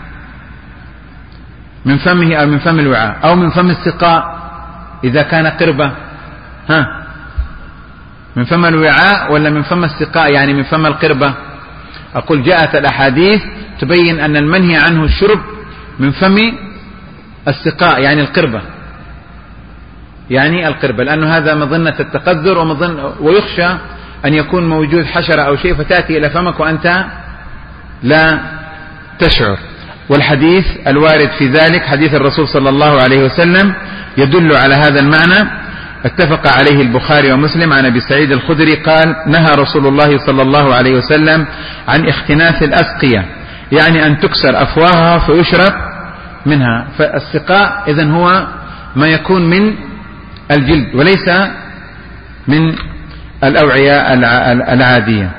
من فمه أو من فم الوعاء أو من فم السقاء إذا كان قربة، ها من فم الوعاء ولا من فم السقاء يعني من فم القربة؟ أقول جاءت الأحاديث تبين أن المنهي عنه الشرب من فم السقاء يعني القربة، يعني القربة، لأنه هذا مظنة التقذر ومظن ويخشى أن يكون موجود حشرة أو شيء فتأتي إلى فمك وأنت لا تشعر. والحديث الوارد في ذلك حديث الرسول صلى الله عليه وسلم يدل على هذا المعنى، اتفق عليه البخاري ومسلم عن أبي سعيد الخدري قال نهى رسول الله صلى الله عليه وسلم عن اختناث الأسقية، يعني أن تكسر أفواهها فيشرب منها. فالسقاء إذن هو ما يكون من الجلد وليس من الأوعية العادية.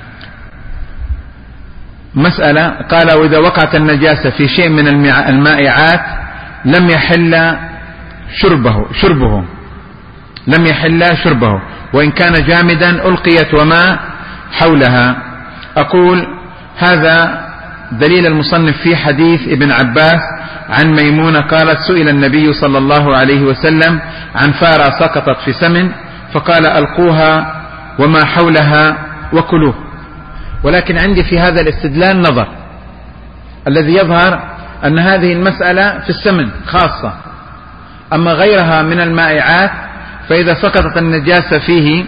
مسألة قال وإذا وقعت النجاسة في شيء من المائعات لم يحل شربه شربه لم يحل شربه وإن كان جامدا ألقيت وما حولها. أقول هذا دليل المصنف في حديث ابن عباس عن ميمونة قالت سئل النبي صلى الله عليه وسلم عن فارة سقطت في سمن فقال ألقوها وما حولها وكلوه. ولكن عندي في هذا الاستدلال نظر، الذي يظهر أن هذه المسألة في السمن خاصة، أما غيرها من المائعات فإذا سقطت النجاسة فيه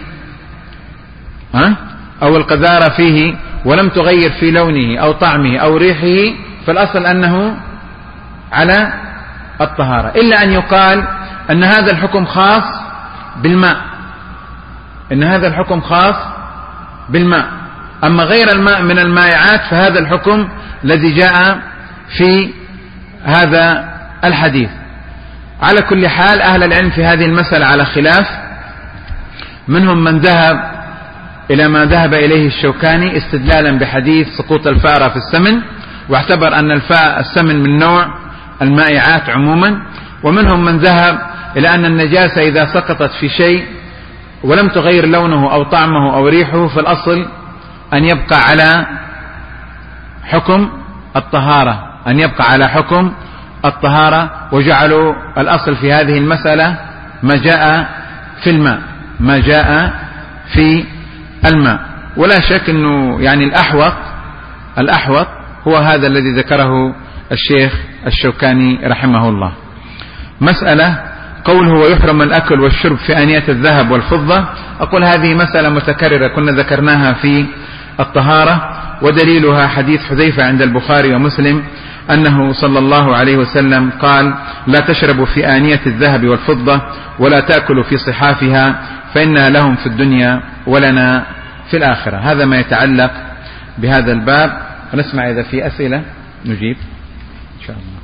أو القذارة فيه ولم تغير في لونه أو طعمه أو ريحه فالأصل أنه على الطهارة، إلا أن يقال أن هذا الحكم خاص بالماء، إن هذا الحكم خاص بالماء، أما غير الماء من المائعات فهذا الحكم الذي جاء في هذا الحديث. على كل حال أهل العلم في هذه المسألة على خلاف، منهم من ذهب إلى ما ذهب إليه الشوكاني استدلالا بحديث سقوط الفأرة في السمن، واعتبر أن الفاء السمن من نوع المائعات عموما، ومنهم من ذهب إلى أن النجاسة إذا سقطت في شيء ولم تغير لونه أو طعمه أو ريحه فالأصل أن يبقى على حكم الطهارة أن يبقى على حكم الطهارة وجعلوا الأصل في هذه المسألة ما جاء في الماء ما جاء في الماء. ولا شك أنه يعني الأحوط الأحوط هو هذا الذي ذكره الشيخ الشوكاني رحمه الله. مسألة قوله ويحرم الأكل والشرب في آنية الذهب والفضة، أقول هذه مسألة متكررة كنا ذكرناها في الطهارة، ودليلها حديث حذيفة عند البخاري ومسلم أنه صلى الله عليه وسلم قال لا تشربوا في آنية الذهب والفضة ولا تأكلوا في صحافها فإنها لهم في الدنيا ولنا في الآخرة. هذا ما يتعلق بهذا الباب، ونسمع إذا في أسئلة نجيب إن شاء الله.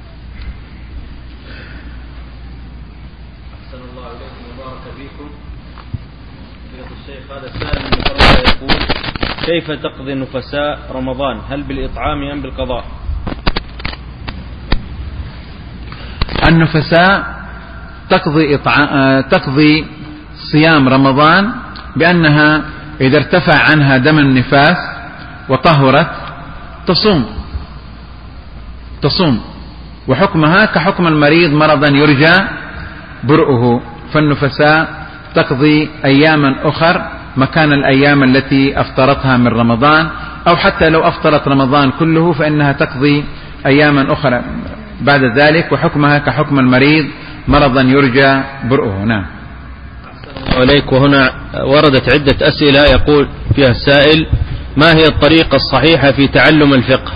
أحسن الله إليكم وبارك فيكم. الشيخ هذا السائل من مكرمة يقول كيف تقضي نفساء رمضان، هل بالإطعام أم بالقضاء؟ النفساء تقضي, إطع... تقضي صيام رمضان بأنها إذا ارتفع عنها دم النفاس وطهرت تصوم تصوم وحكمها كحكم المريض مرضا يرجى برؤه. فالنفساء تقضي أياما أخر مكان الأيام التي أفطرتها من رمضان، أو حتى لو أفطرت رمضان كله فإنها تقضي أياما أخرى بعد ذلك، وحكمها كحكم المريض مرضا يرجى برؤه. نعم. عليك. وهنا وردت عدة أسئلة يقول فيها السائل ما هي الطريقة الصحيحة في تعلم الفقه؟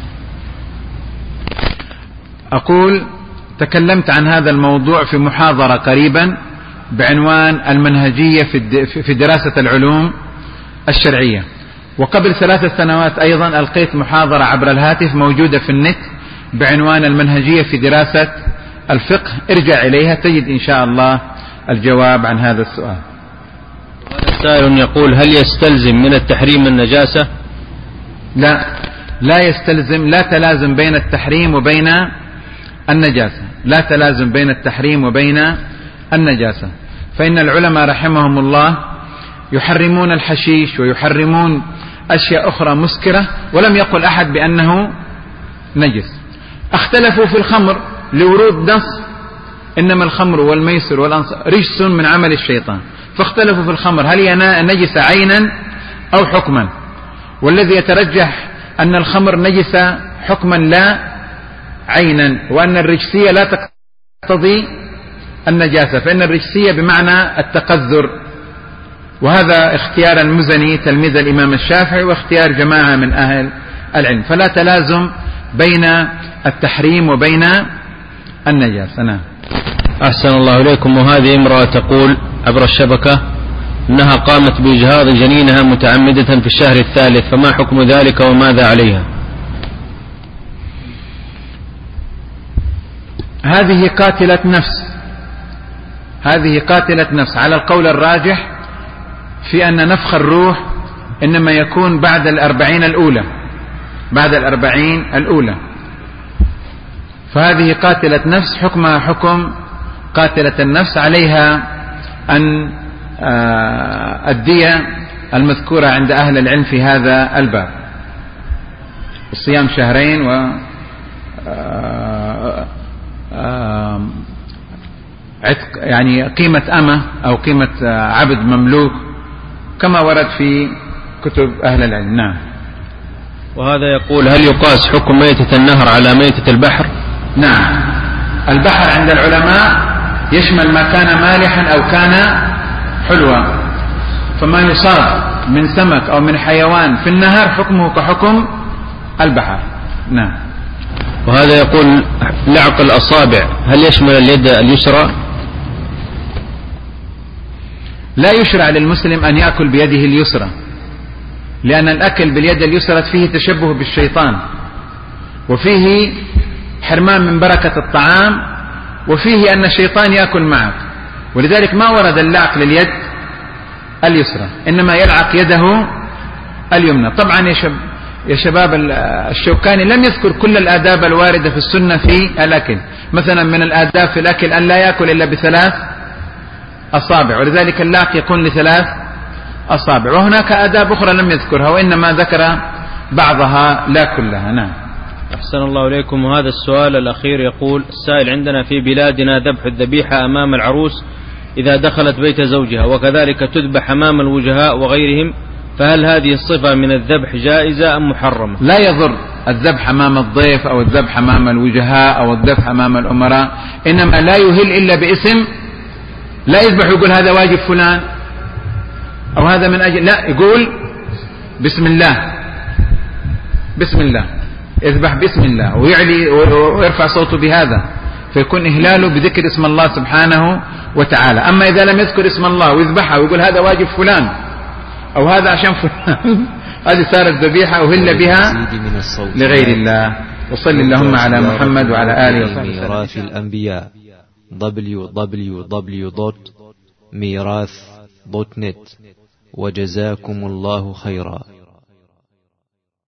أقول تكلمت عن هذا الموضوع في محاضرة قريبا بعنوان المنهجية في دراسة العلوم الشرعية، وقبل ثلاثة سنوات أيضا ألقيت محاضرة عبر الهاتف موجودة في النت بعنوان المنهجية في دراسة الفقه. ارجع إليها تجد إن شاء الله الجواب عن هذا السؤال. هذا سائل يقول هل يستلزم من التحريم النجاسة؟ لا، لا يستلزم، لا تلازم بين التحريم وبين النجاسة، لا تلازم بين التحريم وبين النجاسة. فإن العلماء رحمهم الله يحرمون الحشيش ويحرمون أشياء أخرى مسكرة ولم يقل أحد بأنه نجس. اختلفوا في الخمر لورود نص إنما الخمر والميسر والأنصار رجس من عمل الشيطان، فاختلفوا في الخمر هل هي نجس عينا أو حكما، والذي يترجح أن الخمر نجس حكما لا عينا، وأن الرجسية لا تقتضي النجاسة، فإن الرجسية بمعنى التقذر. وهذا اختيار المزني تلميذ الإمام الشافعي واختيار جماعة من أهل العلم، فلا تلازم بين التحريم وبين النجاسة. نعم. أحسن الله إليكم. وهذه امرأة تقول عبر الشبكة أنها قامت بإجهاض جنينها متعمدة في الشهر الثالث، فما حكم ذلك وماذا عليها؟ هذه قاتلة نفس، هذه قاتلة نفس على القول الراجح في أن نفخ الروح إنما يكون بعد الأربعين الأولى، بعد الأربعين الأولى، فهذه قاتلة نفس حكمها حكم قاتلة النفس، عليها أن الدية المذكورة عند أهل العلم في هذا الباب الصيام شهرين و عتق يعني قيمة أمة أو قيمة عبد مملوك كما ورد في كتب أهل العلم. نعم. وهذا يقول هل يقاس حكم ميتة النهر على ميتة البحر؟ نعم. البحر عند العلماء يشمل ما كان مالحا أو كان حلوا، فما يصاب من سمك أو من حيوان في النهر حكمه كحكم البحر. نعم. وهذا يقول لعق الأصابع هل يشمل اليد اليسرى؟ لا يشرع للمسلم أن يأكل بيده اليسرى، لأن الأكل باليد اليسرى فيه تشبه بالشيطان، وفيه حرمان من بركة الطعام، وفيه أن الشيطان يأكل معك، ولذلك ما ورد اللعق لليد اليسرى، إنما يلعق يده اليمنى. طبعا يا شب يا شباب الشوكاني لم يذكر كل الآداب الواردة في السنة في الأكل، مثلا من الآداب في الأكل أن لا يأكل إلا بثلاث أصابع، ولذلك اللعق يكون لثلاث أصابع، وهناك آداب أخرى لم يذكرها وإنما ذكر بعضها لا كلها. نعم. أحسن الله إليكم. وهذا السؤال الأخير يقول السائل عندنا في بلادنا ذبح الذبيحة أمام العروس إذا دخلت بيت زوجها، وكذلك تذبح أمام الوجهاء وغيرهم، فهل هذه الصفة من الذبح جائزة أم محرمة؟ لا يضر الذبح أمام الضيف أو الذبح أمام الوجهاء أو الذبح أمام الأمراء، إنما لا يهل إلا باسم، لا يذبح يقول هذا واجب فلان أو هذا من أجل، لا، يقول بسم الله، بسم الله، يذبح بسم الله ويعلي ويرفع صوته بهذا، فيكون إهلاله بذكر اسم الله سبحانه وتعالى. أما إذا لم يذكر اسم الله ويذبحها ويقول هذا واجب فلان أو هذا عشان فلان هذه صارت ذبيحة أهل بها لغير الله. وصل اللهم على محمد وعلى آله وصحبه. ميراث الأنبياء دبليو دبليو دبليو دوت ميراث دوت نت. وجزاكم الله خيرا.